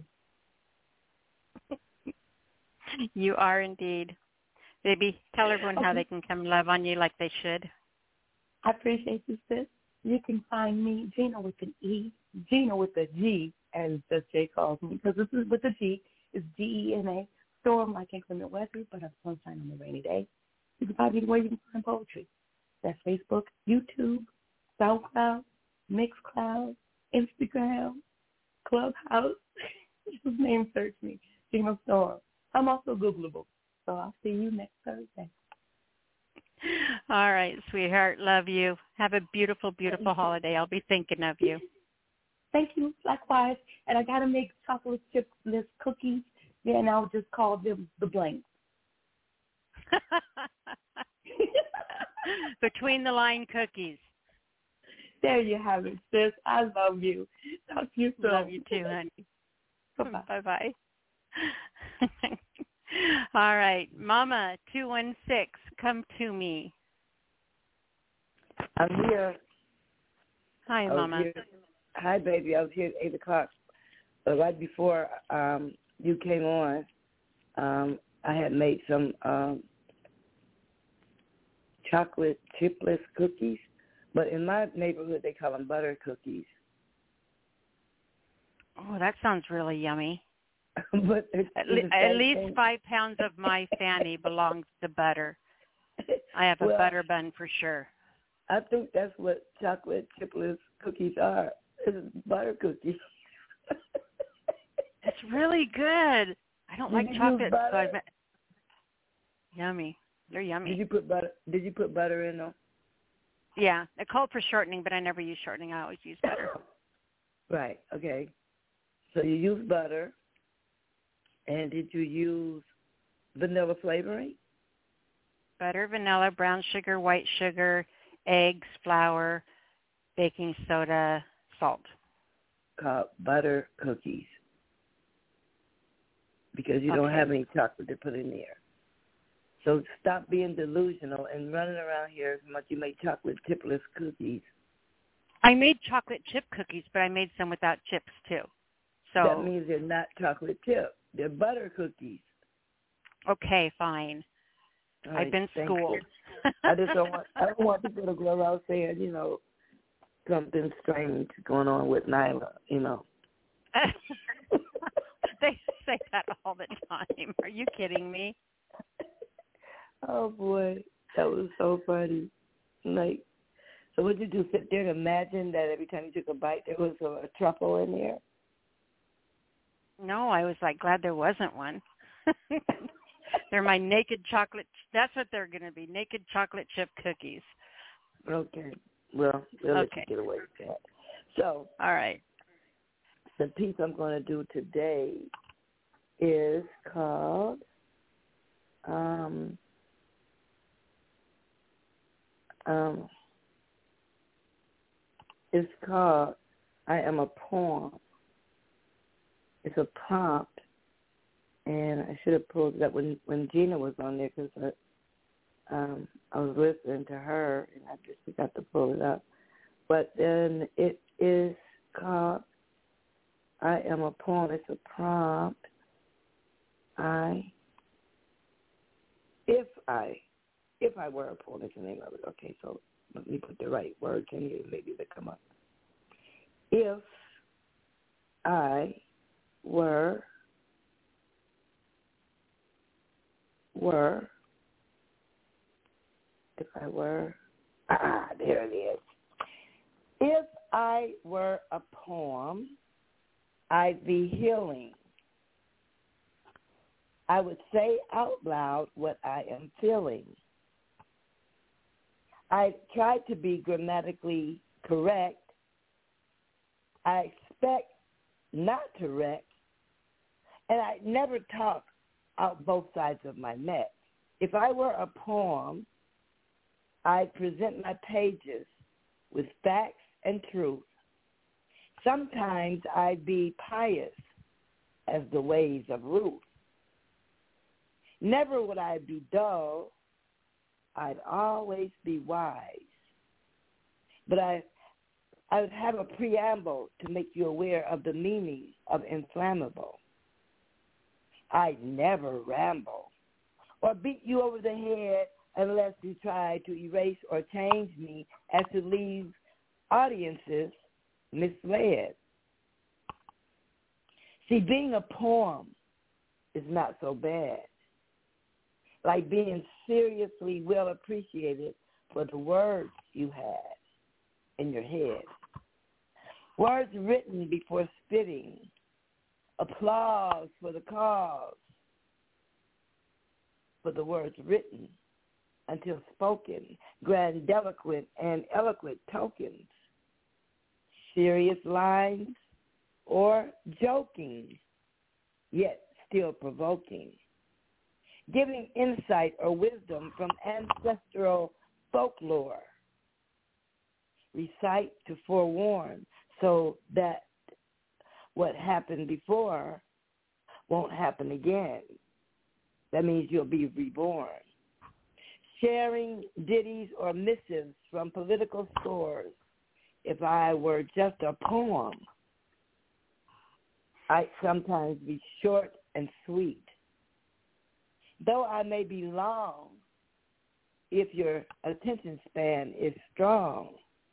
You are indeed. Baby, tell everyone how they can come love on you like they should. I appreciate you, sis. You can find me, Gina with an E, Gina with a G, as Just Jay calls me, because this is with a G. It's Gena. Storm like inclement weather, but a sunshine on a rainy day. You can find me where you can find poetry. That's Facebook, YouTube, SoundCloud, Mixcloud, Instagram, Clubhouse. Just name search me, Gina Storm. I'm also Googleable, so I'll see you next Thursday. All right, sweetheart. Love you. Have a beautiful, beautiful holiday. I'll be thinking of you. Thank you. Likewise. And I got to make chocolate chip-less cookies. Yeah, and I'll just call them the blanks. Between the line cookies. There you have it, sis. I love you. Talk to you soon. Love you too, honey. Bye-bye. Bye-bye. All right. Mama 216, come to me. I'm here. Hi, Mama. Hi, baby. I was here at 8 o'clock. Right before you came on, I had made some chocolate chipless cookies, but in my neighborhood they call them butter cookies. Oh, that sounds really yummy. But at least 5 pounds of my fanny belongs to butter. I have a butter bun for sure. I think that's what chocolate chipless cookies are. It's butter cookies. It's really good. I don't like chocolate, so yummy. They're yummy. Did you put butter in them? Yeah, it called for shortening, but I never use shortening. I always use butter. Right. Okay. So you use butter, and did you use vanilla flavoring? Butter, vanilla, brown sugar, white sugar, eggs, flour, baking soda, salt. Called butter cookies. Because you don't have any chocolate to put in there. So stop being delusional and running around here as much you make chocolate chipless cookies. I made chocolate chip cookies, but I made some without chips too. So that means they're not chocolate chip. They're butter cookies. Okay, fine. Right, I've been schooled. I don't want people to go around saying, something strange going on with Nyla, They say that all the time. Are you kidding me? Oh, boy. That was so funny. So what did you do, sit there and imagine that every time you took a bite there was a truffle in there? No, I was glad there wasn't one. They're my naked chocolate. That's what they're going to be, naked chocolate chip cookies. Okay. Well, they'll let you get away with that. So, all right. The piece I'm going to do today is called It's called I Am a Poem. It's a prompt, and I should have pulled it up when Gina was on there because I was listening to her, and I just forgot to pull it up. But then it is called I Am a Poem. It's a prompt. If I were a poem, is the name of it. Okay, so let me put the right words in here. Maybe they come up. If I were there it is. If I were a poem, I'd be healing. I would say out loud what I am feeling. I try to be grammatically correct. I expect not to wreck, and I never talk out both sides of my neck. If I were a poem, I'd present my pages with facts and truth. Sometimes I'd be pious as the ways of Ruth. Never would I be dull. I'd always be wise. But I would have a preamble to make you aware of the meaning of inflammable. I'd never ramble or beat you over the head unless you try to erase or change me as to leave audiences misled. See, being a poem is not so bad. Like being seriously well appreciated for the words you had in your head. Words written before spitting. Applause for the cause. For the words written until spoken. Grandiloquent and eloquent tokens. Serious lines or joking, yet still provoking. Giving insight or wisdom from ancestral folklore. Recite to forewarn so that what happened before won't happen again. That means you'll be reborn. Sharing ditties or missives from political scores. If I were just a poem, I'd sometimes be short and sweet. Though I may be long, if your attention span is strong,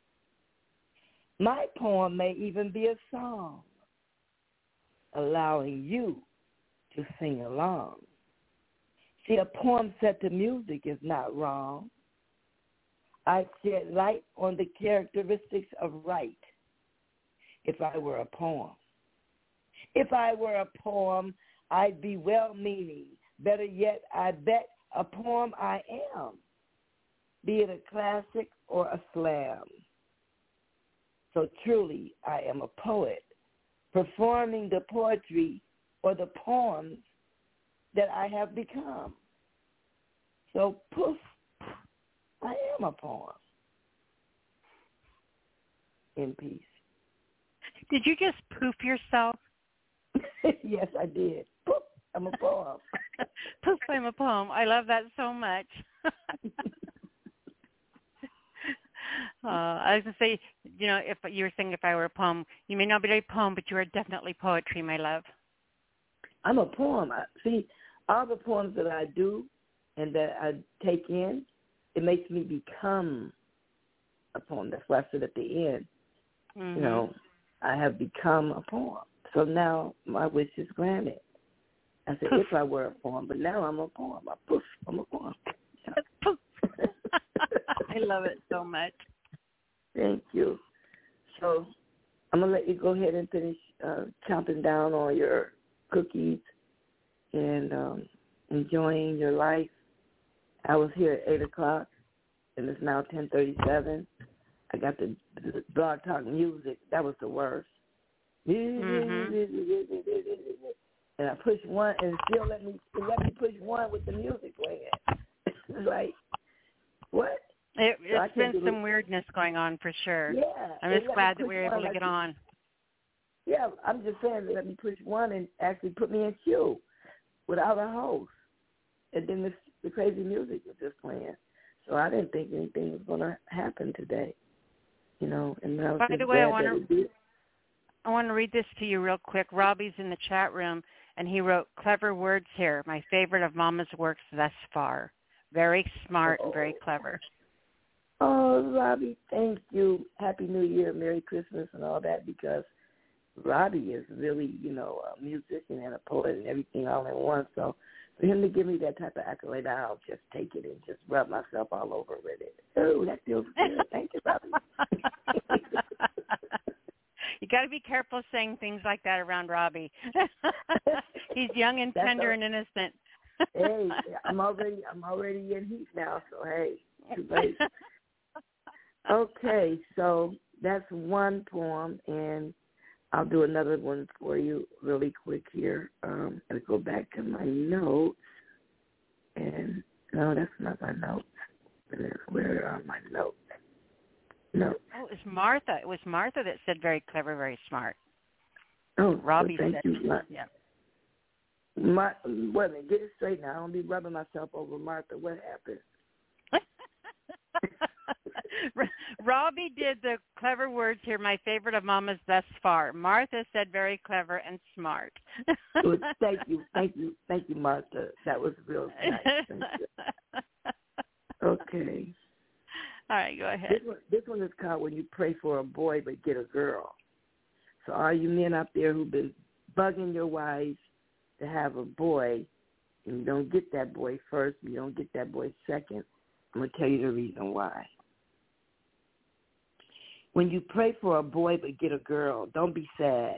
my poem may even be a song, allowing you to sing along. See, a poem set to music is not wrong. I shed light on the characteristics of right if I were a poem. If I were a poem, I'd be well-meaning. Better yet, I bet a poem I am, be it a classic or a slam. So truly, I am a poet, performing the poetry or the poems that I have become. So poof, I am a poem. In peace. Did you just poof yourself? Yes, I did. Poof, I'm a poem. Poof, I'm a poem. I love that so much. I was going to say, you know, if you were saying if I were a poem, you may not be a poem, but you are definitely poetry, my love. I'm a poem. See, all the poems that I do and that I take in, it makes me become a poem. That's why I said at the end, Mm-hmm. you know, I have become a poem. So now my wish is granted. I said, if I were a poem, but now I'm a poem. I'm a poem. Poof. I love it so much. Thank you. So I'm going to let you go ahead and finish chomping down on your cookies and enjoying your life. I was here at 8 o'clock, and it's now 10:37. I got the Blog Talk music. That was the worst. Mm-hmm. And I pushed one, and it still let me push one with the music playing. It's like, what? It's been some weirdness going on for sure. Yeah. I'm just glad that we were able to get on. Yeah, I'm just saying, let me push one and actually put me in queue without a host. And then the crazy music was just playing. So I didn't think anything was going to happen today. And I was By just the way, I glad that it did. want to read this to you real quick. Robbie's in the chat room, and he wrote, "Clever words here. My favorite of Mama's works thus far. Very smart and very clever." Oh, Robbie, thank you. Happy New Year, Merry Christmas, and all that, because Robbie is really, a musician and a poet and everything all in one. So for him to give me that type of accolade, I'll just take it and just rub myself all over with it. Oh, that feels good. Thank you, Robbie. You got to be careful saying things like that around Robbie. He's young and tender and innocent. Hey, I'm already in heat now, so hey, too late. Okay, so that's one poem, and I'll do another one for you really quick here. I'll go back to my notes, and no, that's not my notes. Where are my notes? No. Oh, it was Martha. It was Martha that said very clever, very smart. Oh, Robbie well, said. Yeah. Wait a minute, get it straight now. I don't be rubbing myself over Martha. What happened? Robbie did the clever words here. My favorite of Mama's thus far. Martha said very clever and smart. Well, thank you, Martha. That was real nice. Thank you. Okay. All right, go ahead. This one is called When You Pray for a Boy But Get a Girl. So all you men out there who've been bugging your wives to have a boy, and you don't get that boy first, you don't get that boy second, I'm going to tell you the reason why. When you pray for a boy but get a girl, don't be sad.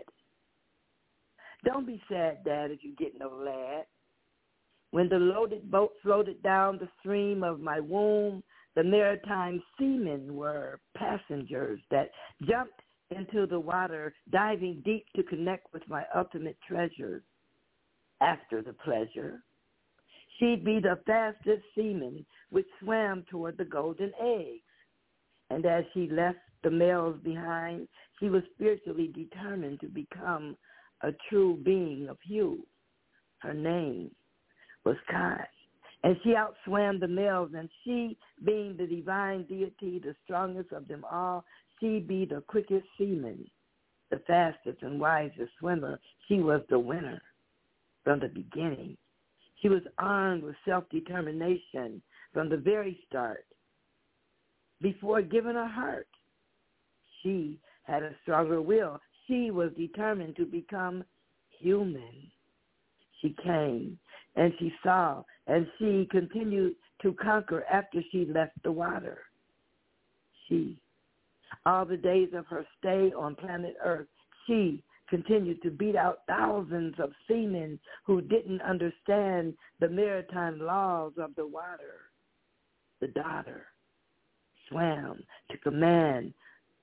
Don't be sad, Dad, if you get no lad. When the loaded boat floated down the stream of my womb, the maritime seamen were passengers that jumped into the water, diving deep to connect with my ultimate treasures. After the pleasure, she'd be the fastest seaman which swam toward the golden eggs. And as she left the males behind, she was spiritually determined to become a true being of hue. Her name was Kai, and she outswam the males, and she, being the divine deity, the strongest of them all, she be the quickest seaman, the fastest and wisest swimmer. She was the winner from the beginning. She was armed with self-determination from the very start. Before giving her heart, she had a stronger will. She was determined to become human. She came and she saw, and she continued to conquer after she left the water. She, all the days of her stay on planet Earth, she continued to beat out thousands of seamen who didn't understand the maritime laws of the water. The daughter swam to command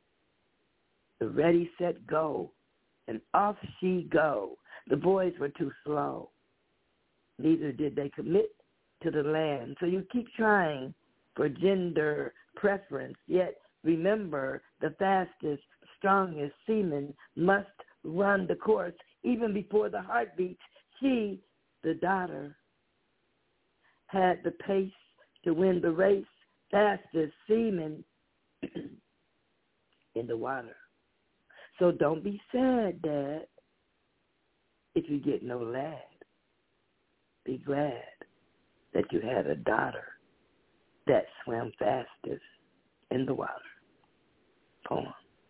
the ready, set, go, and off she go. The boys were too slow. Neither did they commit to the land. So you keep trying for gender preference, yet remember the fastest, strongest seaman must run the course even before the heart beats. She, the daughter, had the pace to win the race, fastest seaman in the water. So don't be sad, Dad, if you get no lad. Be glad that you had a daughter that swam fastest in the water. Poem.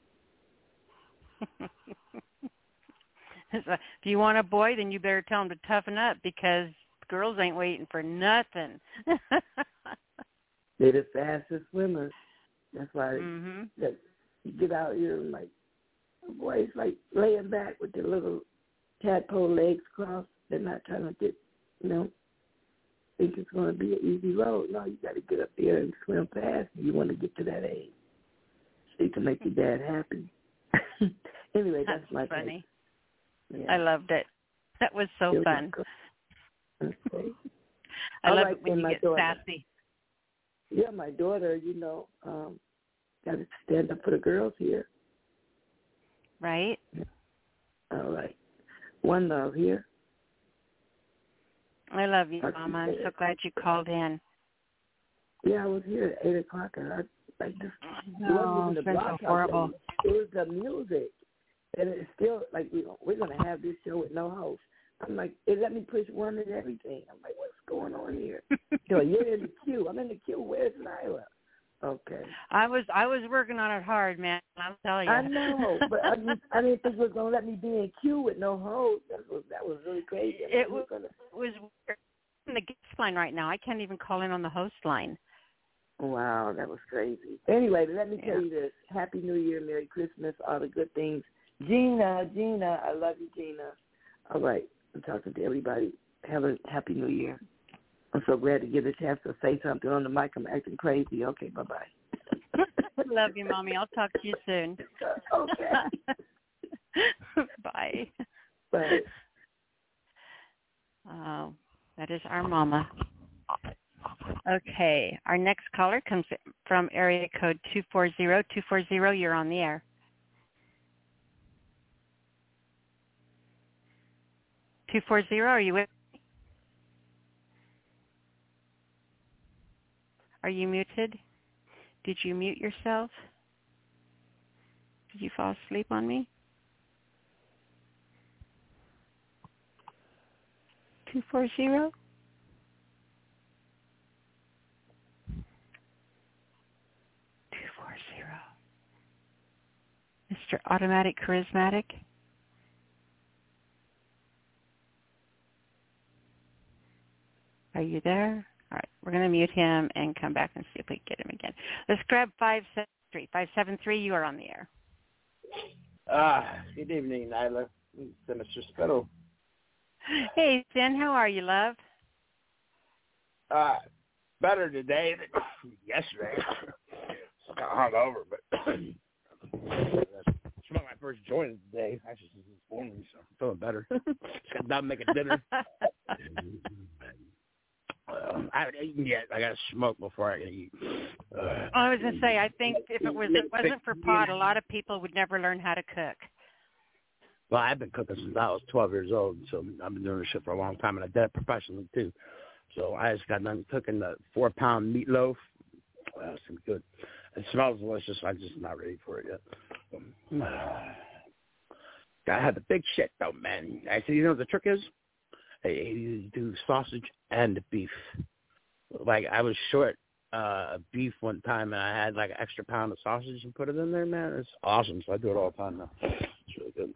If you want a boy, then you better tell him to toughen up, because girls ain't waiting for nothing. They're the fastest swimmers. That's why that you get out here and boys laying back with their little tadpole legs crossed. They're not trying to get, think it's going to be an easy road. No, you got to get up there and swim fast if you want to get to that age, so you can make your dad happy. Anyway, that's my funny. Yeah. I loved it. That was so fun. Okay. I love right, it when you get sassy. Yeah, my daughter, got to stand up for the girls here. Right. All right. One love here. I love you, Mama. I'm so glad you called in. Yeah, I was here at 8 o'clock, and it wasn't even the it's been so block. horrible. It was the music. And it's still like we're going to have this show with no host. I'm like, it let me push one and everything. I'm like, what's going on here? So you're in the queue. I'm in the queue. Where's Nyla? Okay. I was working on it hard, man. I'll tell you. I know, but I didn't think it was going to let me be in queue with no host. That was really crazy. It was weird. In the guest line right now. I can't even call in on the host line. Wow, that was crazy. Anyway, let me tell you this. Happy New Year, Merry Christmas, all the good things. Gina, I love you, Gina. All right, I'm talking to everybody. Have a Happy New Year. I'm so glad to get a chance to say something on the mic. I'm acting crazy. Okay, bye-bye. Love you, Mommy. I'll talk to you soon. Okay. Bye. Bye. Oh, that is our Mama. Okay, our next caller comes from area code 240. 240, you're on the air. Are you with me? Are you muted? Did you mute yourself? Did you fall asleep on me? 240? Mr. Automatic Charismatic. Are you there? All right, we're going to mute him and come back and see if we can get him again. Let's grab 573. 573, you are on the air. Good evening, Nyla. It's Mr. Spittle. Hey, Sin, how are you, love? Better today than yesterday. It's kind of hungover, but it's my first joint today. Actually, since this morning, so I'm feeling better. Just got done making dinner. I haven't eaten yet. I got to smoke before I can eat. I was going to say, I think if it wasn't for pot, a lot of people would never learn how to cook. Well, I've been cooking since I was 12 years old, so I've been doing this shit for a long time, and I did it professionally, too. So I just got done cooking the 4-pound meatloaf. Well, it's good. It smells delicious. I'm just not ready for it yet. Gotta have the big shit, though, man. Actually, you know what the trick is? You do sausage and beef. Like, I was short beef one time, and I had like an extra pound of sausage and put it in there, man. It's awesome. So I do it all the time now. It's really good.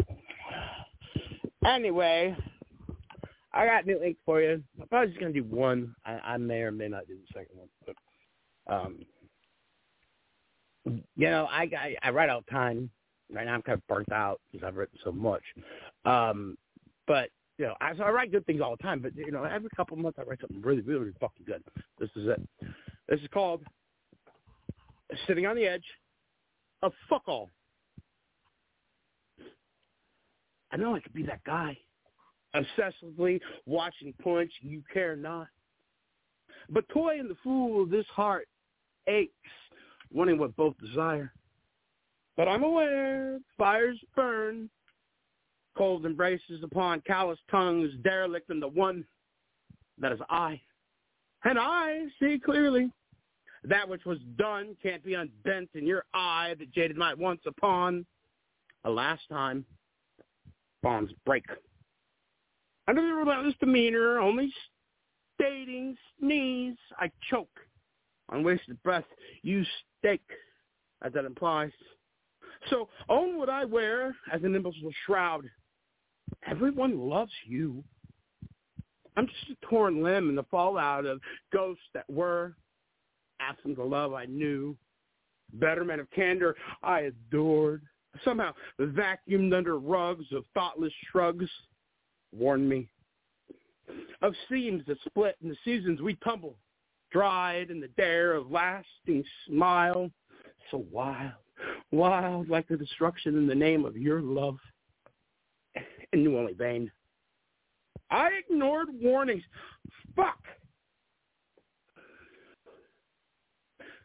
Anyway, I got new ink for you. I'm probably just going to do one. I may or may not do the second one. But, you know, I write out time. Right now I'm kind of burnt out because I've written so much. But, you know, I write good things all the time. But, you know, every couple of months I write something really, really, really fucking good. This is it. This is called Sitting on the Edge of Fuck All. I know I could be that guy. Obsessively watching punch, you care not. But toy and the fool, this heart aches, wanting what both desire. But I'm aware fires burn, cold embraces upon callous tongues, derelict in the one that is I. And I see clearly that which was done can't be undent in your eye that jaded might once upon. A last time, bonds break. Under the relentless demeanor, only stating sneeze, I choke on wasted breath. You stake, as that implies. So own what I wear as an imbecile shroud. Everyone loves you. I'm just a torn limb in the fallout of ghosts that were, absent the love I knew, betterment of candor I adored. Somehow vacuumed under rugs of thoughtless shrugs. Warn me of seams that split in the seasons we tumble, dried in the dare of lasting smile, so wild like the destruction in the name of your love, and knew only vain. I ignored warnings. Fuck.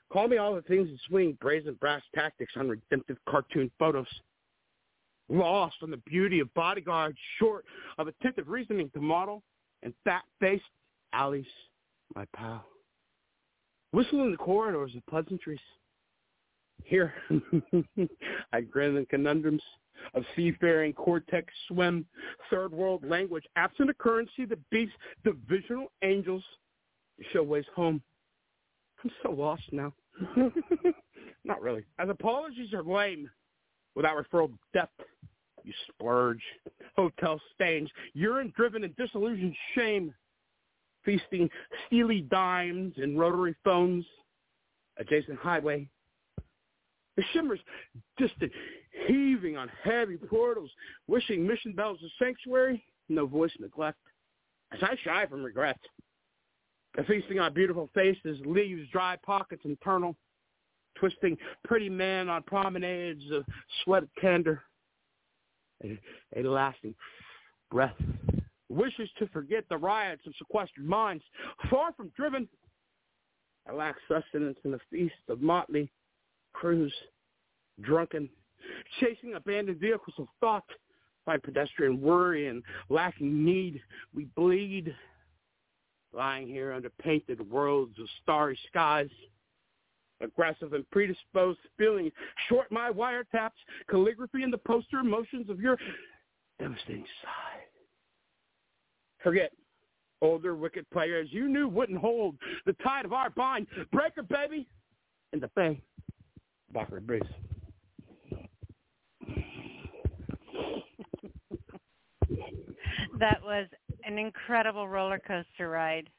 Call me all the things that swing brazen brass tactics on redemptive cartoon photos. Lost on the beauty of bodyguards, short of attentive reasoning to model, and fat-faced Alice, my pal. Whistle in the corridors of pleasantries. Here, I grin the conundrums of seafaring cortex swim, third world language, absent a currency that beats divisional angels to show ways home. I'm so lost now. Not really. As apologies are lame without referral depth. You splurge, hotel stains, urine-driven and disillusioned shame, feasting steely dimes and rotary phones, adjacent highway. The shimmers distant, heaving on heavy portals, wishing mission bells of sanctuary, no voice neglect. As I shy from regret, feasting on beautiful faces, leaves dry pockets internal, twisting pretty men on promenades of sweat candor. A lasting breath. Wishes to forget the riots of sequestered minds. Far from driven, I lack sustenance in the feast of motley crews, drunken, chasing abandoned vehicles of thought. By pedestrian worry and lacking need, we bleed. Lying here under painted worlds of starry skies. Aggressive and predisposed feelings, short my wiretaps, calligraphy in the poster emotions of your devastating sigh. Forget older wicked players you knew wouldn't hold the tide of our bind. Breaker, baby, in the bay. Backward breeze. That was an incredible roller coaster ride.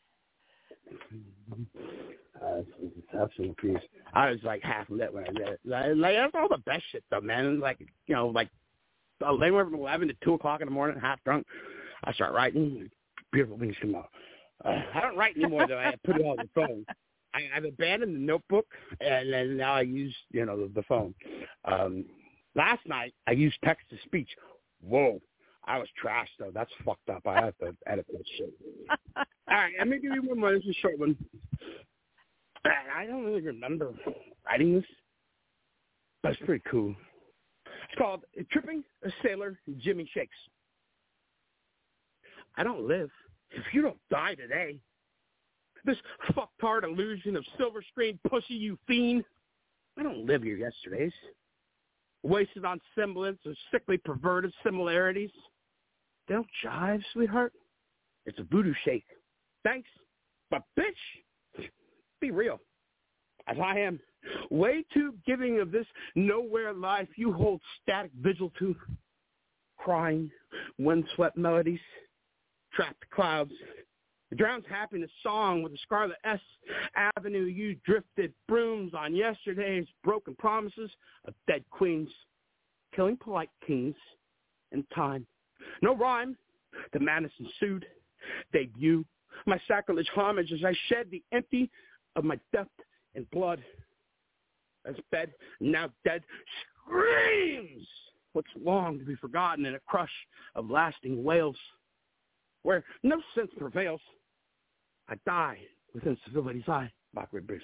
It's absolute peace. I was like half lit when I did it. Like that's all the best shit though, man. Like anywhere from 11 to 2 o'clock in the morning, half drunk. I start writing. Beautiful things come out. I don't write anymore though. I put it on the phone. I've abandoned the notebook and then now I use the phone. Last night I used text to speech. Whoa. I was trashed though. That's fucked up. I have to edit that shit. All right, let me give you one more. This is a short one. I don't really remember writing this, but it's pretty cool. It's called Tripping a Sailor Jimmy Shakes. I don't live if you don't die today. This fucktard illusion of silver screen pussy, you fiend. I don't live your yesterdays. Wasted on semblance of sickly perverted similarities. They don't jive, sweetheart. It's a voodoo shake. Thanks, but bitch, be real. As I am, way too giving of this nowhere life you hold static vigil to. Crying, windswept melodies, trapped clouds. It drowns happiness song with a scarlet S avenue you drifted brooms on yesterday's broken promises of dead queens, killing polite kings in time. No rhyme, the madness ensued. Debut, my sacrilege homage as I shed the empty of my depth and blood. As bed, now dead, screams what's long to be forgotten in a crush of lasting wails. Where no sense prevails, I die within civility's eye. Backward breeze.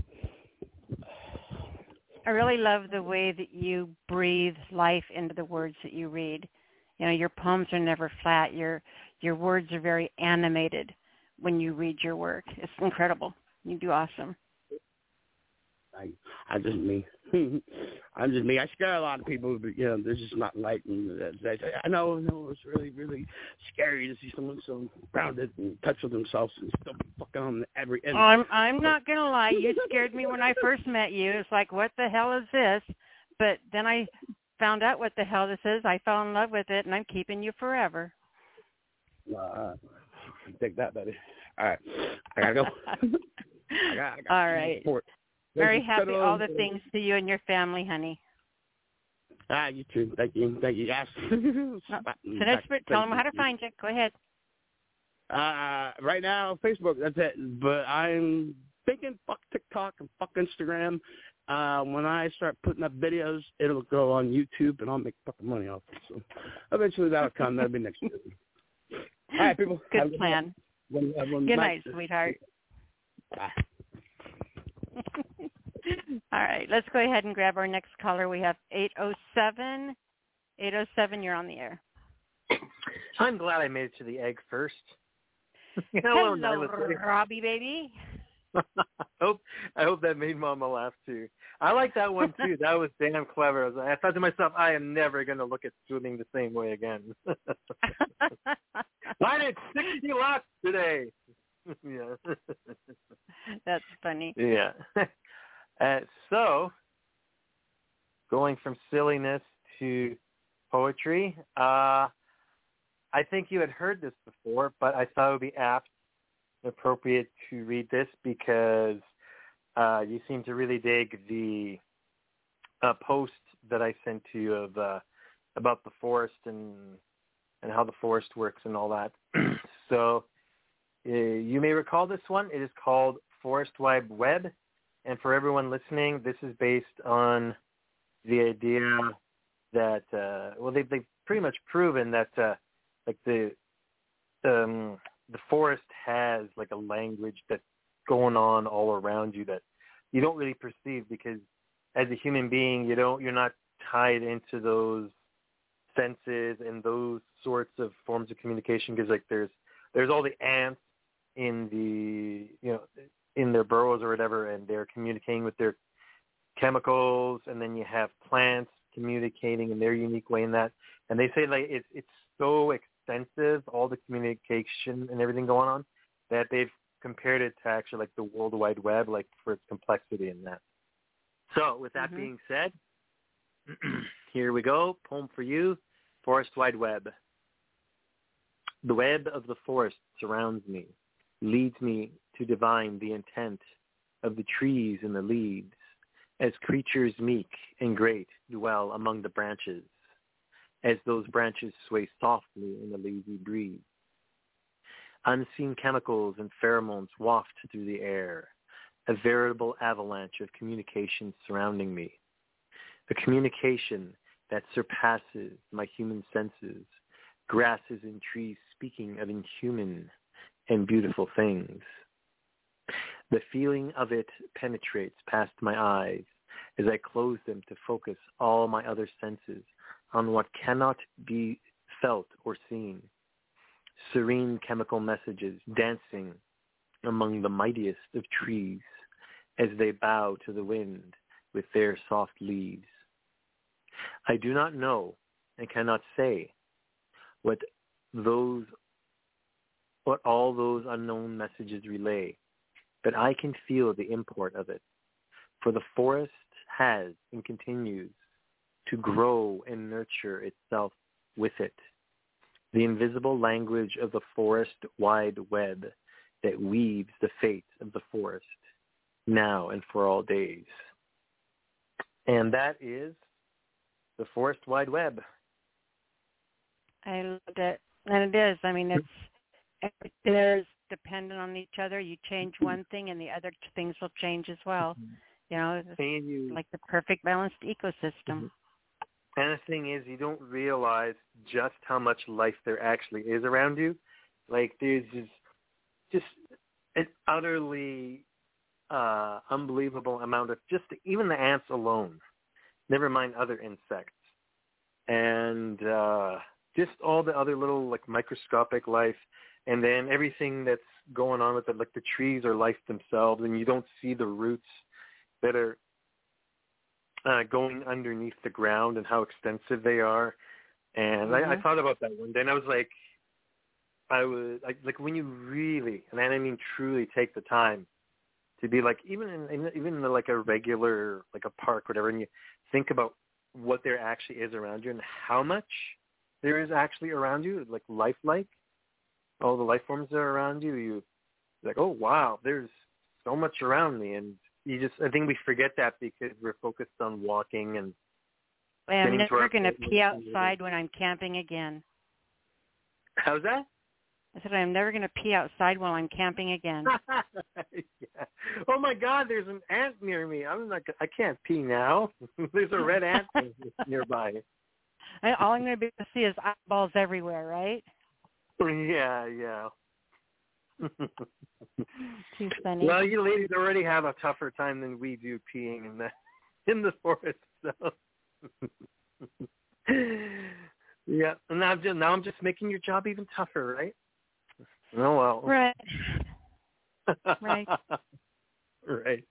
I really love the way that you breathe life into the words that you read. Your poems are never flat. Your words are very animated when you read your work. It's incredible. You do awesome. I'm just me. I'm just me. I scare a lot of people, but they're just not enlightened. I know it's really, really scary to see someone so grounded and in touch with themselves and still fucking on every end. I'm not gonna lie. You scared me when I first met you. It's like, what the hell is this? But then I found out what the hell this is. I fell in love with it, and I'm keeping you forever. Take that, buddy. All right, I gotta go. I got all right. Very happy all the things to you and your family, honey. You too. Thank you. Yes. Tell them how to find you. Go ahead. Right now, Facebook. That's it. But I'm thinking fuck TikTok and fuck Instagram. When I start putting up videos, it'll go on YouTube, and I'll make fucking money off it. So eventually that'll come. That'll be next year. All right, people. Good plan. Good night, sweetheart. Bye. All right, let's go ahead and grab our next caller. We have 807. 807, you're on the air. I'm glad I made it to the egg first. Hello, Robbie, baby. I hope that made Mama laugh too. I like that one too. That was damn clever. I thought to myself, I am never going to look at swimming the same way again. I did 60 laps today. Yeah. That's funny. Yeah. So, going from silliness to poetry, I think you had heard this before, but I thought it would be apt and appropriate to read this because you seem to really dig the post that I sent to you of about the forest and how the forest works and all that. So you may recall this one. It is called Forest Wide Web. And for everyone listening, this is based on the idea that, they've pretty much proven that, the forest has like a language that's going on all around you that you don't really perceive because as a human being, you're not tied into those senses and those sorts of forms of communication because like there's all the ants in in their burrows or whatever, and they're communicating with their chemicals, and then you have plants communicating in their unique way in that. And they say like it's so extensive, all the communication and everything going on, that they've compared it to actually like the World Wide Web, like for its complexity in that. So with that being said, here we go. Poem for you, Forest Wide Web. The web of the forest surrounds me, leads me to divine the intent of the trees and the leaves, as creatures meek and great dwell among the branches, as those branches sway softly in the lazy breeze. Unseen chemicals and pheromones waft through the air, a veritable avalanche of communication surrounding me, a communication that surpasses my human senses, grasses and trees speaking of inhuman and beautiful things. The feeling of it penetrates past my eyes as I close them to focus all my other senses on what cannot be felt or seen. Serene chemical messages dancing among the mightiest of trees as they bow to the wind with their soft leaves. I do not know and cannot say what all those unknown messages relay, but I can feel the import of it. For the forest has and continues to grow and nurture itself with it. The invisible language of the forest wide web that weaves the fate of the forest, now and for all days. And that is the Forest Wide Web. I loved it. And it is. I mean, there's dependent on each other. You change one thing and the other things will change as well. You know, it's like the perfect balanced ecosystem. And the thing is, you don't realize just how much life there actually is around you. Like, there's just an utterly unbelievable amount of just even the ants alone, never mind other insects. And just all the other little, like, microscopic life. And then everything that's going on with it, like the trees are life themselves, and you don't see the roots that are going underneath the ground and how extensive they are. And I thought about that one day, and I was like, like when you really, and I mean truly, take the time to be like, even in like a regular, like a park, whatever, and you think about what there actually is around you and how much there is actually around you, like lifelike, all the life forms that are around you, you're like, oh wow, there's so much around me. And I think we forget that because we're focused on walking and I'm never going to pee outside when I'm camping again. How's that? I said I'm never going to pee outside while I'm camping again. Yeah. Oh my God, there's an ant near me. I can't pee now. There's a red ant nearby. All I'm going to be able to see is eyeballs everywhere, right? Yeah. Too funny. Well, you ladies already have a tougher time than we do peeing in the forest. So. Yeah, and now I'm just making your job even tougher, right? Oh well. Right. Right. Right.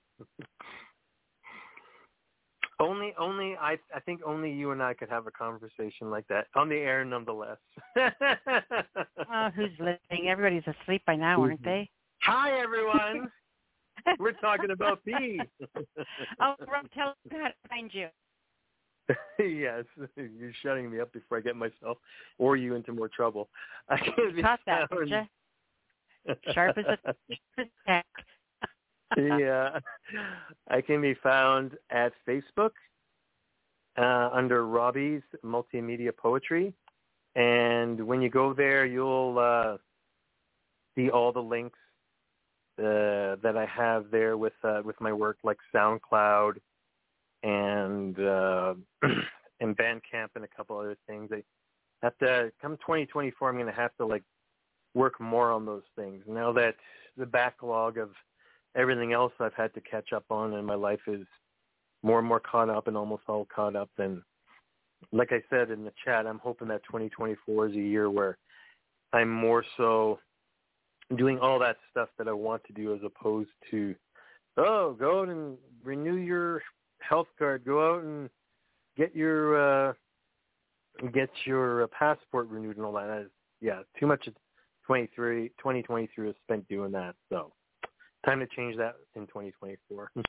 Only I think only you and I could have a conversation like that on the air, nonetheless. Oh, who's listening? Everybody's asleep by now, aren't they? Hi, everyone. We're talking about pee. Oh, Rob, tell us how to find you. Yes, you're shutting me up before I get myself or you into more trouble. I can be caught that, didn't you? Sharp as a tack. Yeah, I can be found at Facebook under Robbie's Multimedia Poetry, and when you go there, you'll see all the links that I have there with my work, like SoundCloud and Bandcamp and a couple other things. I have to come 2024. I'm going to have to work more on those things now that the backlog of everything else I've had to catch up on in my life is more and more caught up and almost all caught up. And like I said in the chat, I'm hoping that 2024 is a year where I'm more so doing all that stuff that I want to do as opposed to, go out and renew your health card, go out and get your passport renewed and all that. Too much of 2023 is spent doing that. So time to change that in 2024.